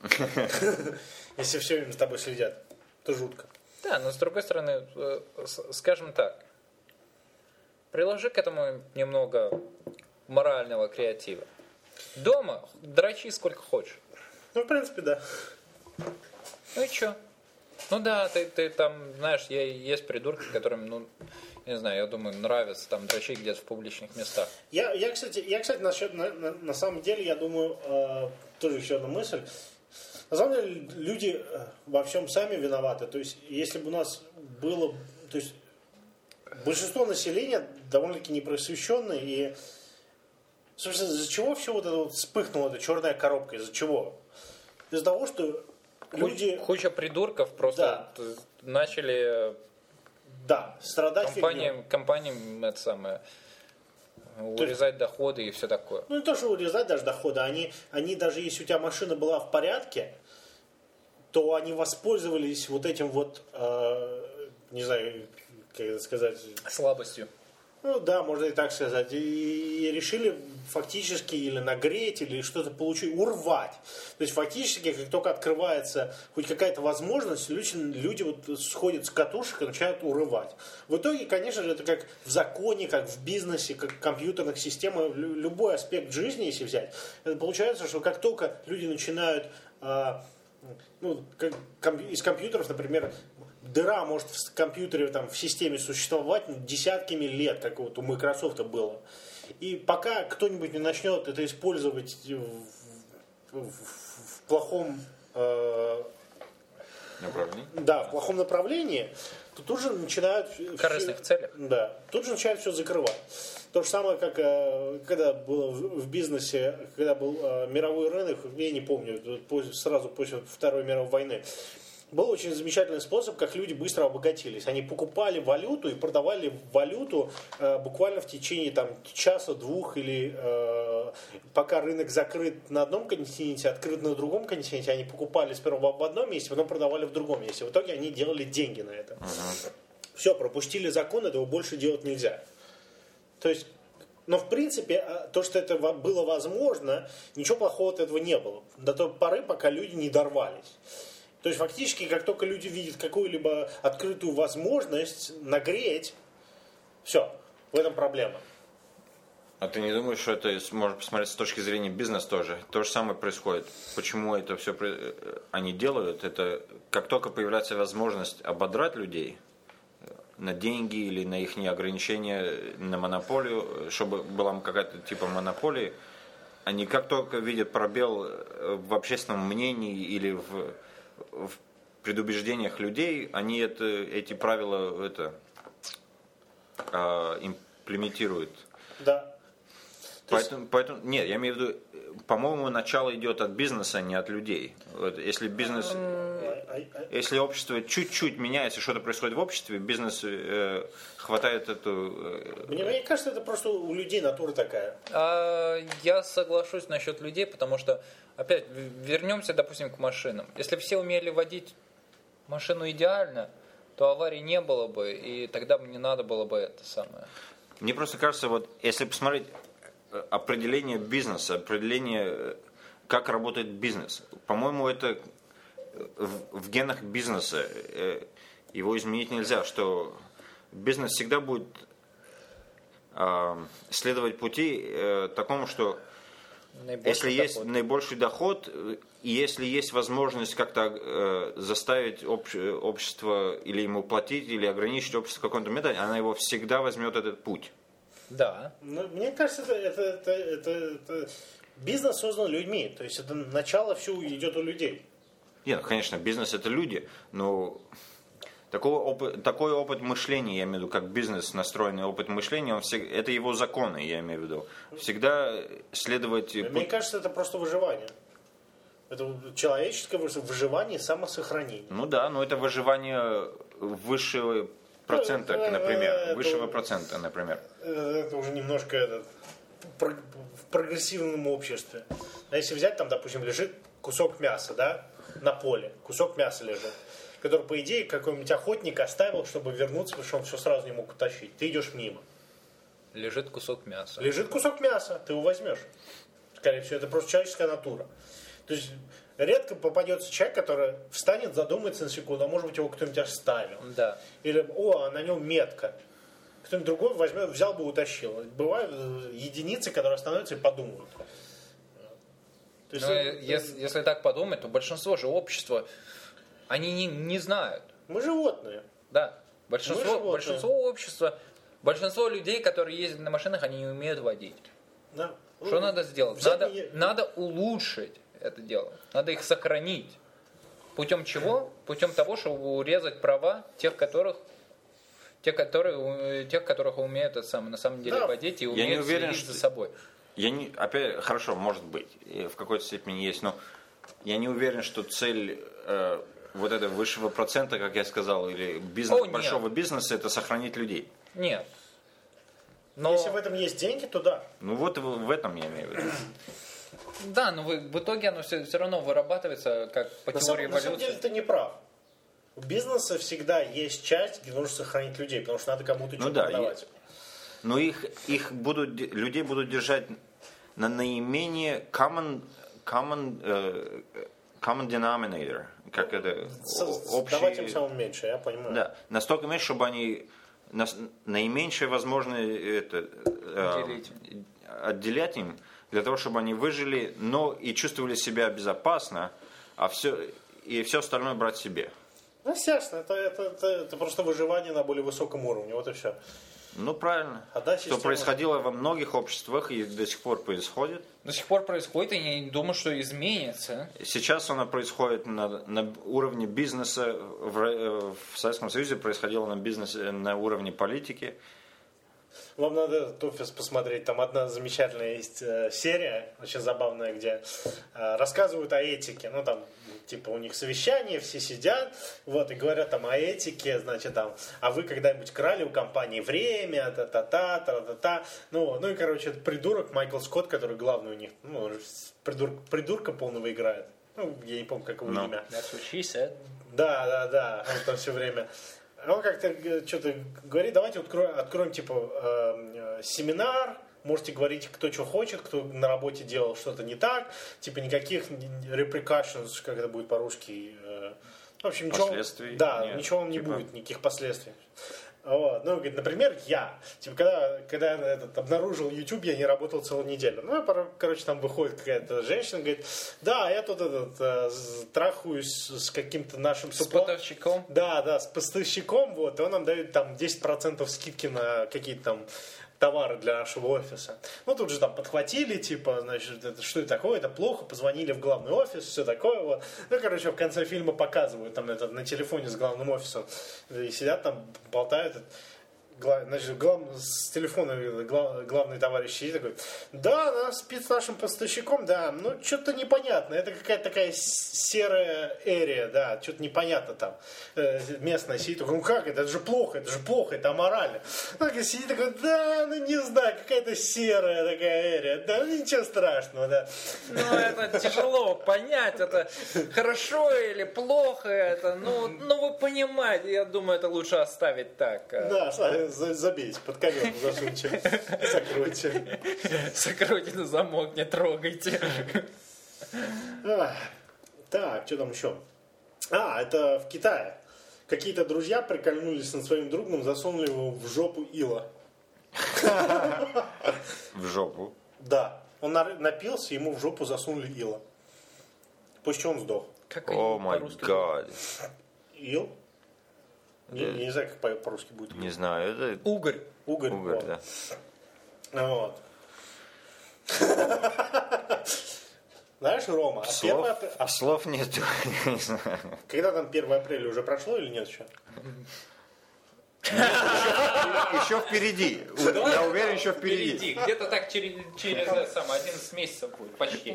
Если все время за тобой следят, то жутко. Да, но с другой стороны, э, с- скажем так, приложи к этому немного морального креатива. Дома дрочи сколько хочешь. Ну, в принципе, да. Ну и чё? Ну да, ты, ты там, знаешь, я- есть придурки, которым, ну, не знаю, я думаю, нравится там дрочить где-то в публичных местах. Я, я, кстати, я, кстати, насчет, на, на, на самом деле, я думаю, э, тоже еще одна мысль. На самом деле, люди э, во всем сами виноваты. То есть, если бы у нас было... То есть, большинство населения довольно-таки непросвещенное. И, собственно, из-за чего все вот это вот вспыхнуло, эта черная коробка? Из-за чего? Из-за того, что люди... Куча придурков просто Да. начали Да, страдать фигней. компаниям, компаниям это самое, урезать доходы и все такое. Ну, не то, что урезать даже доходы. Они, они даже если у тебя машина была в порядке, то они воспользовались вот этим вот, э, не знаю, как это сказать... Слабостью. Ну да, можно и так сказать. И, и решили фактически или нагреть, или что-то получить, урвать. То есть фактически, как только открывается хоть какая-то возможность, люди, люди вот сходят с катушек и начинают урывать. В итоге, конечно же, это как в законе, как в бизнесе, как в компьютерных системах, лю- любой аспект жизни, если взять, это получается, что как только люди начинают... а, ну, как, ком- из компьютеров, например, дыра может в компьютере, там, в системе существовать ну, десятками лет, как вот у Microsoft было. И пока кто-нибудь не начнет это использовать в, в- в плохом э, Направление. да, в плохом направлении, то тут же начинают... В корыстных всё- целях. Да, тут же начинают все закрывать. То же самое, как э, когда было в, в бизнесе, когда был э, мировой рынок, я не помню, после- сразу после Второй мировой войны, был очень замечательный способ, как люди быстро обогатились. Они покупали валюту и продавали валюту э, буквально в течение там, часа, двух, или э, пока рынок закрыт на одном континенте, открыт на другом континенте, они покупали сперва в одном месте, потом продавали в другом месте. В итоге они делали деньги на это. Все, пропустили закон, этого больше делать нельзя. То есть, но в принципе, а, то, что это во- было возможно, ничего плохого от этого не было. До той поры, пока люди не дорвались. То есть, фактически, как только люди видят какую-либо открытую возможность нагреть, все, в этом проблема. А ты не думаешь, что это можно посмотреть с точки зрения бизнеса тоже? То же самое происходит. Почему это все они делают? Это как только появляется возможность ободрать людей на деньги или на их ограничения на монополию, чтобы была какая-то типа монополии, они как только видят пробел в общественном мнении или в, в предубеждениях людей, они это, эти правила это, а, имплементируют. Да. То есть- Поэтому, поэтому, нет, я имею в виду, по-моему, начало идет от бизнеса, а не от людей. Вот, если бизнес, а- а- а- если общество чуть-чуть меняется, что-то происходит в обществе, бизнес э, хватает эту. э, Мне, мне кажется, это просто у людей натура такая. А, я соглашусь насчет людей, потому что, опять, в- вернемся, допустим, к машинам. Если все умели водить машину идеально, то аварий не было бы, и тогда бы не надо было бы это самое. Мне просто кажется, вот если посмотреть э, определение бизнеса, определение, э, как работает бизнес, по-моему, это в, в генах бизнеса. Э, его изменить нельзя, что бизнес всегда будет э, следовать пути э, такому, что Наибольший если доход. есть наибольший доход, и если есть возможность как-то э, заставить обще, общество или ему платить, или ограничить общество в каком-то методе, она его всегда возьмет этот путь. Да. Ну, мне кажется, это, это, это, это, это бизнес создан людьми. То есть это начало все идет у людей. Нет, конечно, бизнес это люди, но такой опыт, такой опыт мышления, я имею в виду, как бизнес настроенный опыт мышления, он всег, это его законы, я имею в виду. Всегда следовать... Мне кажется, это просто выживание. Это человеческое выживание и самосохранение. Ну да, но это выживание высшего процента, например. Это, Высшего процента, например. Это уже немножко это, в прогрессивном обществе. А если взять, там, допустим, лежит кусок мяса, да, на поле, кусок мяса лежит, который, по идее, какой-нибудь охотник оставил, чтобы вернуться, потому что он все сразу не мог утащить. Ты идешь мимо. Лежит кусок мяса. Лежит кусок мяса, ты его возьмешь. Скорее всего, это просто человеческая натура. То есть редко попадется человек, который встанет, задумается на секунду, а может быть его кто-нибудь оставил. Да. Или, о, а на нем метка. Кто-нибудь другой возьмет, взял бы, утащил. Бывают единицы, которые остановятся и подумают. То есть, Но это, если, если так подумать, то большинство же общества, они не, не знают. мы животные. Да. Большинство, животные. большинство общества, большинство людей, которые ездят на машинах, они не умеют водить. Да. Что Ну, надо сделать? взять Надо, не- надо улучшить это дело. Надо их сохранить. Путем чего? Путем того, чтобы урезать права тех, которых тех, которые, тех, которых умеют это самое, на самом деле Да. водить и не умеют уверен, следить что- за собой. Я не, опять, хорошо, может быть, и в какой-то степени есть, но я не уверен, что цель э, вот этого высшего процента, как я сказал, или бизнес, О, нет. большого бизнеса, это сохранить людей. Нет. Но, Если в этом есть деньги, то да. Ну вот в, в этом я имею в виду. да, но вы- в итоге оно все, все равно вырабатывается как по На теории самом, на самом деле эволюции. ты не прав. У бизнеса всегда есть часть, где нужно сохранить людей, потому что надо кому-то Ну что-то да, продавать. Но их, их будут, де- людей будут держать на наименее common, common, э, common denominator, как это, С- о- общий, Давать им самым меньше, я понимаю. да, настолько меньше, чтобы они нас- наименьшее возможное это, э, Делить. отделять им, для того, чтобы они выжили, но и чувствовали себя безопасно, а все, и все остальное брать себе. Ну, естественно, это, это, это, это просто выживание на более высоком уровне, вот и все. Ну, правильно. А да, Что система- происходило во многих обществах и до сих пор происходит. До сих пор происходит, и я не думаю, что изменится. Сейчас оно происходит на, на уровне бизнеса. В, Ро- в Советском Союзе происходило на бизнесе, на уровне политики. Вам надо этот офис посмотреть. Там одна замечательная есть э, серия, очень забавная, где э, рассказывают о этике. Ну, там, типа, у них совещание, все сидят, вот, и говорят там о этике, значит, там, а вы когда-нибудь крали у компании время, та-та-та, та-та-та. Ну, ну и, короче, этот придурок Майкл Скотт, который главный у них, ну, он же придур, придурка полного играет. Ну, я не помню, как его Ну. имя. That's what she said. Да, да, да, он там все время. Он как-то что-то говорит, давайте откроем, откроем типа э, э, семинар, можете говорить, кто что хочет, кто на работе делал что-то не так, типа никаких repercussions, как это будет по-русски. Э, в общем, ничего, Последствий да, нет, ничего не типа. будет, никаких последствий. Вот. Ну, говорит, например, я. Типа, когда, когда я этот, обнаружил YouTube, я не работал целую неделю. Ну, пор- короче, там выходит какая-то женщина, говорит, да, я тут этот, э, с- трахаюсь с каким-то нашим С супла- поставщиком. Да, да, с поставщиком, вот, и он нам дает там десять процентов скидки на какие-то там товары для нашего офиса. Ну, тут же там подхватили, типа, значит, это, что это такое, это плохо, позвонили в главный офис, все такое, вот. Ну, короче, в конце фильма показывают там это на телефоне с главным офисом, и сидят там, болтают, гла- значит, глав- с телефона гла- главный товарищ сидит такой, да, она спит с нашим поставщиком, да, ну, что-то непонятно, это какая-то такая с- серая эрия, да, что-то непонятно там. Э, местная сидит, такой, ну как это, это же плохо, это же плохо, это аморально. Ну, такой сидит такой, да, ну не знаю, какая-то серая такая эрия, да, ну ничего страшного, да. Ну, это тяжело понять, это хорошо или плохо, это, ну, ну вы понимаете, я думаю, это лучше оставить так. а. Да, за- забейте, под ковер засуньте, закройте. Закройте на замок, не трогайте. Ах, Так, что там еще? А, это в Китае. Какие-то друзья прикольнулись над своим другом, засунули его в жопу ила. В жопу. Да. Он на- напился, ему в жопу засунули ила. После чего он сдох. Как О они май по-русски гад. Ил? Я, я не знаю, как по- по-русски будет. Не знаю, это Угорь. Угорь. угорь, вот. да. Вот. Знаешь, Рома, а Слов, первое апр- а слов нет. Я не знаю. когда там первое апреля уже прошло или нет еще? Еще впереди. Я уверен, еще впереди. Где-то так через, через э, сам, одиннадцать месяцев будет, почти.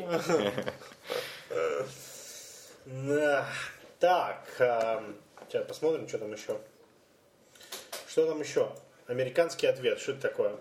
Да. Так, эм, сейчас посмотрим, что там еще. Что там еще? Американский ответ. Что это такое?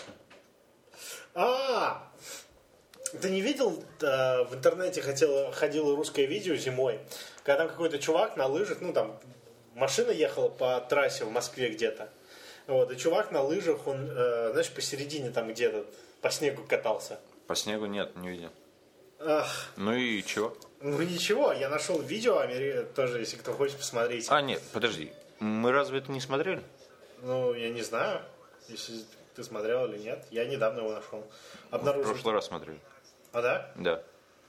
А, ты не видел, э, в интернете хотело, ходило русское видео зимой, когда там какой-то чувак на лыжах, ну там машина ехала по трассе в Москве где-то, вот, и чувак на лыжах, он, э, знаешь, посередине там где-то по снегу катался. По снегу нет, не видел. Ах, Ну и чего? ну ничего, я нашел видео, Амери- тоже, если кто хочет посмотреть. А, нет, подожди. Мы разве это не смотрели? Ну, я не знаю, если ты смотрел или нет. Я недавно его нашел. В Обнаружил. прошлый раз смотрели. А да? Да.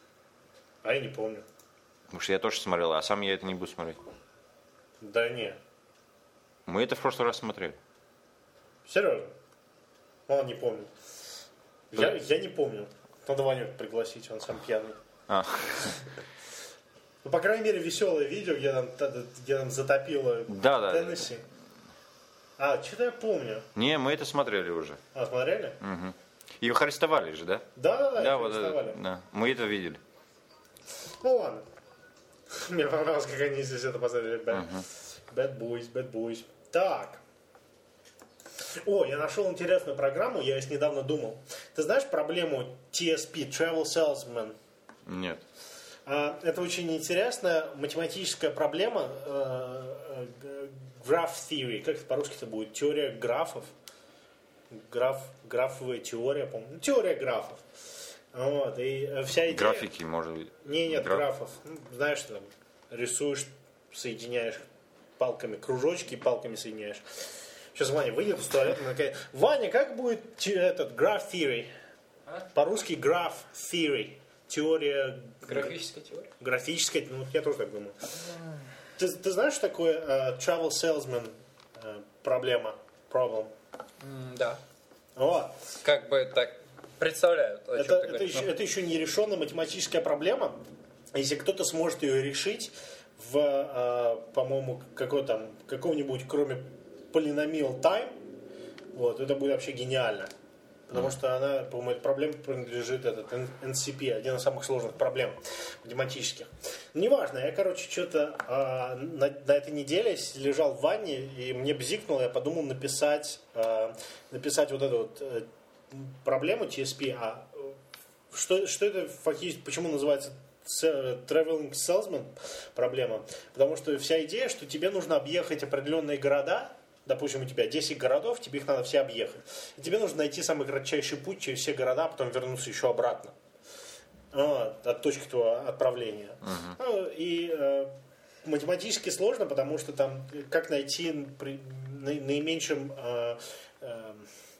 А я не помню. Потому что я тоже смотрел, а сам я это не буду смотреть. Да не. Мы это в прошлый раз смотрели. Серьезно? Он не помнит. Я, я не помню. Надо Ваню пригласить, он сам пьяный. А, Ну, по крайней мере, веселое видео, где там, та- где там затопило Да, да. Теннесси. А, что-то я помню. не, мы это смотрели уже. А, смотрели? Мгм. Их арестовали же, да? Да-да-да, Да, их вот это, арестовали. да. Мы это видели. Ну ладно. Мне понравилось, как они здесь это посмотрели. Bad, bad boys, bad boys. Так. О, я нашел интересную программу, я здесь недавно думал. Ты знаешь проблему ти эс пи, Travel Salesman? Нет. А, Это очень интересная математическая проблема, э, э, graph theory, как это по-русски-то будет, теория графов, граф, графовая теория, по-моему, ну, теория графов. Вот, и э, вся идея... Графики, может быть. Не, нет, Граф- графов. Ну, знаешь, там, рисуешь, соединяешь палками, кружочки и палками соединяешь. Сейчас Ваня выйдет из туалета, она такая: Ваня, как будет те- этот graph theory? По-русски graph theory. Теория... Графическая теория. Графическая, ну, я тоже так думаю. Ты, ты знаешь, что такое э, travel salesman э, проблема? Problem? М, Да. Вот. Как бы так представляют, о чем Это, ты это, говоришь. еще, Ну, это еще не решенная математическая проблема. Если кто-то сможет ее решить в, э, по-моему, какой там, каком-нибудь, кроме полиномиал time, вот, это будет вообще гениально. Потому что она, по-моему, эта проблема принадлежит этот эн си пи, один из самых сложных проблем математических. Ну, неважно, я, короче, что-то э, на, на этой неделе лежал в ванне, и мне бзикнуло, я подумал написать, э, написать вот эту вот э, проблему ти эс пи. А что, что это фактически, почему называется traveling salesman проблема? Потому что вся идея, что тебе нужно объехать определенные города. Допустим, у тебя десять городов, тебе их надо все объехать. И тебе нужно найти самый кратчайший путь через все города, а потом вернуться еще обратно. Вот, от точки твоего отправления. Uh-huh. Ну, и э, математически сложно, потому что там как найти при на, наименьшем, э, э,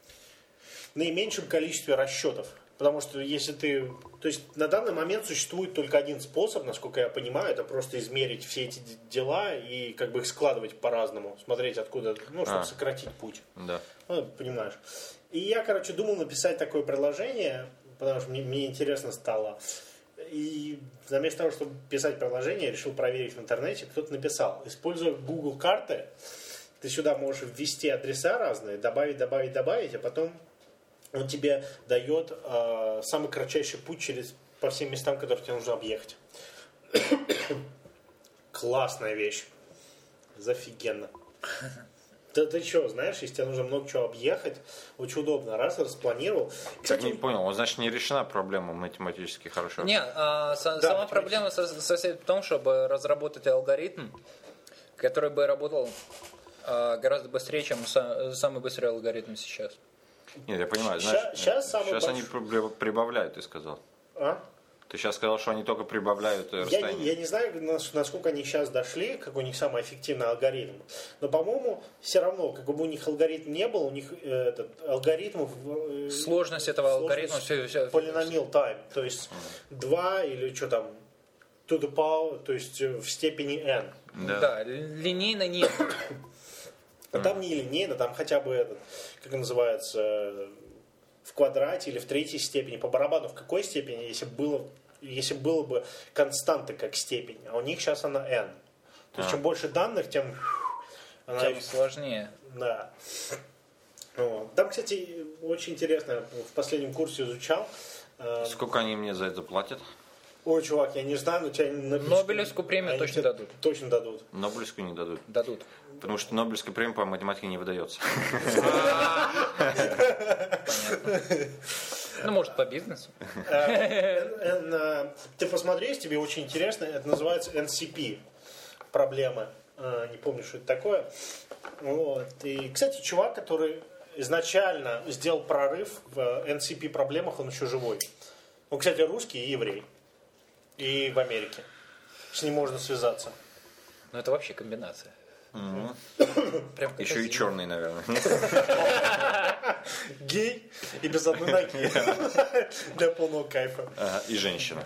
наименьшем количестве расчетов. Потому что если ты... То есть на данный момент существует только один способ, насколько я понимаю, это просто измерить все эти дела и как бы их складывать по-разному. Смотреть откуда, ну, чтобы а. сократить путь. Да. Ну, понимаешь. И я, короче, думал написать такое приложение, потому что мне, мне интересно стало. И вместо того, чтобы писать приложение, я решил проверить в интернете. Кто-то написал: используя Google карты, ты сюда можешь ввести адреса разные, добавить, добавить, добавить, а потом он тебе дает э, самый кратчайший путь через, по всем местам, которые тебе нужно объехать. Классная вещь. Зафигенно. Ты, ты что, знаешь, если тебе нужно много чего объехать, очень удобно. Раз, распланировал. Кстати, не понял, он, значит, не решена проблема математически хорошо. Не, а, с, да, сама проблема состоит в том, чтобы разработать алгоритм, который бы работал а, гораздо быстрее, чем са, самый быстрый алгоритм сейчас. Нет, я понимаю, знаешь, сейчас, сейчас, сейчас больш... они прибавляют, ты сказал. А? Ты сейчас сказал, что они только прибавляют Я расстояние. не, я не знаю, насколько они сейчас дошли, какой у них самый эффективный алгоритм. Но, по-моему, все равно, как бы у них алгоритм не был, у них э, этот алгоритм... Э, сложность этого алгоритма... Все, все, полиномил time. То есть два или что там, to the power, то есть в степени n. Да, да линейно нет. А там не линейно, там хотя бы этот, как называется... в квадрате или в третьей степени, по барабану в какой степени, если было, если было бы константа как степень, а у них сейчас она n. То есть а. чем больше данных, тем она тем сложнее. Да. Вот. Там, кстати, очень интересно, в последнем курсе изучал. Сколько они мне за это платят? Ой, чувак, я не знаю, но тебя... Нобелевскую премию они точно дадут. Точно дадут. Нобелевскую не дадут. Дадут. Потому что Нобелевская премия по математике не выдается. Понятно. Ну, может, по бизнесу. Ты посмотри, тебе очень интересно. Это называется эн си пи. Проблемы. Не помню, что это такое. Вот. И, кстати, чувак, который изначально сделал прорыв в эн си пи проблемах, он еще живой. Он, кстати, русский и еврей. И в Америке. С ним можно связаться. Ну, это вообще комбинация. Mm-hmm. Прям еще и черный, наверное. Гей и без одной ноги. Для полного кайфа. Ага, и женщина.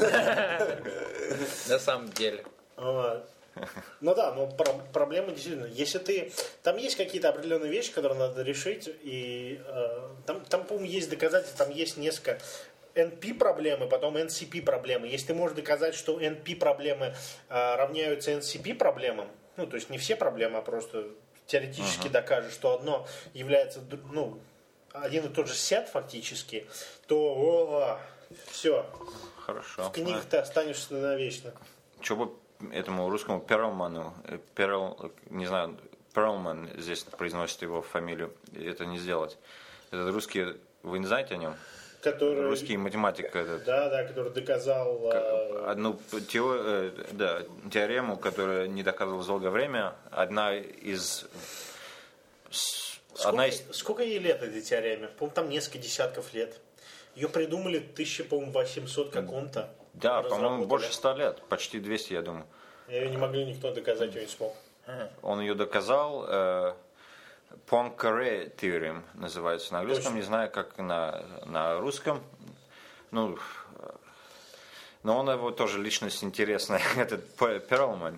На самом деле. Ну да, но проблема действительно. Если ты... Там есть какие-то определенные вещи, которые надо решить. И там, там по-моему, есть доказательства, там есть несколько... эн пи проблемы, потом эн си пи проблемы. Если ты можешь доказать, что эн пи проблемы а, равняются эн си пи проблемам, ну, то есть не все проблемы, а просто теоретически uh-huh. докажешь, что одно является, ну, один и тот же сет фактически, то о, все. Хорошо. В книгах ты останешься навечно. Что бы этому русскому Перлману, Перл, не знаю, Перлман здесь произносит его фамилию, это не сделать. Этот русский, вы не знаете о нем? Который, русский математик этот. Да, да, который доказал одну теор, да, теорему, которая не доказывалась долгое время. Одна из сколько, одна из сколько ей лет этой теореме? По-моему, там несколько десятков лет. Ее придумали в тысяча восемьсот каком-то. Да, по-моему, больше ста лет, почти двести, я думаю. Ее не могли никто доказать, ее не смог. Он ее доказал. Э, Poincare Theorem называется на английском, не знаю, как на, на русском. Ну, но он его тоже личность интересная. Этот Перлман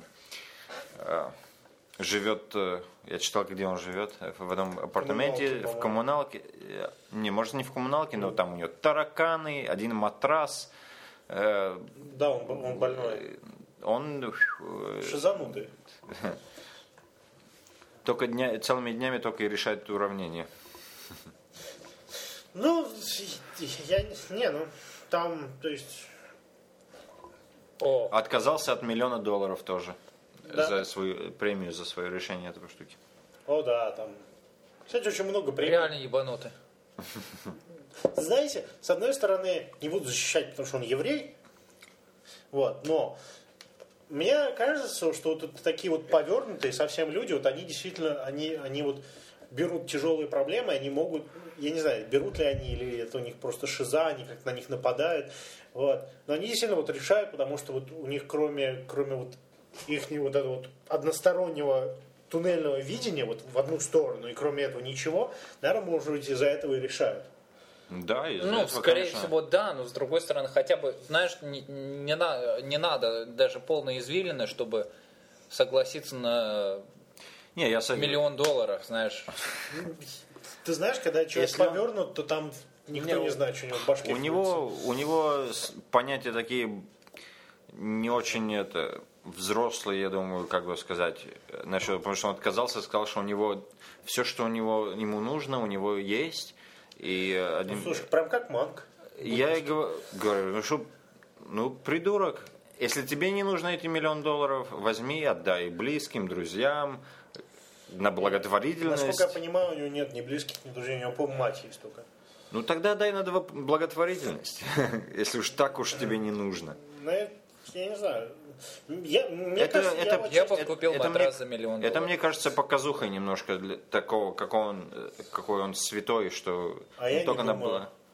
живет, я читал, где он живет, в одном апартаменте, в коммуналке. Не, может, не в коммуналке, но там у него тараканы, один матрас. Да, он, он больной. Он... Шизанутый. Только дня, целыми днями только и решает уравнение. Ну, я не, ну, там, то есть... О. Отказался от миллиона долларов тоже. Да. За свою премию, за свое решение этой штуки. О, да, там... Кстати, очень много премий. Реально ебануты. Знаете, с одной стороны, не буду защищать, потому что он еврей, вот, но... Мне кажется, что вот такие вот повернутые совсем люди, вот они действительно, они, они вот берут тяжелые проблемы, они могут, я не знаю, берут ли они, или это у них просто шиза, они как на них нападают, вот. Но они действительно вот решают, потому что вот у них кроме, кроме вот их вот этого вот одностороннего туннельного видения вот в одну сторону, и кроме этого ничего, наверное, может быть, из-за этого и решают. Да, из-за ну, этого, скорее конечно. всего, да, но с другой стороны, хотя бы, знаешь, не, не, на, не надо даже полной извилины, чтобы согласиться на не, я миллион долларов, знаешь. Ты знаешь, когда человек Если повернут, он... то там никто не, не знает, что у него в башке. У него, у него понятия такие не очень это, взрослые, я думаю, как бы сказать, насчет, потому что он отказался, сказал, что у него все, что у него ему нужно, у него есть. И один... Ну, слушай, прям как манк. Я и говорю, ну что, ну придурок, если тебе не нужно эти миллион долларов, возьми, отдай близким, друзьям, на благотворительность. Насколько я понимаю, у него нет ни близких, ни друзей, у него, по-моему, мать есть только. Ну тогда дай на благотворительность, если уж так уж тебе не нужно. Ну, я не знаю. Я, мне это, кажется, это, я, я очень... бы купил это, матрас это за миллион это, долларов. Мне кажется, показухой немножко для такого, какой он, какой он святой, что а я только не на думаю. было. А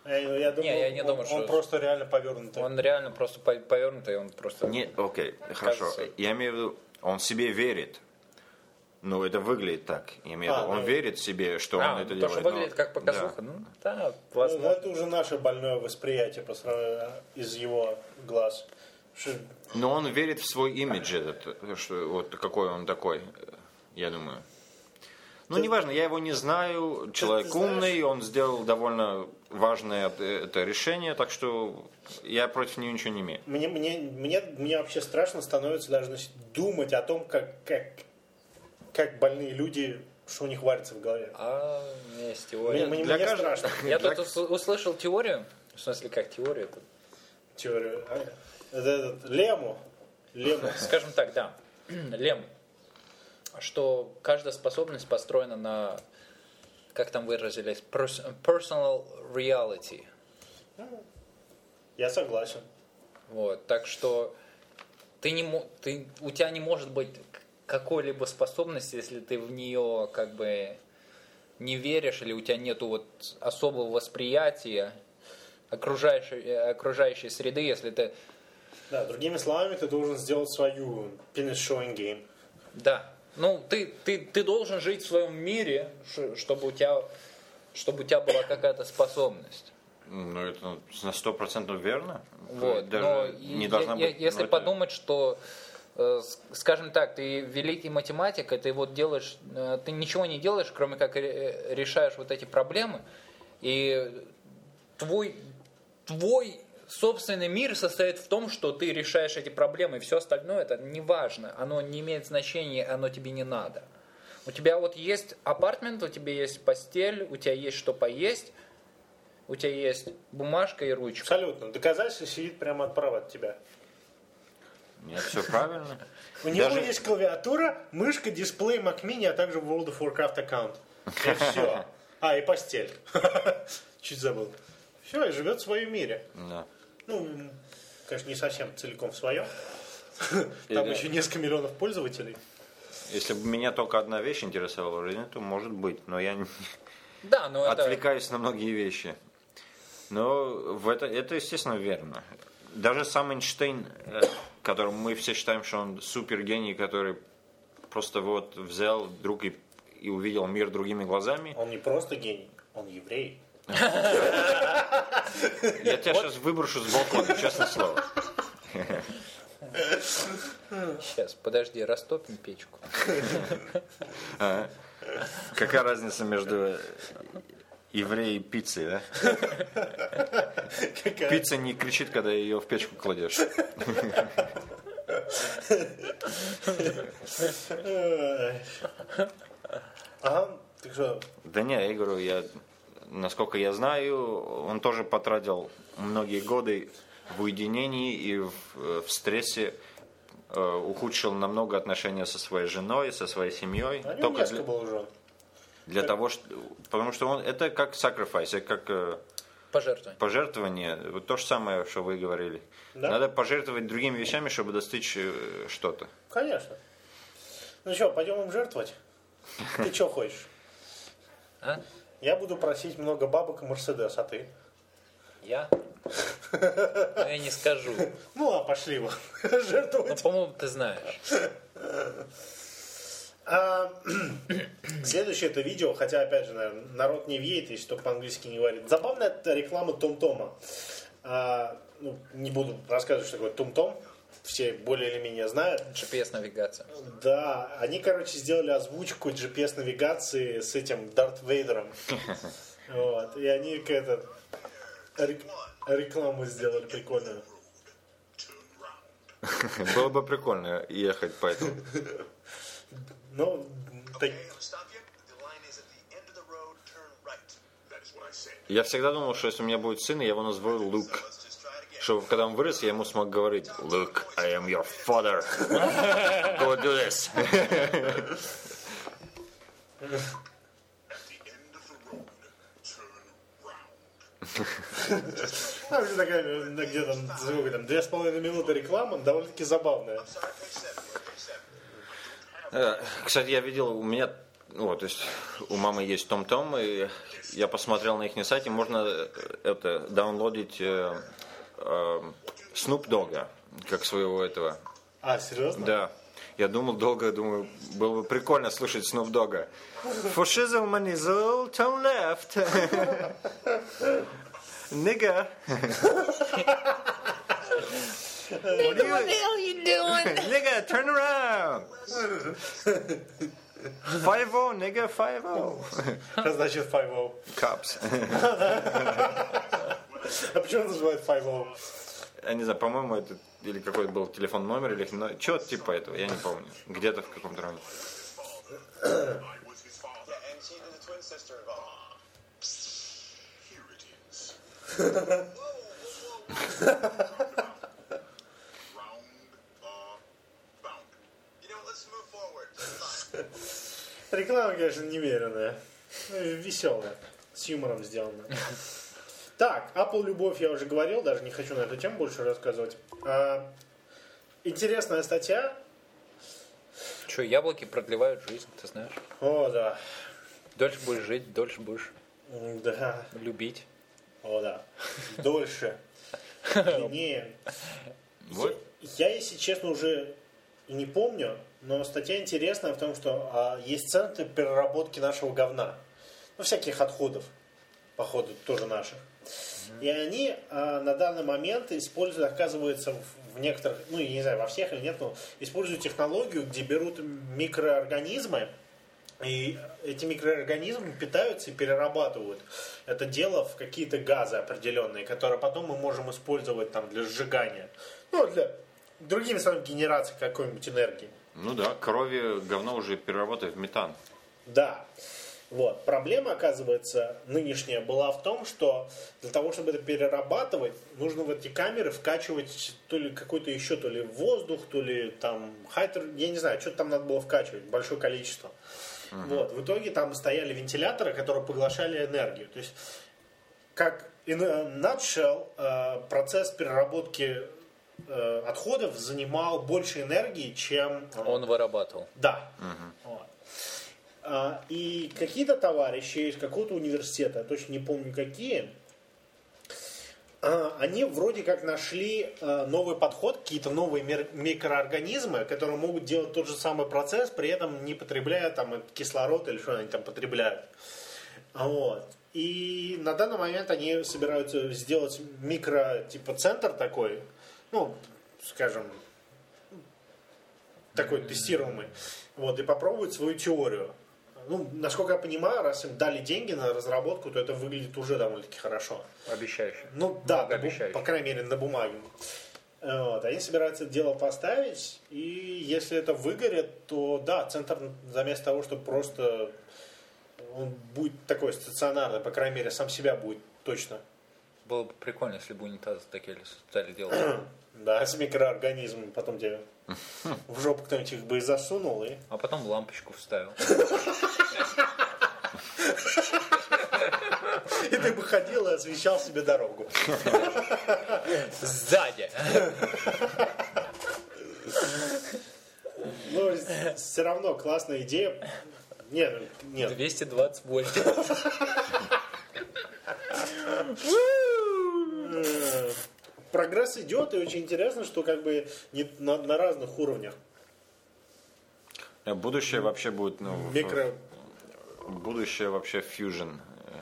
Я, я думаю, Не, я не он, думаю, он что- просто реально повернутый. Он реально просто по- повернутый, он просто... Не, окей, хорошо. Кажется. Я имею в виду, он себе верит. Ну, это выглядит так. Я имею в виду, А, он ну. верит в себе, что А, он это то, делает. что но- выглядит как показуха. Да. Ну, да, Ну, возможно. это уже наше больное восприятие по сравнению из его глаз. Что- Но он верит в свой имидж этот, что вот какой он такой, я думаю. Ну, неважно, я его не знаю, человек ты знаешь- умный, он сделал довольно важное это решение, так что я против него ничего не имею. Мне, мне, мне, мне вообще страшно становится даже значит, думать о том, как, как, как больные люди, что у них варится в голове. А, у меня есть Мне, теория. мне- для мне каждого- страшно. Я для- тут ус- услышал теорию, в смысле, как теорию, это, Теорию. А, это- этот, Лему. Лему. скажем так, да, Лем, что каждая способность построена на, как там выразились, pers- personal reality. Я согласен. Вот, так что ты не, мо- ты, у тебя не может быть к- какой-либо способности, если ты в нее как бы не веришь, или у тебя нету вот особого восприятия окружающей, э, окружающей среды, если ты... Да, другими словами, ты должен сделать свою penis showing game. Да, ну ты, ты, ты должен жить в своем мире, ш- чтобы у тебя, чтобы у тебя была какая-то способность. Ну, это на сто процентов верно. Вот. Даже Но не е- должна е- быть... если ну, это- подумать, что, э, с- скажем так, ты великий математик, и ты вот делаешь, э, ты ничего не делаешь, кроме как ре- решаешь вот эти проблемы, и твой, твой собственный мир состоит в том, что ты решаешь эти проблемы, и все остальное это не важно, оно не имеет значения, оно тебе не надо. У тебя вот есть апартмент, у тебя есть постель, у тебя есть что поесть, у тебя есть бумажка и ручка. Абсолютно. Доказательство сидит прямо отправа от тебя. Нет, все правильно. У него Даже- есть клавиатура, мышка, дисплей Mac Mini, а также World of Warcraft аккаунт. И все. А, и постель. Чуть забыл. Все, и живет в своем мире. Да. Ну, конечно, не совсем целиком в своем. Там Или- еще несколько миллионов пользователей. Если бы меня только одна вещь интересовала в жизни, то может быть, но я не- Да, но это... отвлекаюсь на многие вещи. Но в это, это, естественно, верно. Даже сам Эйнштейн, э, которым мы все считаем, что он супергений, который просто вот взял вдруг и, и увидел мир другими глазами. Он не просто гений, он еврей. Я тебя сейчас выброшу с балкона, честное слово. Сейчас, подожди, растопим печку. Какая разница между евреем и пиццей, да? Какая- Пицца не кричит, когда ее в печку кладешь. Ай. Ага, так что, Да не, я говорю, я, насколько я знаю, он тоже потратил многие годы в уединении и в, в стрессе, э, ухудшил намного отношения со своей женой, со своей семьей. а у него Только несколько для, было жен. для того, что, потому что он, это как sacrifice, это как э, Пожертвуй. пожертвование, вот то же самое, что вы говорили. Да. Надо пожертвовать другими вещами, чтобы достичь э, что-то. Конечно. Ну что, пойдем им жертвовать? Ты что хочешь? А? Я буду просить много бабок и Мерседес, а ты? Я? Ну, я не скажу. Ну, а пошли вы Ну, жертвовать. по-моему, ты знаешь. А, следующее это видео, хотя, опять же, наверное, народ не видит, если только по-английски не говорит. Забавная это реклама Том-Тома. А, ну, не буду рассказывать, что такое Том-Том. Все более или менее знают. джи пи эс-навигация. Да, они, короче, сделали озвучку джи пи эс-навигации с этим Дарт Вейдером. Вот. И они какая-то рек- рекламу сделали прикольную. Было бы прикольно ехать по этому. Ну, так- Я всегда думал, что если у меня будет сын, я его назову Лук. Чтобы когда он вырос, я ему смог говорить: Luke, I am your father. Go do this. там же такая, ну, где-то, сколько там, две с половиной минуты реклама, довольно-таки забавная. Э, Кстати, я видел, у меня ну, вот, то есть у мамы есть Том-Том, и я посмотрел на их сайте, можно это даунлодить э, э, Snoop Dogg как своего этого. А, серьезно? Да. Я думал долго, думаю, было бы прикольно слушать Snoop Dogg. For shizzle manizzle, turn left. Nigga. Nigga, what the hell you doing? Nigga, turn around. Five-o, nigga, five-o. Что значит five-o? Cops. А почему называют five-o? Я не знаю, по-моему, это или какой-то был телефон номер, или что-то типа этого, я не помню. Где-то в каком-то районе. Реклама, конечно, немеренная. Веселая. С юмором сделана. Так, Apple любовь я уже говорил, даже не хочу на эту тему больше рассказывать. А, интересная статья. Что, яблоки продлевают жизнь, ты знаешь? О, да. Дольше будешь жить, дольше будешь Да. любить. О, да. Дольше. Длиннее. Вот. Я, если честно, уже и не помню, но статья интересная в том, что а, есть центры переработки нашего говна. Ну, всяких отходов, походу, тоже наших. И они а, на данный момент используют, оказывается, в, в некоторых, ну, я не знаю, во всех или нет, но используют технологию, где берут микроорганизмы, и эти микроорганизмы питаются и перерабатывают это дело в какие-то газы определенные, которые потом мы можем использовать там для сжигания. Ну, для, другими словами, генерации какой-нибудь энергии. Ну да, коровье говно уже переработает в метан. Да. Вот. Проблема, оказывается, нынешняя была в том, что для того, чтобы это перерабатывать, нужно в эти камеры вкачивать то ли какой-то еще, то ли воздух, то ли там хайтер, я не знаю, что-то там надо было вкачивать, большое количество. Uh-huh. Вот. В итоге там стояли вентиляторы, которые поглощали энергию. То есть, как in a nutshell, процесс переработки отходов занимал больше энергии, чем... Он вырабатывал. Да. Uh-huh. Вот. И какие-то товарищи из какого-то университета, я точно не помню какие, они вроде как нашли новый подход, какие-то новые микроорганизмы, которые могут делать тот же самый процесс, при этом не потребляя там кислород или что они там потребляют. Вот. И на данный момент они собираются сделать микро, типа, центр такой, ну, скажем, такой тестируемый, вот, и попробовать свою теорию. Ну, насколько я понимаю, раз им дали деньги на разработку, то это выглядит уже довольно-таки хорошо. Обещающе. Ну да, на бу- по крайней мере, на бумаге. Вот. Они собираются это дело поставить, и если это выгорит, то да, центр заместо того, чтобы просто он будет такой стационарный, по крайней мере, сам себя будет точно. Было бы прикольно, если бы унитазы такие стали делать. Да, с микроорганизмами, потом тебе в жопу кто-нибудь их бы и засунул, и... А потом лампочку вставил. И ты бы ходил и освещал себе дорогу. Сзади. Ну, все равно классная идея. Нет, нет. двести двадцать вольт. Прогресс идет, и очень интересно, что как бы не, на, на разных уровнях. Будущее вообще будет, ну, Микро... будущее вообще фьюжн.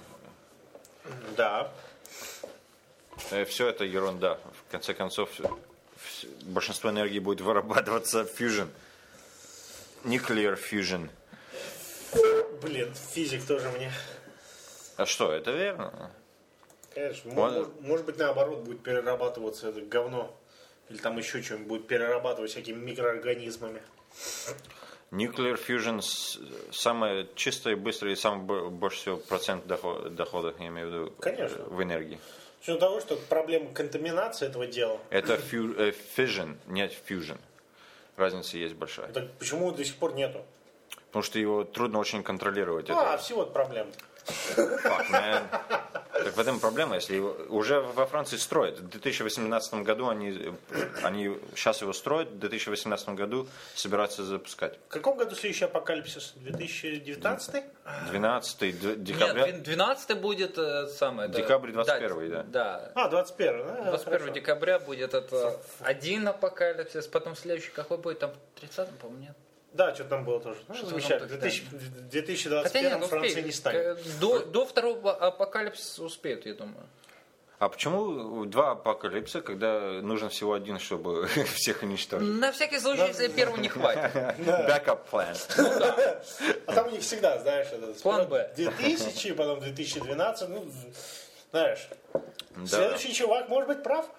Да. Все это ерунда. В конце концов, большинство энергии будет вырабатываться в фьюжн. Nuclear fusion. Блин, физик тоже мне. А что, это верно? Конечно, Он... может, может быть, наоборот, будет перерабатываться это говно. Или там еще что-нибудь будет перерабатывать всякими микроорганизмами. Nuclear fusion самое чистое, быстрое и самый больше всего процент дохода, я имею в виду, Конечно. В энергии. С того, что проблема контаминации этого дела. Это fission, нет fusion. Разница есть большая. Так почему до сих пор нету? Потому что его трудно очень контролировать. А, это... всего проблем. Fuck, man. Так в этом проблема, если его, уже во Франции строят. В две тысячи восемнадцатом году они, они сейчас его строят, в две тысячи восемнадцатом году собираются запускать. В каком году следующий апокалипсис? две тысячи девятнадцатый? двенадцатый декабря. Нет, двенадцатый будет э, самое. Да, Декабрь двадцать первый, да. Да. А, двадцать первый, да? двадцать первого декабря будет это один апокалипсис, потом следующий какой будет, там тридцатый, по-моему, нет. Да, что там было тоже. Ну, Что замечательно. там В две тысячи двадцать Хотя первом нет, Франция успеют. не станет. До, до второго апокалипсиса успеют, я думаю. А почему два апокалипсиса, когда нужен всего один, чтобы всех уничтожить? На всякий случай, если первого не хватит. Backup plan. А там у них всегда, знаешь, это План Б. две тысячи, потом две тысячи двенадцатый, ну, знаешь. Да. Следующий чувак может быть прав.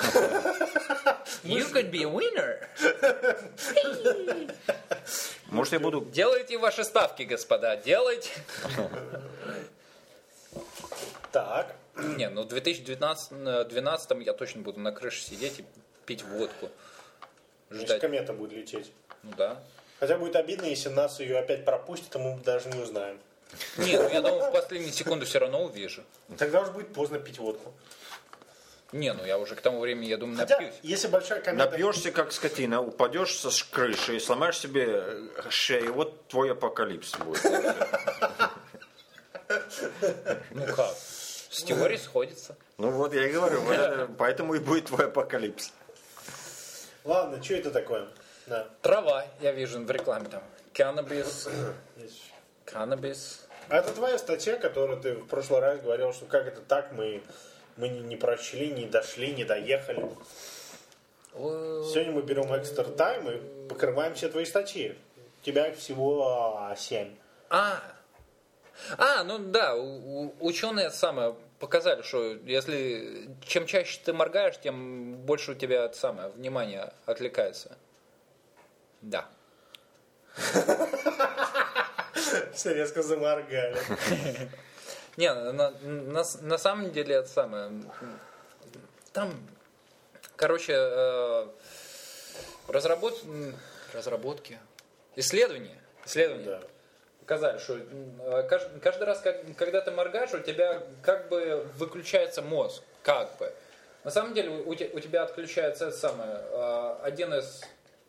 You could be a winner. Может, я буду... Делайте ваши ставки, господа, делайте. Так. Не, ну в две тысячи двенадцатом я точно буду на крыше сидеть и пить водку. Если Ждать. комета будет лететь. Ну да. Хотя будет обидно, если нас ее опять пропустят, и мы даже не узнаем. Не, ну я думаю, в последнюю секунду все равно увижу. Тогда уже будет поздно пить водку. Не, ну я уже к тому времени, я думаю, Хотя, напьюсь. если большая комета... Напьешься, как скотина, упадешь со крыши и сломаешь себе шею, вот твой апокалипсис будет. Ну как? С теорией сходится. Ну вот, я и говорю, вот это- поэтому и будет твой апокалипсис. Ладно, что это такое? Да. Трава, я вижу в рекламе там. Каннабис. Каннабис. А это твоя статья, которую ты в прошлый раз говорил, что как это так, мы, мы не, не прочли, не дошли, не доехали. Сегодня мы берем экстра тайм и покрываем все твои статьи. У тебя их всего а, семь. А, а, ну да, у- у- ученые самое показали, что если чем чаще ты моргаешь, тем больше у тебя это самое внимание отвлекается. Да. Все резко заморгали. Не, на, на, на самом деле это самое. Там, короче, э, разработ... разработки, исследования, исследования Да. показали, что э, каждый, каждый раз, как, когда ты моргаешь, у тебя как бы выключается мозг, как бы. На самом деле у, те- у тебя отключается это самое, э, один из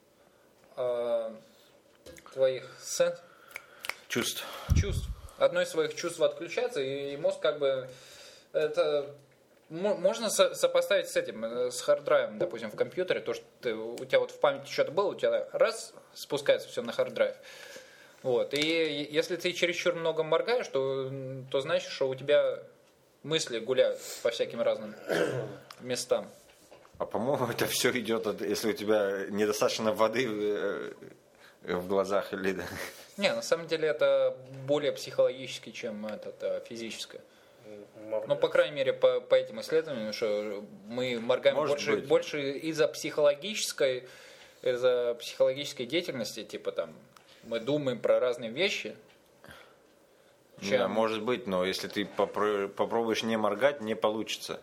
э, твоих сен- Чувств. чувств, одно из своих чувств отключается, и мозг как бы это мо- можно со- сопоставить с этим, э, с харддрайвом, допустим, в компьютере, то, что ты- у тебя вот в памяти что-то было, у тебя раз спускается все на харддрайв. Вот. И если ты чересчур много моргаешь, то, то значит, что у тебя мысли гуляют по всяким разным местам. А по-моему, это все идет, от- если у тебя недостаточно воды в, в глазах или... Не, на самом деле это более психологически, чем этот, э, физическое. Ну, по крайней мере, по, по этим исследованиям, что мы моргаем Может больше, быть. больше из-за психологической, из-за психологической деятельности, типа там, мы думаем про разные вещи, чем... Да, может быть, но если ты попро- попробуешь не моргать, не получится.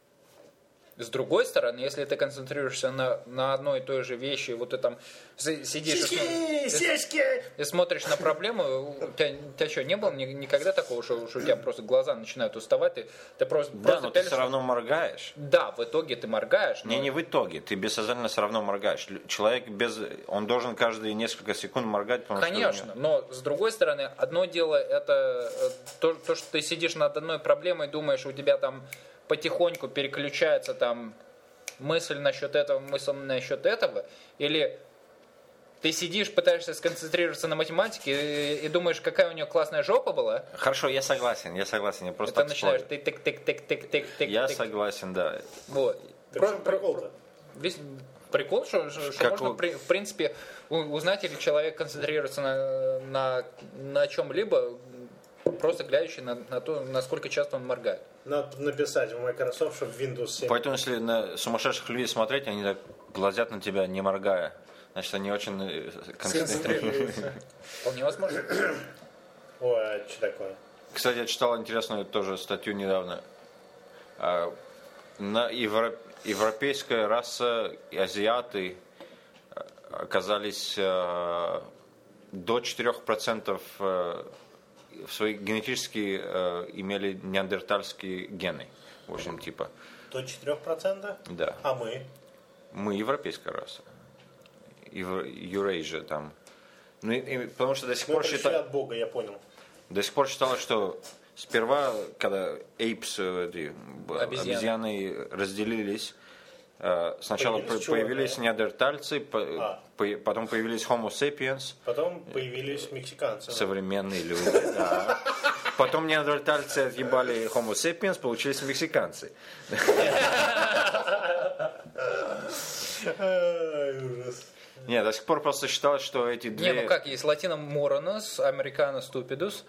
С другой стороны, если ты концентрируешься на, на одной и той же вещи, вот ты там си- сидишь и, смо- и- Сиськи! и смотришь на проблему, у тебя, у тебя что, не было ни- никогда такого, что, что у тебя просто глаза начинают уставать, ты, ты просто, Да, просто но ты пялишься? все равно моргаешь. Да, в итоге ты моргаешь, но... Не, не в итоге, ты бессознательно все равно моргаешь. Лю- Человек без... Он должен каждые несколько секунд моргать, потому что... у Конечно, него- но с другой стороны, одно дело это э, то, то, что ты сидишь над одной проблемой, думаешь, у тебя там потихоньку переключается там мысль насчет этого, мысль насчет этого, или ты сидишь, пытаешься сконцентрироваться на математике и, и думаешь, какая у нее классная жопа была, Хорошо, я согласен, я согласен, я и просто ты так начинаешь спорю. тык-тык-тык-тык-тык-тык-тык. Я согласен, да. Вот. Так Про- в чем про- прикол-то? Весь прикол, что, что- что Как можно, вы- при- в принципе, у- узнать, или человек концентрируется на, на, на чем-либо, просто глядящий на, на то, насколько часто он моргает. Надо написать в Microsoft, чтобы Windows семь. Поэтому, если на сумасшедших людей смотреть, они так глазят на тебя, не моргая. Значит, они очень э, концентрируются. Концентрируется. Вполне возможно. Ой, а что такое? Кстати, я читал интересную тоже статью недавно. А, На евро- европейская раса и азиаты а, оказались а, до четырех процентов а, в свои генетически э, имели неандертальские гены. В общем, типа. До четырех процентов? Да. А мы? Мы европейская раса. Евразия там. Ну, и, и, потому что до сих Мы пор пришли считают. от Бога, я понял. До сих пор считалось, что сперва, когда apes, эти, Обезьяны. обезьяны разделились, э, сначала Появились по- появились черные. неандертальцы, по- А. по- потом появились homo sapiens, Потом появились мексиканцы. да. современные люди. Да. Потом неандертальцы отъебали homo sapiens, получились мексиканцы. Ай, ужас. Нет, до сих пор просто считалось, что эти две... Не, ну как, есть латино моронос, американо ступидус.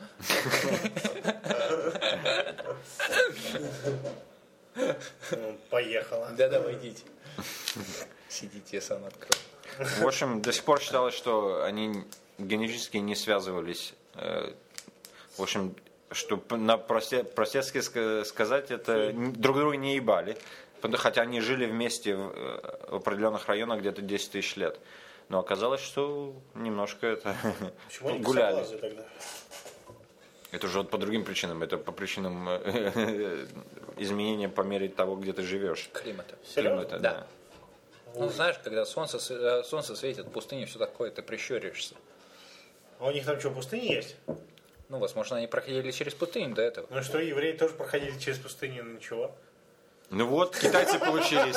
Ну, Поехала. Да-да, идите. Сидите, я сам открою. В общем, до сих пор считалось, что они генетически не связывались. Э, В общем, что п- на просте- простецки ска- сказать, это н- друг друга не ебали. Потому- Хотя они жили вместе в э, в определенных районах где-то десять тысяч лет. Но оказалось, что немножко это Почему они гуляли. косоглазые тогда? Это уже вот по другим причинам. Это по причинам э, изменения по мере того, где ты живешь. Климата. Серьезно? Климата, Да. Ну, знаешь, когда солнце, с- э, солнце светит, пустыня, все такое, ты прищуришься. А у них там что, пустыни есть? Ну, возможно, они проходили через пустыню до этого. Ну и что, евреи тоже проходили через пустыню, ну ничего. Ну вот, китайцы получились.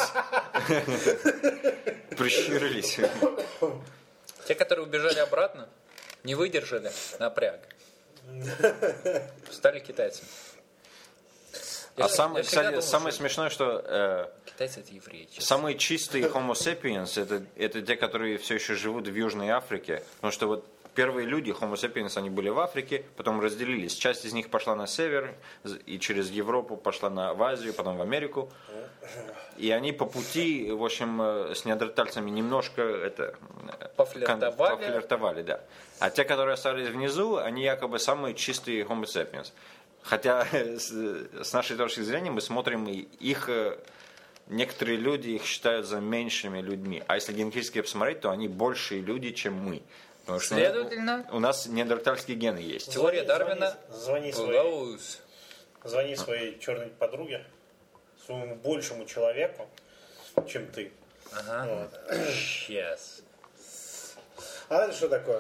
Прищурились. Те, которые убежали обратно, не выдержали напряг. Стали китайцами. Я А всегда- сам, я всегда кстати, думал, самое что смешное, что э, китайцы это евреи. честно. самые чистые Homo sapiens это, это те, которые все еще живут в Южной Африке. Потому что вот первые люди, Homo sapiens, они были в Африке, потом разделились. Часть из них пошла на север, и через Европу пошла на, в Азию, потом в Америку. И они по пути, в общем, э, с неандертальцами немножко это, э, Пофлиртовали. кон- пофлиртовали, да. А те, которые остались внизу, они якобы самые чистые Homo sapiens. Хотя с, с нашей точки зрения мы смотрим и их, э, некоторые люди их считают за меньшими людьми. А если генетически посмотреть, то они большие люди, чем мы. Потому что Следовательно, у нас неандертальские гены есть. теория Звони- Дарвина. Звони, звони своей, Лоуз. звони своей черной подруге, своему большему человеку, чем ты. Ага. Вот. Сейчас. А это что такое?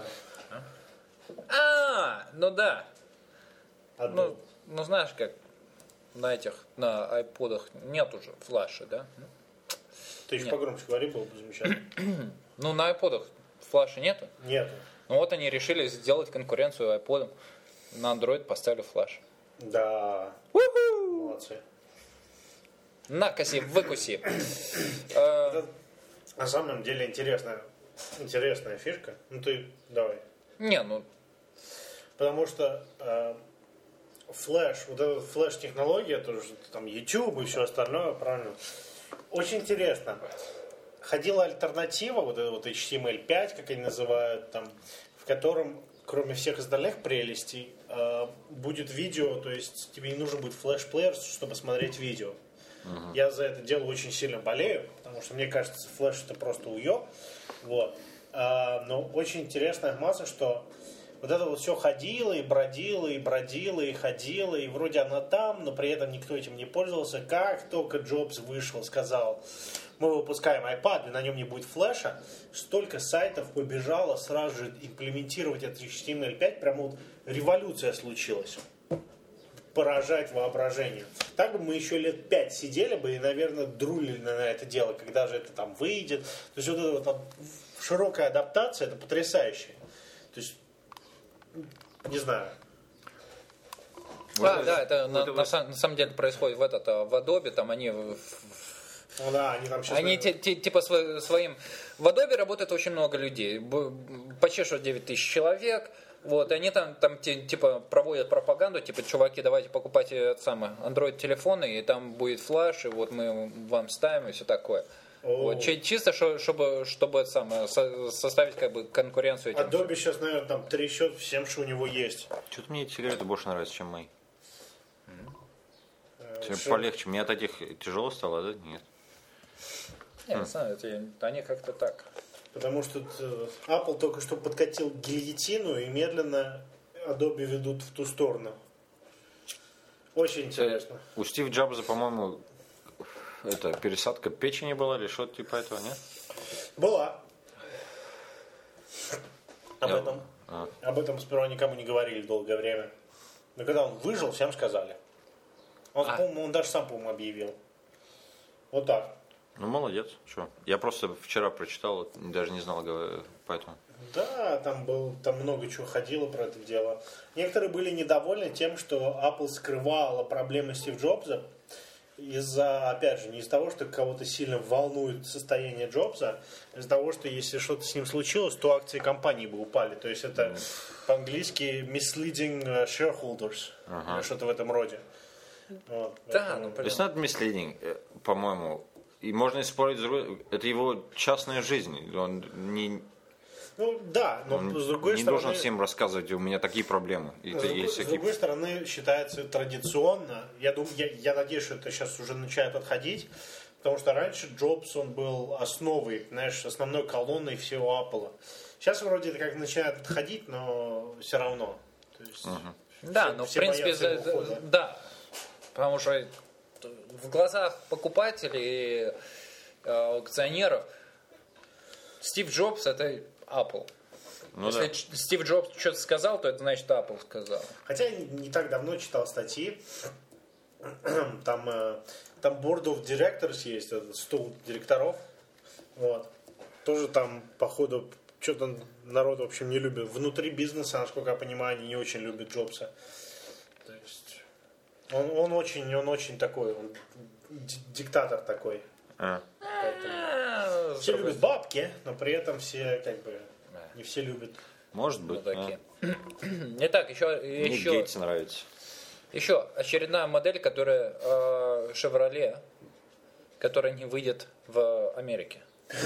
А, ну да. Одну. Ну, ну знаешь как, на этих, на айподах нет уже флаша, да? Ты еще нет. погромче говори, было бы замечательно. Ну, на айподах флаша нету. Нету. Ну вот они решили сделать конкуренцию айподам. На Android поставили флаш. Да. Молодцы. Накоси, выкуси. Э, Это на самом деле интересная, интересная фишка. Ну ты давай. Не, ну, Потому что э, флеш, вот эта флеш-технология, тоже там YouTube и все остальное, правильно? Очень интересно. Ходила альтернатива, вот это вот эйч ти эм эль пять, как они называют, там, в котором, кроме всех остальных прелестей, э, будет видео, то есть тебе не нужен будет флеш-плеер, чтобы смотреть видео. Uh-huh. Я за это дело очень сильно болею, потому что мне кажется, флеш это просто уё. Вот. А, но очень интересная масса, что вот это вот все ходило и бродило, и бродило, и ходило, и вроде она там, но при этом никто этим не пользовался. Как только Джобс вышел, сказал, мы выпускаем iPad, и на нем не будет флеша, столько сайтов побежало сразу же имплементировать это эйч ти эм эль пять, прямо вот революция случилась. Поражать воображение. Так бы мы еще лет пять сидели бы и, наверное, друлили на это дело, когда же это там выйдет. То есть вот эта вот широкая адаптация, это потрясающе. То есть, не знаю. да, да, это, на, вот- на сам- на самом деле происходит в этот, а, в Adobe, там они, в- Ну да, они там сейчас... они те- те- типа сво- своим... В Adobe работает очень много людей, б- почти что девять тысяч человек, вот, и они там, там те- типа проводят пропаганду, типа, чуваки, давайте покупайте это самое, Android телефоны, и там будет флеш, и вот мы вам ставим, и все такое. Вот, чи- чисто, шо- чтобы, чтобы это самое, со- составить как бы конкуренцию этим. Adobe сейчас, наверное, там трещет всем, что у него есть. Что-то мне эти сигареты больше нравятся, чем мои. Э, Чем что- полегче. Мне от этих тяжело стало, да? Нет. Я не знаю, это- они как-то так. Потому что э, Apple только что подкатил гильотину и медленно Adobe ведут в ту сторону. Очень интересно. У Стива Джобса, по-моему, это пересадка печени была или что-то типа этого, нет? Была. Об Я- этом, а. об этом сперва никому не говорили долгое время. Но когда он выжил, всем сказали. Он, А. по-моему, он даже сам, по-моему, объявил. Вот так. Ну, молодец. Что? Я просто вчера прочитал, вот, даже не знал, говорю, поэтому. Да, там, был, там много чего ходило про это дело. Некоторые были недовольны тем, что Apple скрывала проблемы Стива Джобса из-за, опять же, не из-за того, что кого-то сильно волнует состояние Джобса, а из-за того, что если что-то с ним случилось, то акции компании бы упали. То есть это по-английски misleading shareholders, Ага. или что-то в этом роде. Вот, Да, поэтому- ну, It's not misleading, э, по-моему. И можно использовать другой- это его частная жизнь. Он не, Ну да, но он с другой не стороны... должен всем рассказывать, у меня такие проблемы. И С это другой, есть с такие- другой стороны, считается традиционно, я, думаю, я, я надеюсь, что это сейчас уже начинает отходить, потому что раньше Джобс, он был основой, знаешь, основной колонной всего Apple. Сейчас вроде это как начинает отходить, но все равно. То есть, Да, все- ну, в все принципе, боятся за- его за- ухода. да. Потому что в глазах покупателей и э, акционеров Стив Джобс это Apple. Ну Если да. Ч- Стив Джобс что-то сказал, то это значит Apple сказал. Хотя я не, не так давно читал статьи, там, э, там Board of Directors есть, это стол директоров, вот. Тоже там, походу, что-то народ, в общем, не любит. Внутри бизнеса, насколько я понимаю, они не очень любят Джобса. То есть, он, он очень, он очень такой, он ди- диктатор такой. А. А, Все любят бабки, но при этом все, как бы, не все любят. Может ну, быть. такие. а. Итак, еще, Мне еще, Гейтс нравится. еще очередная модель, которая э, Chevrolet, которая не выйдет в Америке.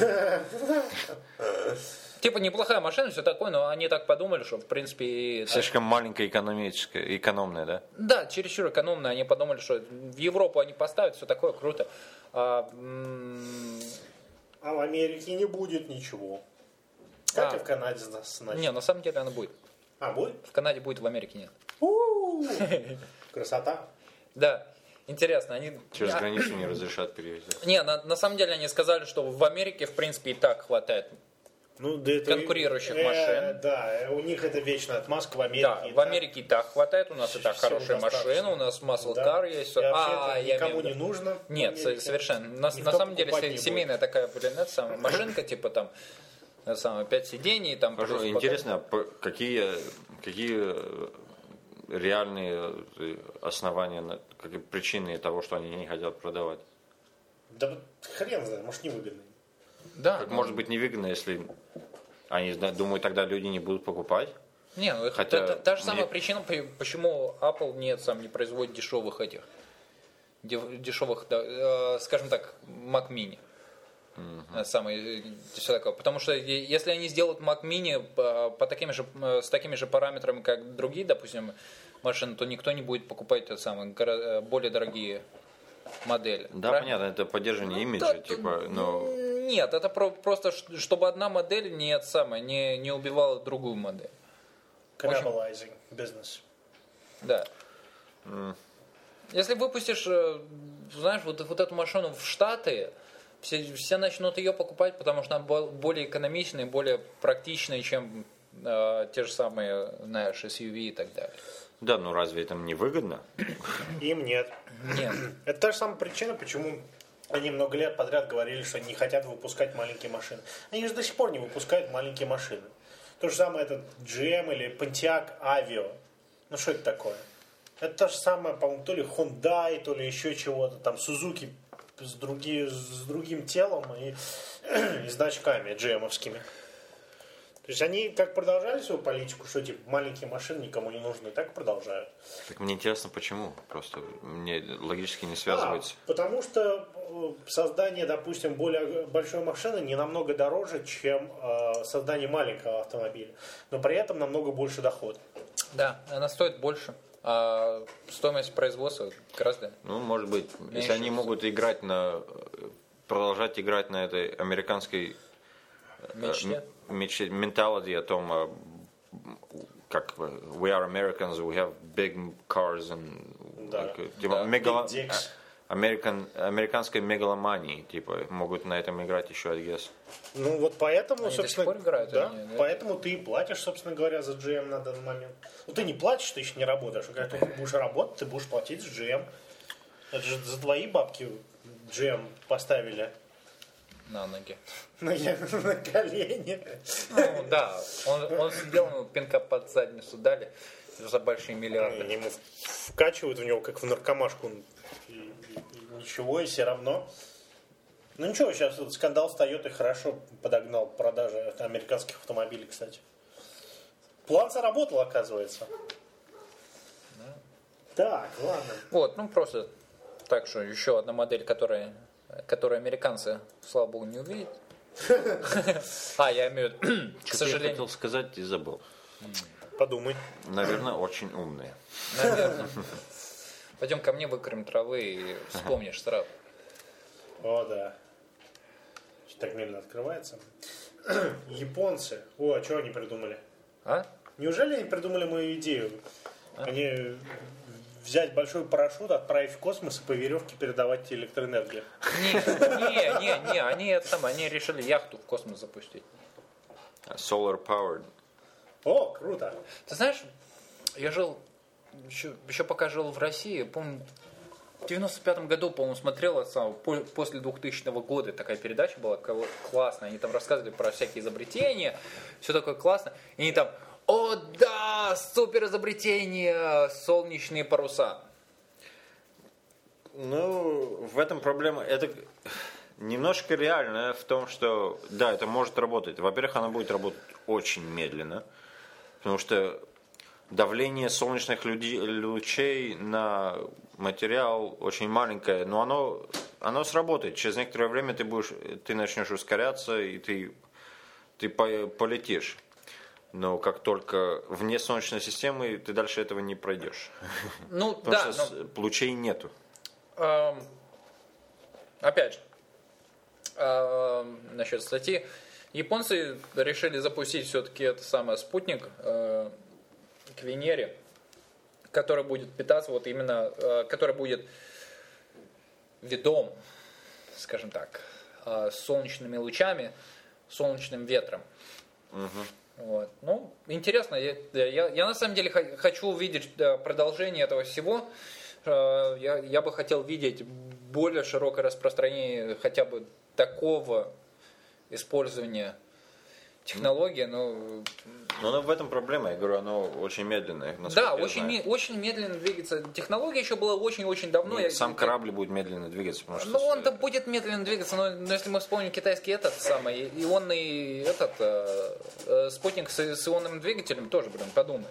Типа неплохая машина, все такое, но они так подумали, что в принципе... и- Слишком маленькая экономическая, экономная, да? Да, чересчур экономно. Они подумали, что в Европу они поставят, все такое круто. А, м, А в Америке не будет ничего. Как А. и в Канаде, значит. не, на самом деле она будет. А, будет? В Канаде будет, в Америке нет. У-у-у. Красота. Да, интересно. Они... Через А, границу не разрешат перевезти. Не, на, на самом деле они сказали, что в Америке, в принципе, и так хватает. Ну, да это, Конкурирующих э, машин. Да, э, у них это вечная отмазка в Америке. Да, и в так. Америке и так хватает, у нас и так Всего хорошая достаточно. машина, у нас muscle Да. car есть. И вообще А, это я никому имею в не виду- нужно. в Нет, Америке. совершенно. На, Никто на самом деле покупать се- не будет. семейная такая, блин, это самая машинка, типа там, это самое, пять сидений, там... Хорошо, плюс интересно, а по- какие, какие э, реальные э, основания, на- какие причины того, что они не хотят продавать? Да вот хрен знает, может невыгодно. потом- Да. Как может быть невыгодно, если они зна- думают, тогда люди не будут покупать? Не, ну это Хотя та, та- та же мне- самая причина, по- почему Apple нет, сам не производит дешевых этих, дев- дешевых, да, э, скажем так, Mac Mini. Э, Самый, э, всё такое. Потому что е- если они сделают Mac Mini по, по таким же, э, с такими же параметрами, как другие, допустим, машины, то никто не будет покупать те самые горо- э, более дорогие модели. Да, Правильно? понятно, это поддерживание имиджа, Да, типа, но Нет, это про- просто, ш- чтобы одна модель не, это самое, не, не убивала другую модель. Cannibalizing business. Да. Если выпустишь, э, знаешь, вот, вот эту машину в Штаты, все, все начнут ее покупать, потому что она бо- более экономичная, более практичная, чем э, те же самые, знаешь, эс ю ви и так далее. да, ну разве это не выгодно? Им нет. Нет. Это та же самая причина, почему они много лет подряд говорили, что не хотят выпускать маленькие машины. Они же до сих пор не выпускают маленькие машины. То же самое этот джи эм или Pontiac Avio. Ну что это такое? Это то же самое, по-моему, то ли Hyundai, то ли еще чего-то. Там Suzuki с, други, с другим телом и, и значками джи эм-овскими. То есть они как продолжали свою политику, что типа маленькие машины никому не нужны, так и продолжают. Так мне интересно, почему? Просто мне логически не А, связывается. потому что э, создание, допустим, более большой машины не намного дороже, чем э, создание маленького автомобиля. Но при этом намного больше доход. Да, она стоит больше, а стоимость производства гораздо... Ну, может быть, Меньше если они всего. могут играть на, продолжать играть на этой американской Мечте. э, м- мечте, менталити о том, а, как we are Americans, we have big cars and Да. like, типа, Да. мегало- Big dicks. American, американской мегаломании, типа, могут на этом играть еще, I guess. Ну вот поэтому, Они до собственно, сих пор играют, да, они, да? поэтому ты и платишь, собственно говоря, за джи эм на данный момент. Ну ты не платишь, ты еще не работаешь. А когда ты будешь работать, ты будешь платить за джи эм. Это же за твои бабки джи эм поставили На ноги. на, на колени. Ну да, он, он сидел, ему пинка под задницу дали за большие миллиарды. Ему вкачивают в него, как в наркомашку. И, и- и ничего, и все равно. Ну ничего, сейчас этот скандал с Toyota хорошо подогнал продажи американских автомобилей, кстати. План заработал, оказывается. Так, ладно. Вот, ну просто так что еще одна модель, которая, которую американцы, слава богу, не увидят. А, я имею в виду, к Что я сожалению, хотел сказать и забыл. Подумай. Наверное, очень умные. наверное. Пойдем ко мне, выкурим травы и вспомнишь сразу. О, да. Что так медленно открывается. Японцы. О, а что они придумали? А? Неужели они придумали мою идею? Они взять большой парашют, отправить в космос и по веревке передавать электроэнергию. Не, не, не, не, они это самое, они решили яхту в космос запустить. Solar powered. О, круто. Ты знаешь, я жил, еще, еще пока жил в России, помню, в девяносто пятом году, по-моему, смотрел это самое, по- после двухтысячного года такая передача была кого- классная. Они там рассказывали про всякие изобретения, все такое классно. И они там, о да, супер изобретение, солнечные паруса. Ну, в этом проблема. Это немножко реально в том, что да, это может работать. Во-первых, оно будет работать очень медленно, потому что давление солнечных люди- лучей на материал очень маленькое, но оно, оно сработает. Через некоторое время ты будешь, ты начнешь ускоряться и ты, ты по- полетишь. Но как только вне Солнечной системы, ты дальше этого не пройдешь. Ну Потому да, что но, с- лучей нету. эм, опять же, эм, насчет статьи. Японцы решили запустить все-таки это самое спутник э, к Венере, который будет питаться вот именно, э, который будет ведом, скажем так, э, солнечными лучами, солнечным ветром. Вот. Ну, интересно, я, я, я на самом деле х- хочу увидеть э, продолжение этого всего. Э, Я, я бы хотел видеть более широкое распространение хотя бы такого использования технологии. Но, Но оно в этом проблема, я говорю, оно очень медленное. насколько да, я очень, знаю. ме- очень медленно двигается. Технология еще была очень-очень давно. Нет, Я- сам корабль будет медленно двигаться, потому что... Ну, он-то будет медленно двигаться, но, но если мы вспомним китайский этот самый, ионный этот э, э, спутник с, с ионным двигателем, тоже, блин, подумай.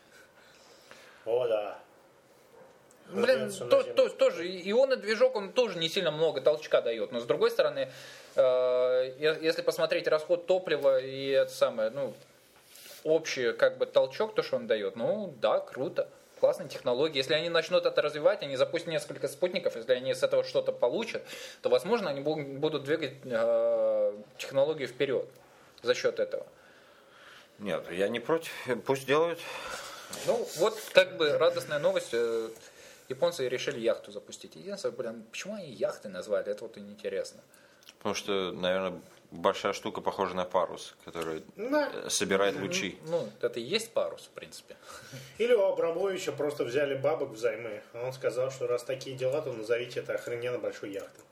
О, да. Блин, Разумеется, то- на Землю. то- тоже ионный движок, он тоже не сильно много толчка дает, но с другой стороны, э, е- если посмотреть расход топлива и это самое, ну, общий как бы толчок, то, что он дает, ну, да, круто. Классная технология. Если они начнут это развивать, они запустят несколько спутников, если они с этого что-то получат, то, возможно, они бу- будут двигать э, технологию вперед за счет этого. Нет, я не против, пусть делают. Ну, вот как бы радостная новость. э, Японцы решили яхту запустить. Единственное, блин, почему они яхты назвали, это вот и интересно. Потому что, наверное, большая штука похожа на парус, который Да. э, собирает лучи. Ну, это и есть парус, в принципе. Или у Абрамовича просто взяли бабок взаймы. А он сказал, что раз такие дела, то назовите это охрененно большой яхтой.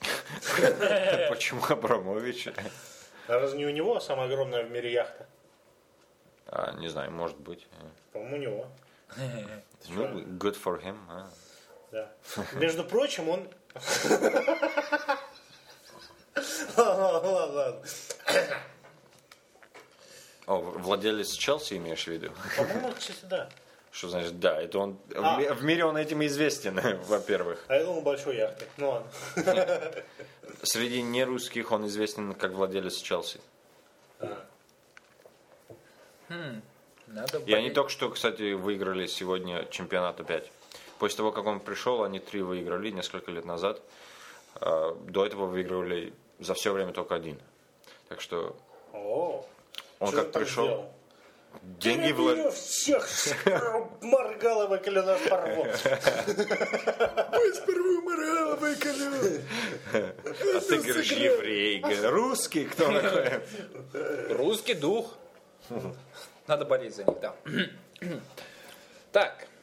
Почему Абрамович? А разве не у него самая огромная в мире яхта? А, не знаю, может быть. По-моему, у него. Ну, good for him. а. Да. Между прочим, он... Ладно, ладно, ладно. О, владелец Челси имеешь в виду? По-моему, кстати, да. Что значит да? Это он в А. ми- в мире он этим известен, во-первых. А я думал, большой яхтой. Ну ладно. Среди нерусских он известен как владелец Челси. Надо И они понять. только что, кстати, выиграли сегодня чемпионат опять. После того, как он пришел, они три выиграли несколько лет назад. А, До этого выигрывали за все время только один. Так что О, он что как он там пришел... сделал? деньги Перебью вложить. всех, моргаловый колено порву. Мы сперва моргаловый колено. А ты говоришь, еврей, говорю, русский, кто такой? Русский дух. Надо болеть за них, да. Так.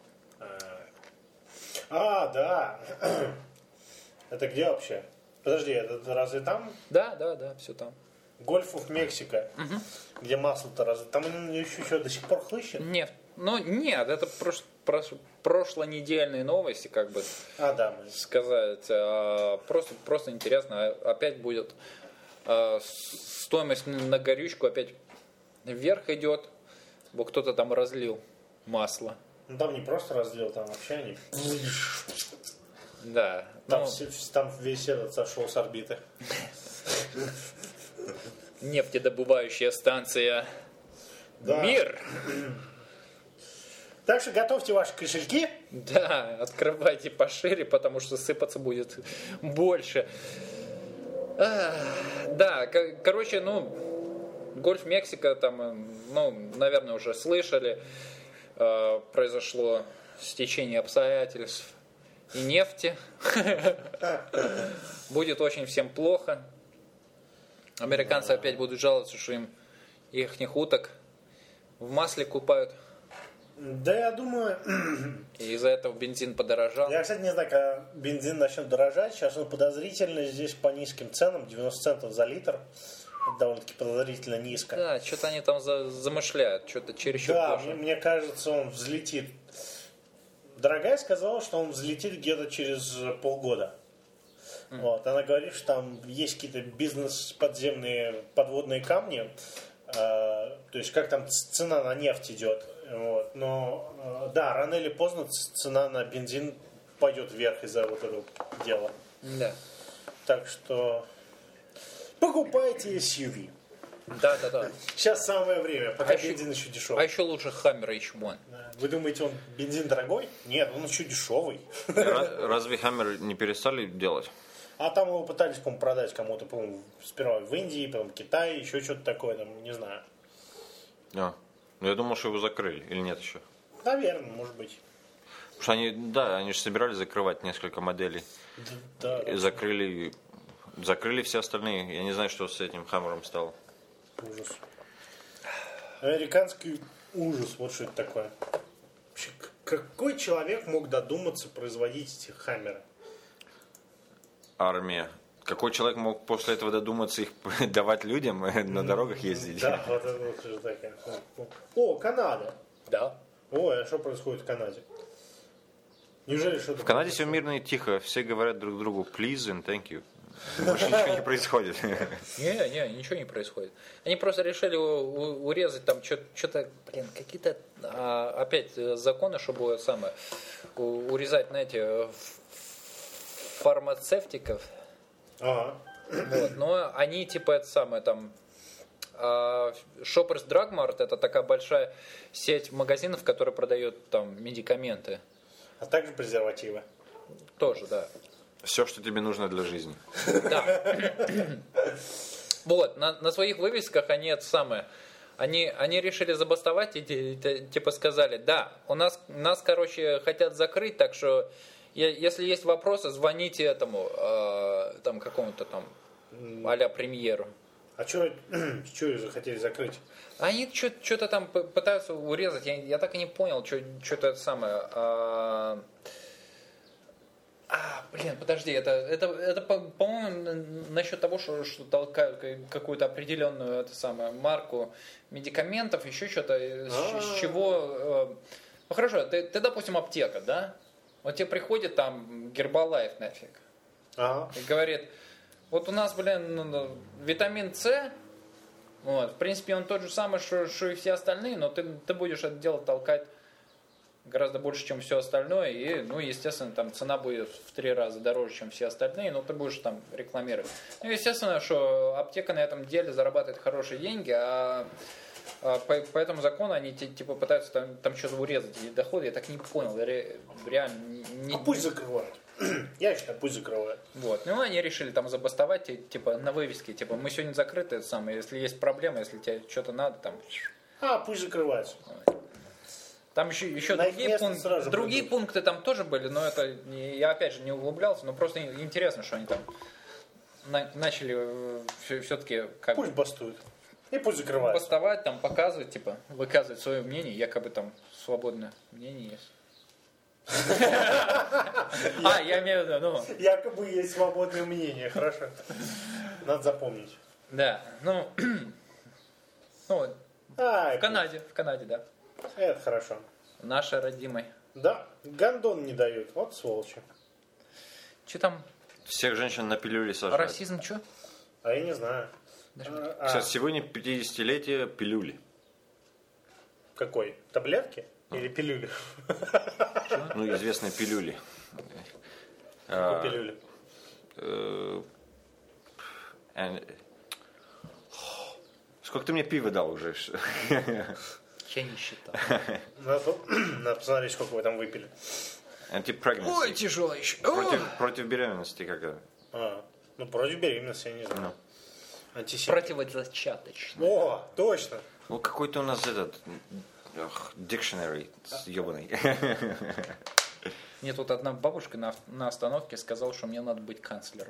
А, да. Это где вообще? Подожди, это разве там? Да, да, да, все там. Гольф в Мексика. Где масло-то разве? Там еще, еще до сих пор хлыщет? Нет, ну нет, это прош, прош, прошлонедельные новости, как бы А, да. Мы... сказать. А, просто, просто интересно, опять будет а, стоимость на горючку опять вверх идет, бо кто-то там разлил масло. Ну там не просто разлил, там вообще они... Да. Там, ну, все, там весь этот сошел с орбиты. нефтедобывающая станция. Да. Мир. Так что готовьте ваши кошельки. Да, открывайте пошире, потому что сыпаться будет больше. А, да, к- короче, ну, Гольф Мексика, там, э, ну, наверное, уже слышали, э, произошло стечение обстоятельств и нефти. Будет очень всем плохо. Американцы опять будут жаловаться, что им ихних уток в масле купают. Да, я думаю... И из-за этого бензин подорожал. Я, кстати, не знаю, когда бензин начнет дорожать. Сейчас он подозрительно здесь по низким ценам. девяносто центов за литр. Это довольно-таки подозрительно низко. Да, что-то они там за- замышляют, что-то чересчур Да, плохо. мне, мне кажется, он взлетит. Дорогая сказала, что он взлетит где-то через полгода. Mm. Вот. Она говорит, что там есть какие-то бизнес-подземные подводные камни. Э, то есть, как там цена на нефть идет. Вот. Но, э, да, рано или поздно цена на бензин пойдет вверх из-за вот этого дела. Да. Так что покупайте эс ю ви. Да, да, да. Сейчас самое время, пока А еще- бензин еще А дешевый. еще лучше Хаммер эйч один. Да. Вы думаете, он бензин дорогой? Нет, он еще дешевый. Ра- Разве Хаммер не перестали делать? А там его пытались, по-моему, продать кому-то, по-моему, сперва в Индии, потом в Китае, еще что-то такое, там, не знаю. А. Ну, я думал, что его закрыли. Или нет еще? Наверное, может быть. Потому что они, да, они же собирались закрывать несколько моделей. Да, И закрыли, закрыли все остальные. Я не знаю, что с этим Хаммером стало. ужас. Американский ужас, вот что это такое. Вообще, к- какой человек мог додуматься производить эти хаммеры? Армия. Какой человек мог после этого додуматься их давать людям на дорогах ездить? Да, вот это вот же такая. О, Канада. Да. Ой, а что происходит в Канаде? Неужели что-то... В Канаде все мирно и тихо. Все говорят друг другу please and thank you. Больше ничего не происходит. Не, не, ничего не происходит. Они просто решили у- у- урезать там что-то, блин, какие-то а, опять э, законы, чтобы самое у- урезать, знаете, ф- фармацевтиков. Ага. Вот. Но они типа это самое там а, Shoppers Drug Mart — это такая большая сеть магазинов, которая продает там медикаменты. А также презервативы. Тоже, да. Все, что тебе нужно для жизни. Да. Вот, на, на своих вывесках они это самое. Они, они решили забастовать и ти- ти- типа сказали, да, у нас, нас, короче, хотят закрыть, так что е- если есть вопросы, звоните этому, э, там, какому-то там а-ля премьеру. А что что захотели закрыть? Они что-то там п- пытаются урезать, я, я так и не понял, что-то это самое. А, а, блин, подожди, это, это, это по- по-моему, насчет того, что, что толкают ка- какую-то определенную это самое, марку медикаментов, еще что-то, с, с чего... э, Ну хорошо, ты, ты, допустим, аптека, да? Вот тебе приходит там Гербалайф нафиг Ага. и говорит, вот у нас, блин, ну, ну, витамин С, вот, в принципе, он тот же самый, что, что и все остальные, но ты, ты будешь это дело толкать гораздо больше, чем все остальное, и, ну, естественно, там цена будет в три раза дороже, чем все остальные, но ты будешь там рекламировать. Ну, естественно, что аптека на этом деле зарабатывает хорошие деньги, а, а по, по этому закону они ти- типа пытаются там, там что-то урезать эти доходы, я так не понял, ре- реально не... А пусть закрывают. Я считаю, пусть закрывают. Вот. Ну, они решили там забастовать, ти- типа, на вывеске, типа, мы сегодня закрыты, это самое, если есть проблема, если тебе что-то надо, там, А, пусть закрываются. Там еще, еще На их другие, место пункты, сразу другие придут. пункты там тоже были, но это не- я опять же не углублялся, но просто интересно, что они там на- начали все-таки как бы Пусть бастуют. И пусть закрываются. бастовать, там показывать, типа, выказывать свое мнение, якобы там свободное мнение есть. А, я имею в виду, ну, Якобы есть свободное мнение, хорошо. Надо запомнить. да, ну, ну, А, в Канаде, в Канаде, да, это хорошо. нашей родимой. Да, гондон не дают. Вот сволочи. Че там, Всех женщин на пилюли сажают. расизм, что? А я не знаю. Даже- А, Кстати, сегодня пятидесятилетие пилюли. какой? Таблетки? Или пилюли? Ну, известные пилюли. Какой пилюли? Э, э, Сколько ты мне пива дал уже? Я не считал. Надо, надо посмотреть, сколько вы там выпили. Anti-pregnancy. тяжело еще. Против, против беременности какая? А, ну, против беременности, я не знаю. Антисемит. Противозачаточно. О, точно. Ну, какой-то у нас этот... Дикшенери ебаный. Мне тут одна бабушка на, на остановке сказала, что мне надо быть канцлером.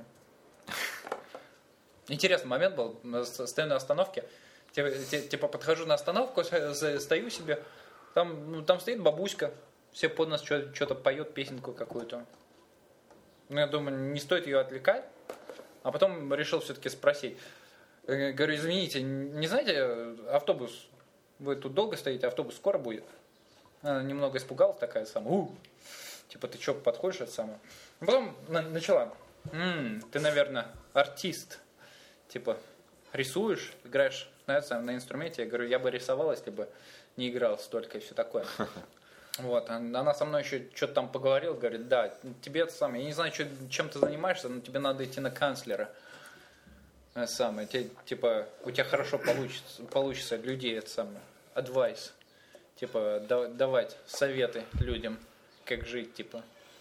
Интересный момент был. Стою на остановке, типа подхожу на остановку, стою себе, там, ну, там стоит бабуська, все под нас что-то поет, песенку какую-то. Ну, я думаю, не стоит ее отвлекать. А потом решил все-таки спросить. Говорю, извините, не знаете, автобус, вы тут долго стоите, автобус скоро будет? Она немного испугалась такая самая. У, типа, ты что, подходишь это самое? А потом на- начала. М, ты, наверное, артист. Типа, рисуешь, играешь на, это самое, на инструменте. Я говорю, я бы рисовал, если бы не играл столько и все такое. Вот, она со мной еще что-то там поговорила, говорит, да, тебе это самое, я не знаю, чё- чем ты занимаешься, но тебе надо идти на канцлера. Это самое, те- типа, у тебя хорошо получится, получится людей, это самое, advice, типа, да- давать советы людям, как жить, типа.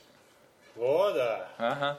О, да. Ага.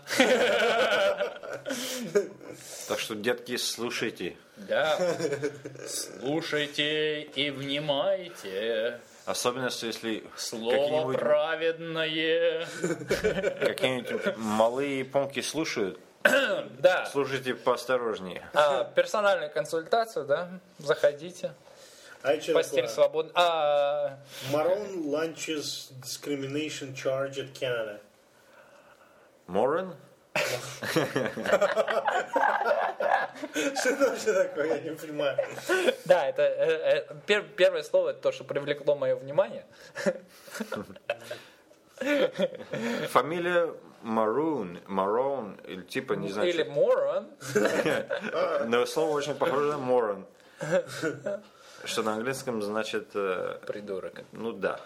Так что, детки, слушайте. Да. Слушайте и внимайте. Особенно, если Слово какие-нибудь, праведное. какие-нибудь малые помки слушают, Да. слушайте поосторожнее. А, персональную консультацию, да? Заходите. А это что Постель такое? свободна. А, Maroon launches discrimination charge at Canada. Морен? Что это вообще такое? Я не понимаю. да, это э, э, пер- первое слово, это то, что привлекло мое внимание. Фамилия Maroon, Maroon, или типа, не знаю, Или что- moron. но слово очень похоже на Морен. Что на английском значит, э, Придурок. ну да.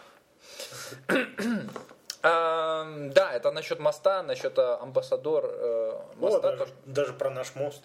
А, да, это насчет моста, насчет э, амбассадор э, О, моста. даже, тоже. даже про наш мост.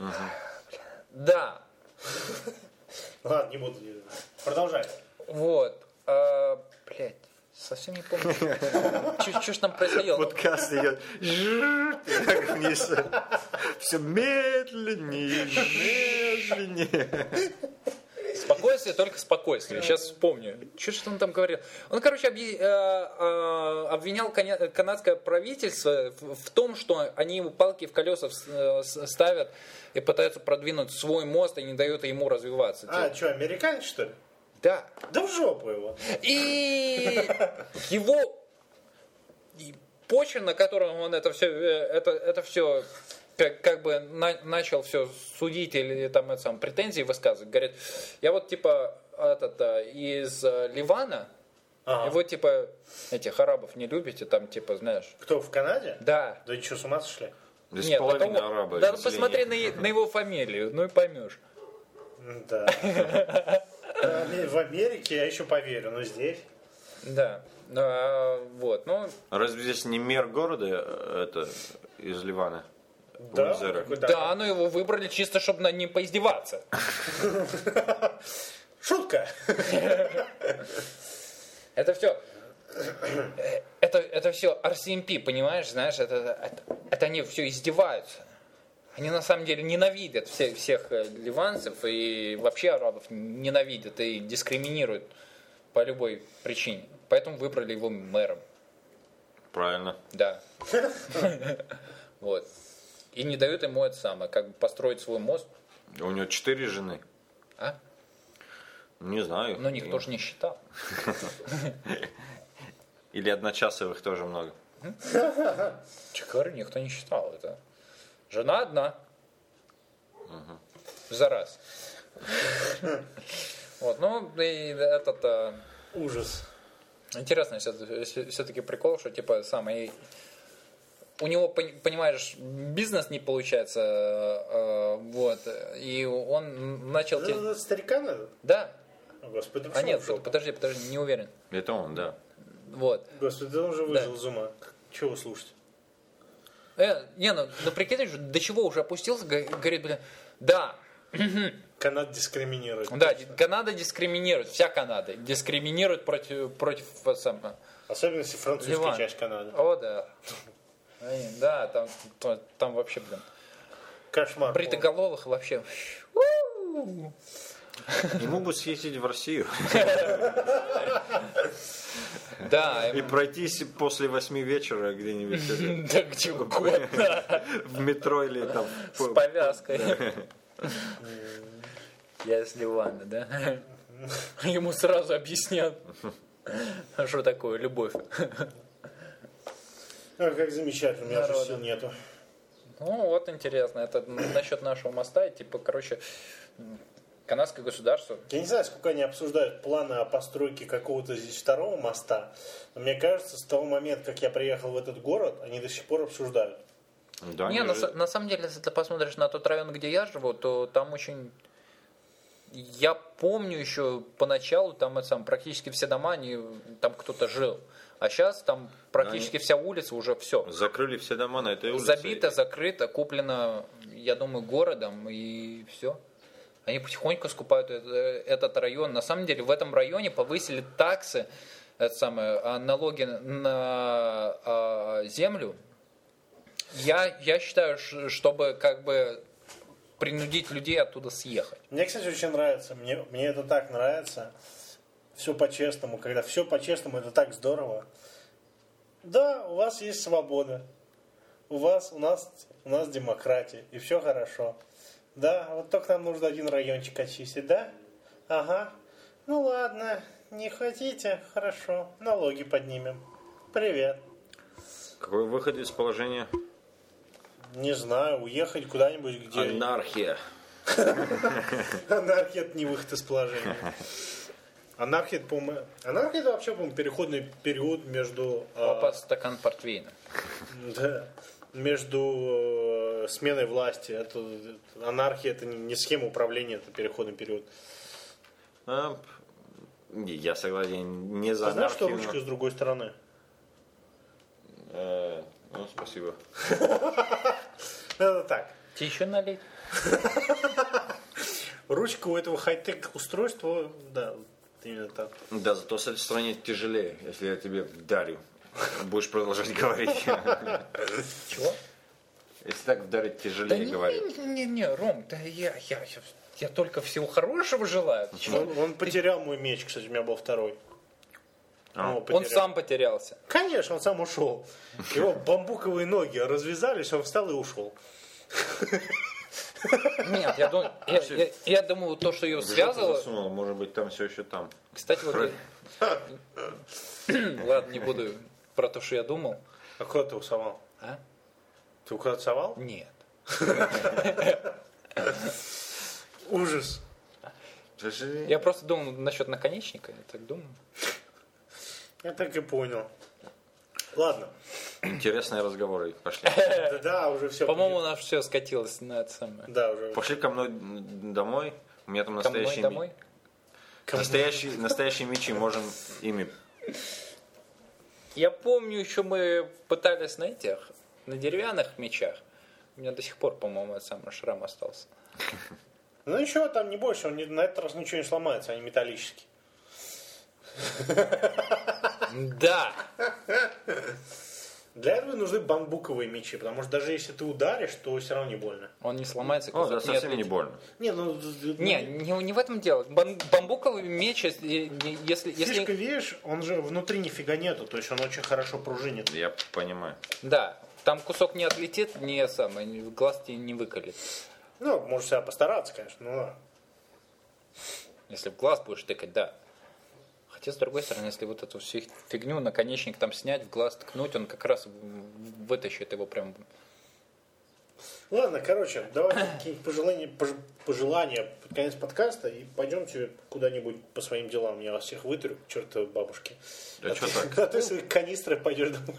Да, Ладно, не буду. Продолжай. вот. А, блядь, совсем не помню. Что ж там происходило? Подкаст идет так вниз. Все медленнее, медленнее. Спокойствие, только спокойствие. Сейчас вспомню. Что же он там говорил? Он, короче, объ- э, э, обвинял коня- канадское правительство в, в том, что они ему палки в колеса вс- э, с- ставят и пытаются продвинуть свой мост и не дают ему развиваться. А, что, американец, что ли? Да. Да в жопу его. И его и почва, на которой он это все, это, это все как, как бы на- начал все судить или там это сам, претензии высказывать, говорит, я вот типа этот, а, из а, Ливана, Ага. и вот типа этих арабов не любите, там типа, знаешь, Кто, в Канаде? да. Да и что, с ума сошли? Здесь Нет, половина такого- араба. да, населения. посмотри на, е- на его фамилию, ну и поймешь. Да. В Америке я еще поверю, но здесь... Да. А, вот, ну, Разве здесь не мэр города э, это из Ливана? Да, Узера. какой- да, но его выбрали чисто, чтобы на ним поиздеваться. Шутка. Это все, это, это все ар си эм пи, понимаешь, знаешь, это, это, это они все издеваются. Они на самом деле ненавидят всех, всех ливанцев и вообще арабов ненавидят и дискриминируют по любой причине. Поэтому выбрали его мэром. Правильно. Да. Вот. И не дают ему это самое, как бы построить свой мост. У него четыре жены. А? Не знаю. Но никто же не считал. Или одночасовых тоже много. Чикары никто не считал. Это жена одна. Угу. За раз. Вот, ну, и этот... Ужас. Интересно все-таки прикол, что типа самый... У него, понимаешь, бизнес не получается, вот, и он начал... Это старика надо? Да. Господи, а нет, подожди, подожди, не уверен. Это он, да. Вот. Господи, он уже выжил да. из ума. Чего слушать? Э, не, ну, ну прикинь, до чего уже опустился, говорит, блин, да. Канада дискриминирует. Да, точно. Канада дискриминирует, вся Канада дискриминирует против, против сам, особенно если французская Ливан. Часть Канады. О, да. Да, там, там вообще, блин. Кошмар. Бритоголовых вообще. Ему бы съездить в Россию. Да. И пройтись после восьми вечера где-нибудь. Да где угодно. В метро или там. С повязкой. Я с Ливана, да? Ему сразу объяснят, что такое любовь. А, как замечательно, у меня Народу. же сил нету. Ну, вот интересно. Это насчет нашего моста. И, типа, короче, канадское государство. Я не знаю, сколько они обсуждают планы о постройке какого-то здесь второго моста. Но мне кажется, с того момента, как я приехал в этот город, они до сих пор обсуждают. Да, не, на, на самом деле, если ты посмотришь на тот район, где я живу, то там очень... Я помню еще поначалу, там это сам, практически все дома, они, там кто-то жил. А сейчас там практически они вся улица уже все. Закрыли все дома на этой улице. Забито, закрыто, куплено, я думаю, городом и все. Они потихоньку скупают этот район. На самом деле в этом районе повысили таксы, это самое, налоги на а, землю. Я, я считаю, чтобы как бы принудить людей оттуда съехать. Мне, кстати, очень нравится. Мне, мне это так нравится. Все по-честному. Когда все по-честному, это так здорово. Да, у вас есть свобода. У вас, у нас, у нас демократия. И все хорошо. Да, вот только нам нужно один райончик очистить, да? Ага. Ну ладно, не хотите? Хорошо. Налоги поднимем. Привет. Какой выход из положения? Не знаю, уехать куда-нибудь, где... Анархия. Анархия — это не выход из положения. Анархия, это, по-моему... Анархия — это вообще, по-моему, переходный период между... Папа, стакан портвейна. Да. Между э, сменой власти. Это, анархия — это не, не схема управления, это переходный период. А, я согласен, не за Ты знаешь, анархию. что ручка но... с другой стороны? Э, ну, спасибо. Это так. Тебе еще налить? Ручка у этого хай-тек устройства, да, именно так. Да, зато с этой стороны тяжелее, если я тебе вдарю. Будешь продолжать говорить. Чего? Если так вдарить, тяжелее да говорить. Не, не, не, Ром, да я, я, я только всего хорошего желаю. Он, он потерял мой меч, кстати, у меня был второй. А. Он, он сам потерялся. Конечно, он сам ушел. Его бамбуковые ноги развязались, он встал и ушел. Нет, я думаю, я, я, я думаю, то, что ее связывало... Засунул, может быть, там все еще там. Кстати, вот... Ладно, не буду про то, что я думал. А куда ты усовал? А? Ты куда-то совал? Нет. Ужас. Я просто думал насчет наконечника, я так думал. Я так и понял. Ладно. Интересные разговоры пошли. Да, да, уже все. По-моему, у нас все скатилось на это самое. Да, уже. Пошли ко мной домой. У меня там Ко мной настоящие... домой? Настоящие, настоящие мечи, можем ими... Я помню, еще мы пытались на этих, на деревянных мечах. У меня до сих пор, по-моему, этот самый шрам остался. Ну ничего, там не больше, он не, на этот раз ничего не сломается, они металлические. Да. Для этого нужны бамбуковые мечи, потому что даже если ты ударишь, то все равно не больно. Он не сломается, О, да, кусок не совсем не отлетит. больно. Не, ну... Не, не, не в этом дело. Бам- бамбуковый меч, если... если, Фишка, если... видишь, он же внутри нифига нету, то есть он очень хорошо пружинит. Я понимаю. Да, там кусок не отлетит, не самое, в глаз тебе не выколет. Ну, можешь себя постараться, конечно, ну ладно. Если в глаз будешь тыкать, да. Хотя, с другой стороны, если вот эту всю фигню, наконечник там снять, в глаз ткнуть, он как раз в- вытащит его прям... Ладно, короче, давайте какие-нибудь пожелания, пож- пожелания под конец подкаста и пойдемте куда-нибудь по своим делам. Я вас всех вытру к чертовой бабушке. Да а что ты, так? Когда ты свои канистры пойдешь домой.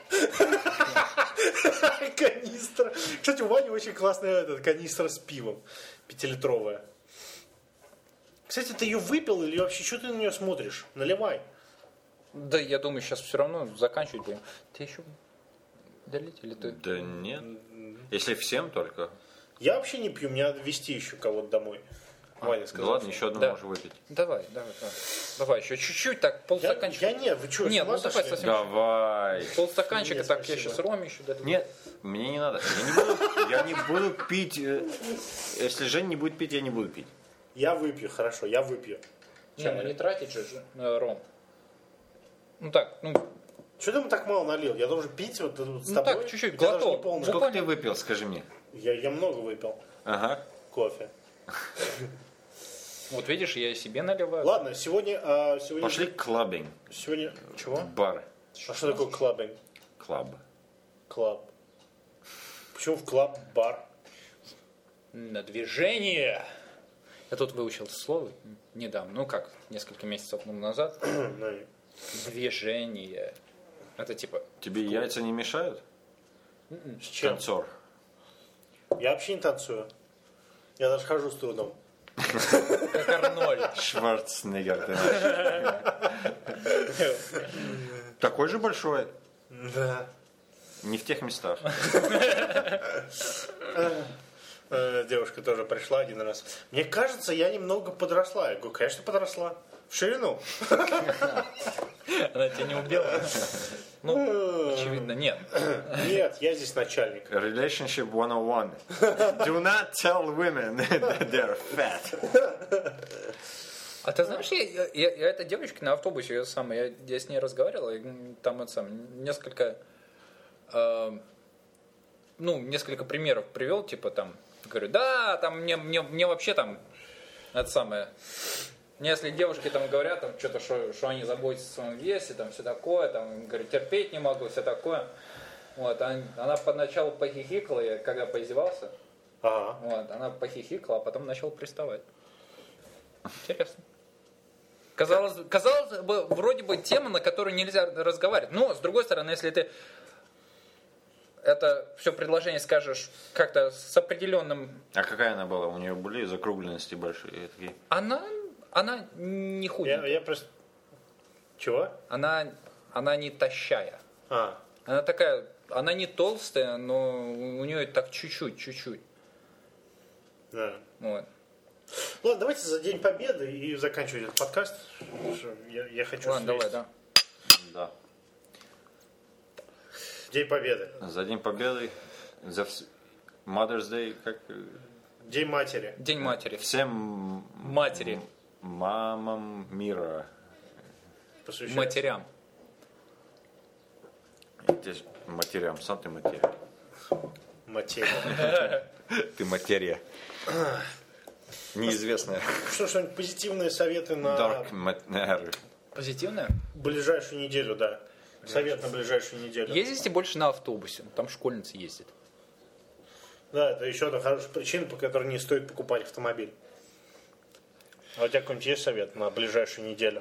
Канистра. Кстати, у Вани очень классная этот, канистра с пивом. Пятилитровая. Кстати, ты ее выпил или вообще что ты на нее смотришь? Наливай. Да, я думаю, сейчас все равно заканчивать будем. Ты еще долить или ты? Да нет. Если всем только. Я вообще не пью, мне надо везти еще кого-то домой. Ваня Да сказал. ладно, что- еще одну Да. можешь выпить. Давай, давай, давай. Давай, еще чуть-чуть так, Я, полстаканчика. я не, вы что, Нет, с ума ну давай сошли? совсем Давай. полстаканчика, Нет, так я спасибо. сейчас Роме еще даю. Нет, мне не надо. Я не буду, я не буду пить. э, Если Жень не будет пить, я не буду пить. Я выпью, хорошо, я выпью. Не, ну не тратить же, же, э, Ром. Ну так, ну, Что ты ему так мало налил? Я должен пить вот, вот с Ну тобой. так, чуть-чуть, У тебя даже глоток. не полный. Сколько ты выпил, скажи мне? Я, я много выпил Ага. кофе. вот видишь, я и себе наливаю. Ладно, сегодня... а, сегодня Пошли клаббинг. Сегодня... Чего? Бар. А что такое клаббинг? Клаб. Клаб. Почему в клаб бар? На движение. Я тут выучил слово недавно, ну как, несколько месяцев назад. Ну, Движение. Это типа... Тебе яйца не мешают? с чем? Танцор. Я вообще не танцую. Я даже хожу с трудом. Как Арнольд. Шварценеггер, ты знаешь. Такой же большой. Да. Не в тех местах. Э, Девушка тоже пришла один раз. Мне кажется, я немного подросла. Я говорю, конечно, подросла. В ширину. Она тебя не убила? Ну, очевидно, нет. Нет, я здесь начальник. Relationship one oh one. Do not tell women that they're fat. А ты знаешь, я, я, я, я этой девочке на автобусе, я, сам, я, я с ней разговаривал, и там это сам, несколько, э, ну, несколько примеров привел, типа там, говорю, да, там мне, мне, мне вообще там, это самое, мне если девушки там говорят, там что-то, что, что они заботятся о своем весе, там все такое, там, говорю, терпеть не могу, все такое. Вот, она, она поначалу похихикала, я когда поиздевался, Ага. вот, она похихикала, а потом начала приставать. Интересно. Казалось, казалось бы, вроде бы тема, на которую нельзя разговаривать. Но, с другой стороны, если ты это все предложение скажешь как-то с определенным... А какая она была? У нее были закругленности большие такие. Она, она не Я, худенькая. я просто... Чего? Она, она не тощая. А, Она такая... Она не толстая, но у нее так чуть-чуть, чуть-чуть. да. Вот. Ладно, давайте за День Победы и заканчивать этот подкаст. Потому что Я, я хочу Ладно, давай, съесть. да. Да. День Победы. За День Победы, за вс- Mother's Day, как э, День матери. День матери. всем Матери. м- мамам мира. Посвящается. Матерям. Здесь матерям, сам ты материя. Материя. Ты материя. Неизвестная. Что, что-нибудь позитивные советы на Dark matter. Позитивная? ближайшую неделю, да. Совет на ближайшую неделю. Ездите больше на автобусе. Там школьницы ездят. Да, это еще одна хорошая причина, по которой не стоит покупать автомобиль. А у тебя какой-нибудь есть совет на ближайшую неделю?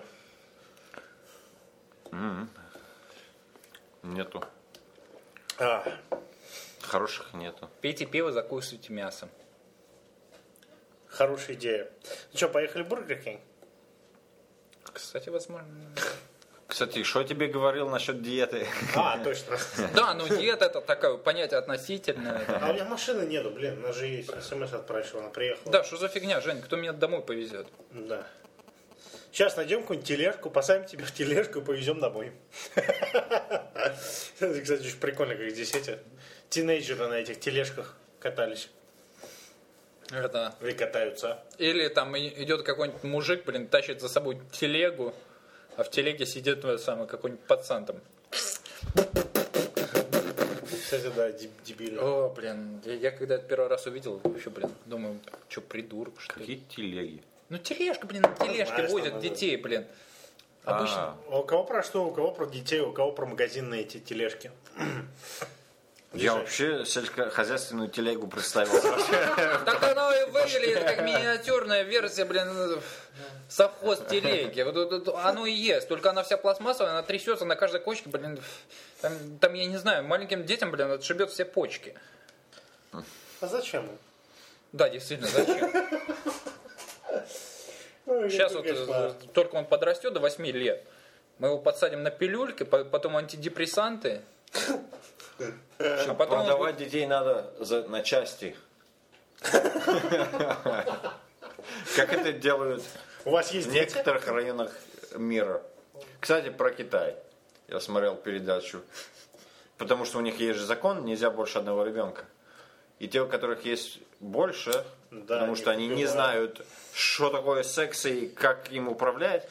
Нету. А, Хороших нету. Пейте пиво, закусывайте мясом. хорошая идея. Ну что, поехали в Бургер Кинг? Кстати, возможно... Кстати, что я тебе говорил насчет диеты? А, точно. Да, ну диета это такое понятие относительное. А у меня машины нету, блин, у нас же есть смс отправить, что она приехала. Да, что за фигня, Жень, кто меня домой повезет? Да. Сейчас найдем какую-нибудь тележку, посадим тебя в тележку и повезем домой. Кстати, очень прикольно, как здесь эти тинейджеры на этих тележках катались. Это... Или катаются. Или там идет какой-нибудь мужик, блин, тащит за собой телегу, а в телеге сидит ну, самый какой-нибудь пацан там. Кстати, да, дебильно. О, блин, я, я когда это первый раз увидел, вообще, блин, думаю, что, придурок, что ли? Какие телеги? Ну, тележка, блин, на тележке Знаешь, возят там детей, блин. Обычно. А, У кого про что? У кого про детей, у кого про магазинные эти тележки. я вообще сельскохозяйственную телегу представил. Так оно и выглядит, как миниатюрная версия, блин, совхоз телеги. Вот, вот, вот, оно и есть, только она вся пластмассовая, она трясется на каждой кочке, блин. Там, там, я не знаю, маленьким детям, блин, отшибет все почки. А зачем? Да, действительно, зачем? Сейчас вот э, только он подрастет до восьми лет. Мы его подсадим на пилюльки, по- потом антидепрессанты. А потом он Продавать детей надо за- на части. Как это делают У вас есть в дети? некоторых районах мира. Кстати, про Китай. Я смотрел передачу. Потому что у них есть же закон, нельзя больше одного ребенка. И те, у которых есть больше, Да, потому что они не убивают. знают, что такое секс и как им управлять,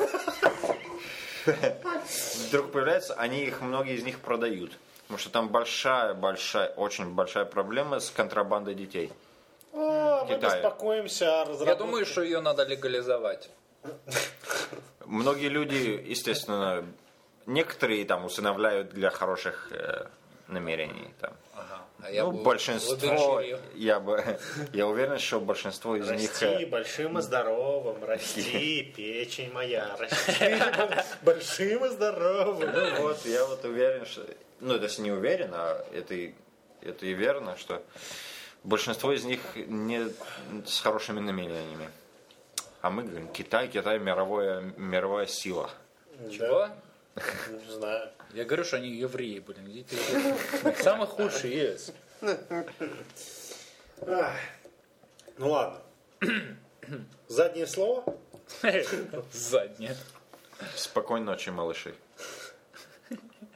вдруг появляется, они их, многие из них продают. Потому что там большая, большая, очень большая проблема с контрабандой детей. О, мы Китае. беспокоимся о разработке. Я думаю, что ее надо легализовать. Многие люди, естественно, некоторые там усыновляют для хороших э, намерений. Там. Ага. А я Ну, бы большинство, удочерил. я бы, я уверен, что большинство из них... Расти э, большим и здоровым, расти, печень моя, расти большим и здоровым. Ну вот, я вот уверен, что... Ну, это не уверен, а это и, это и верно, что большинство из них не с хорошими намерениями. А мы говорим, Китай, Китай мировая, мировая сила. Чего? Не знаю. Я говорю, что они евреи, блин. Идите, идите. Самый худший есть. Ах. Ну ладно. Заднее слово? Заднее. Спокойной ночи, малыши.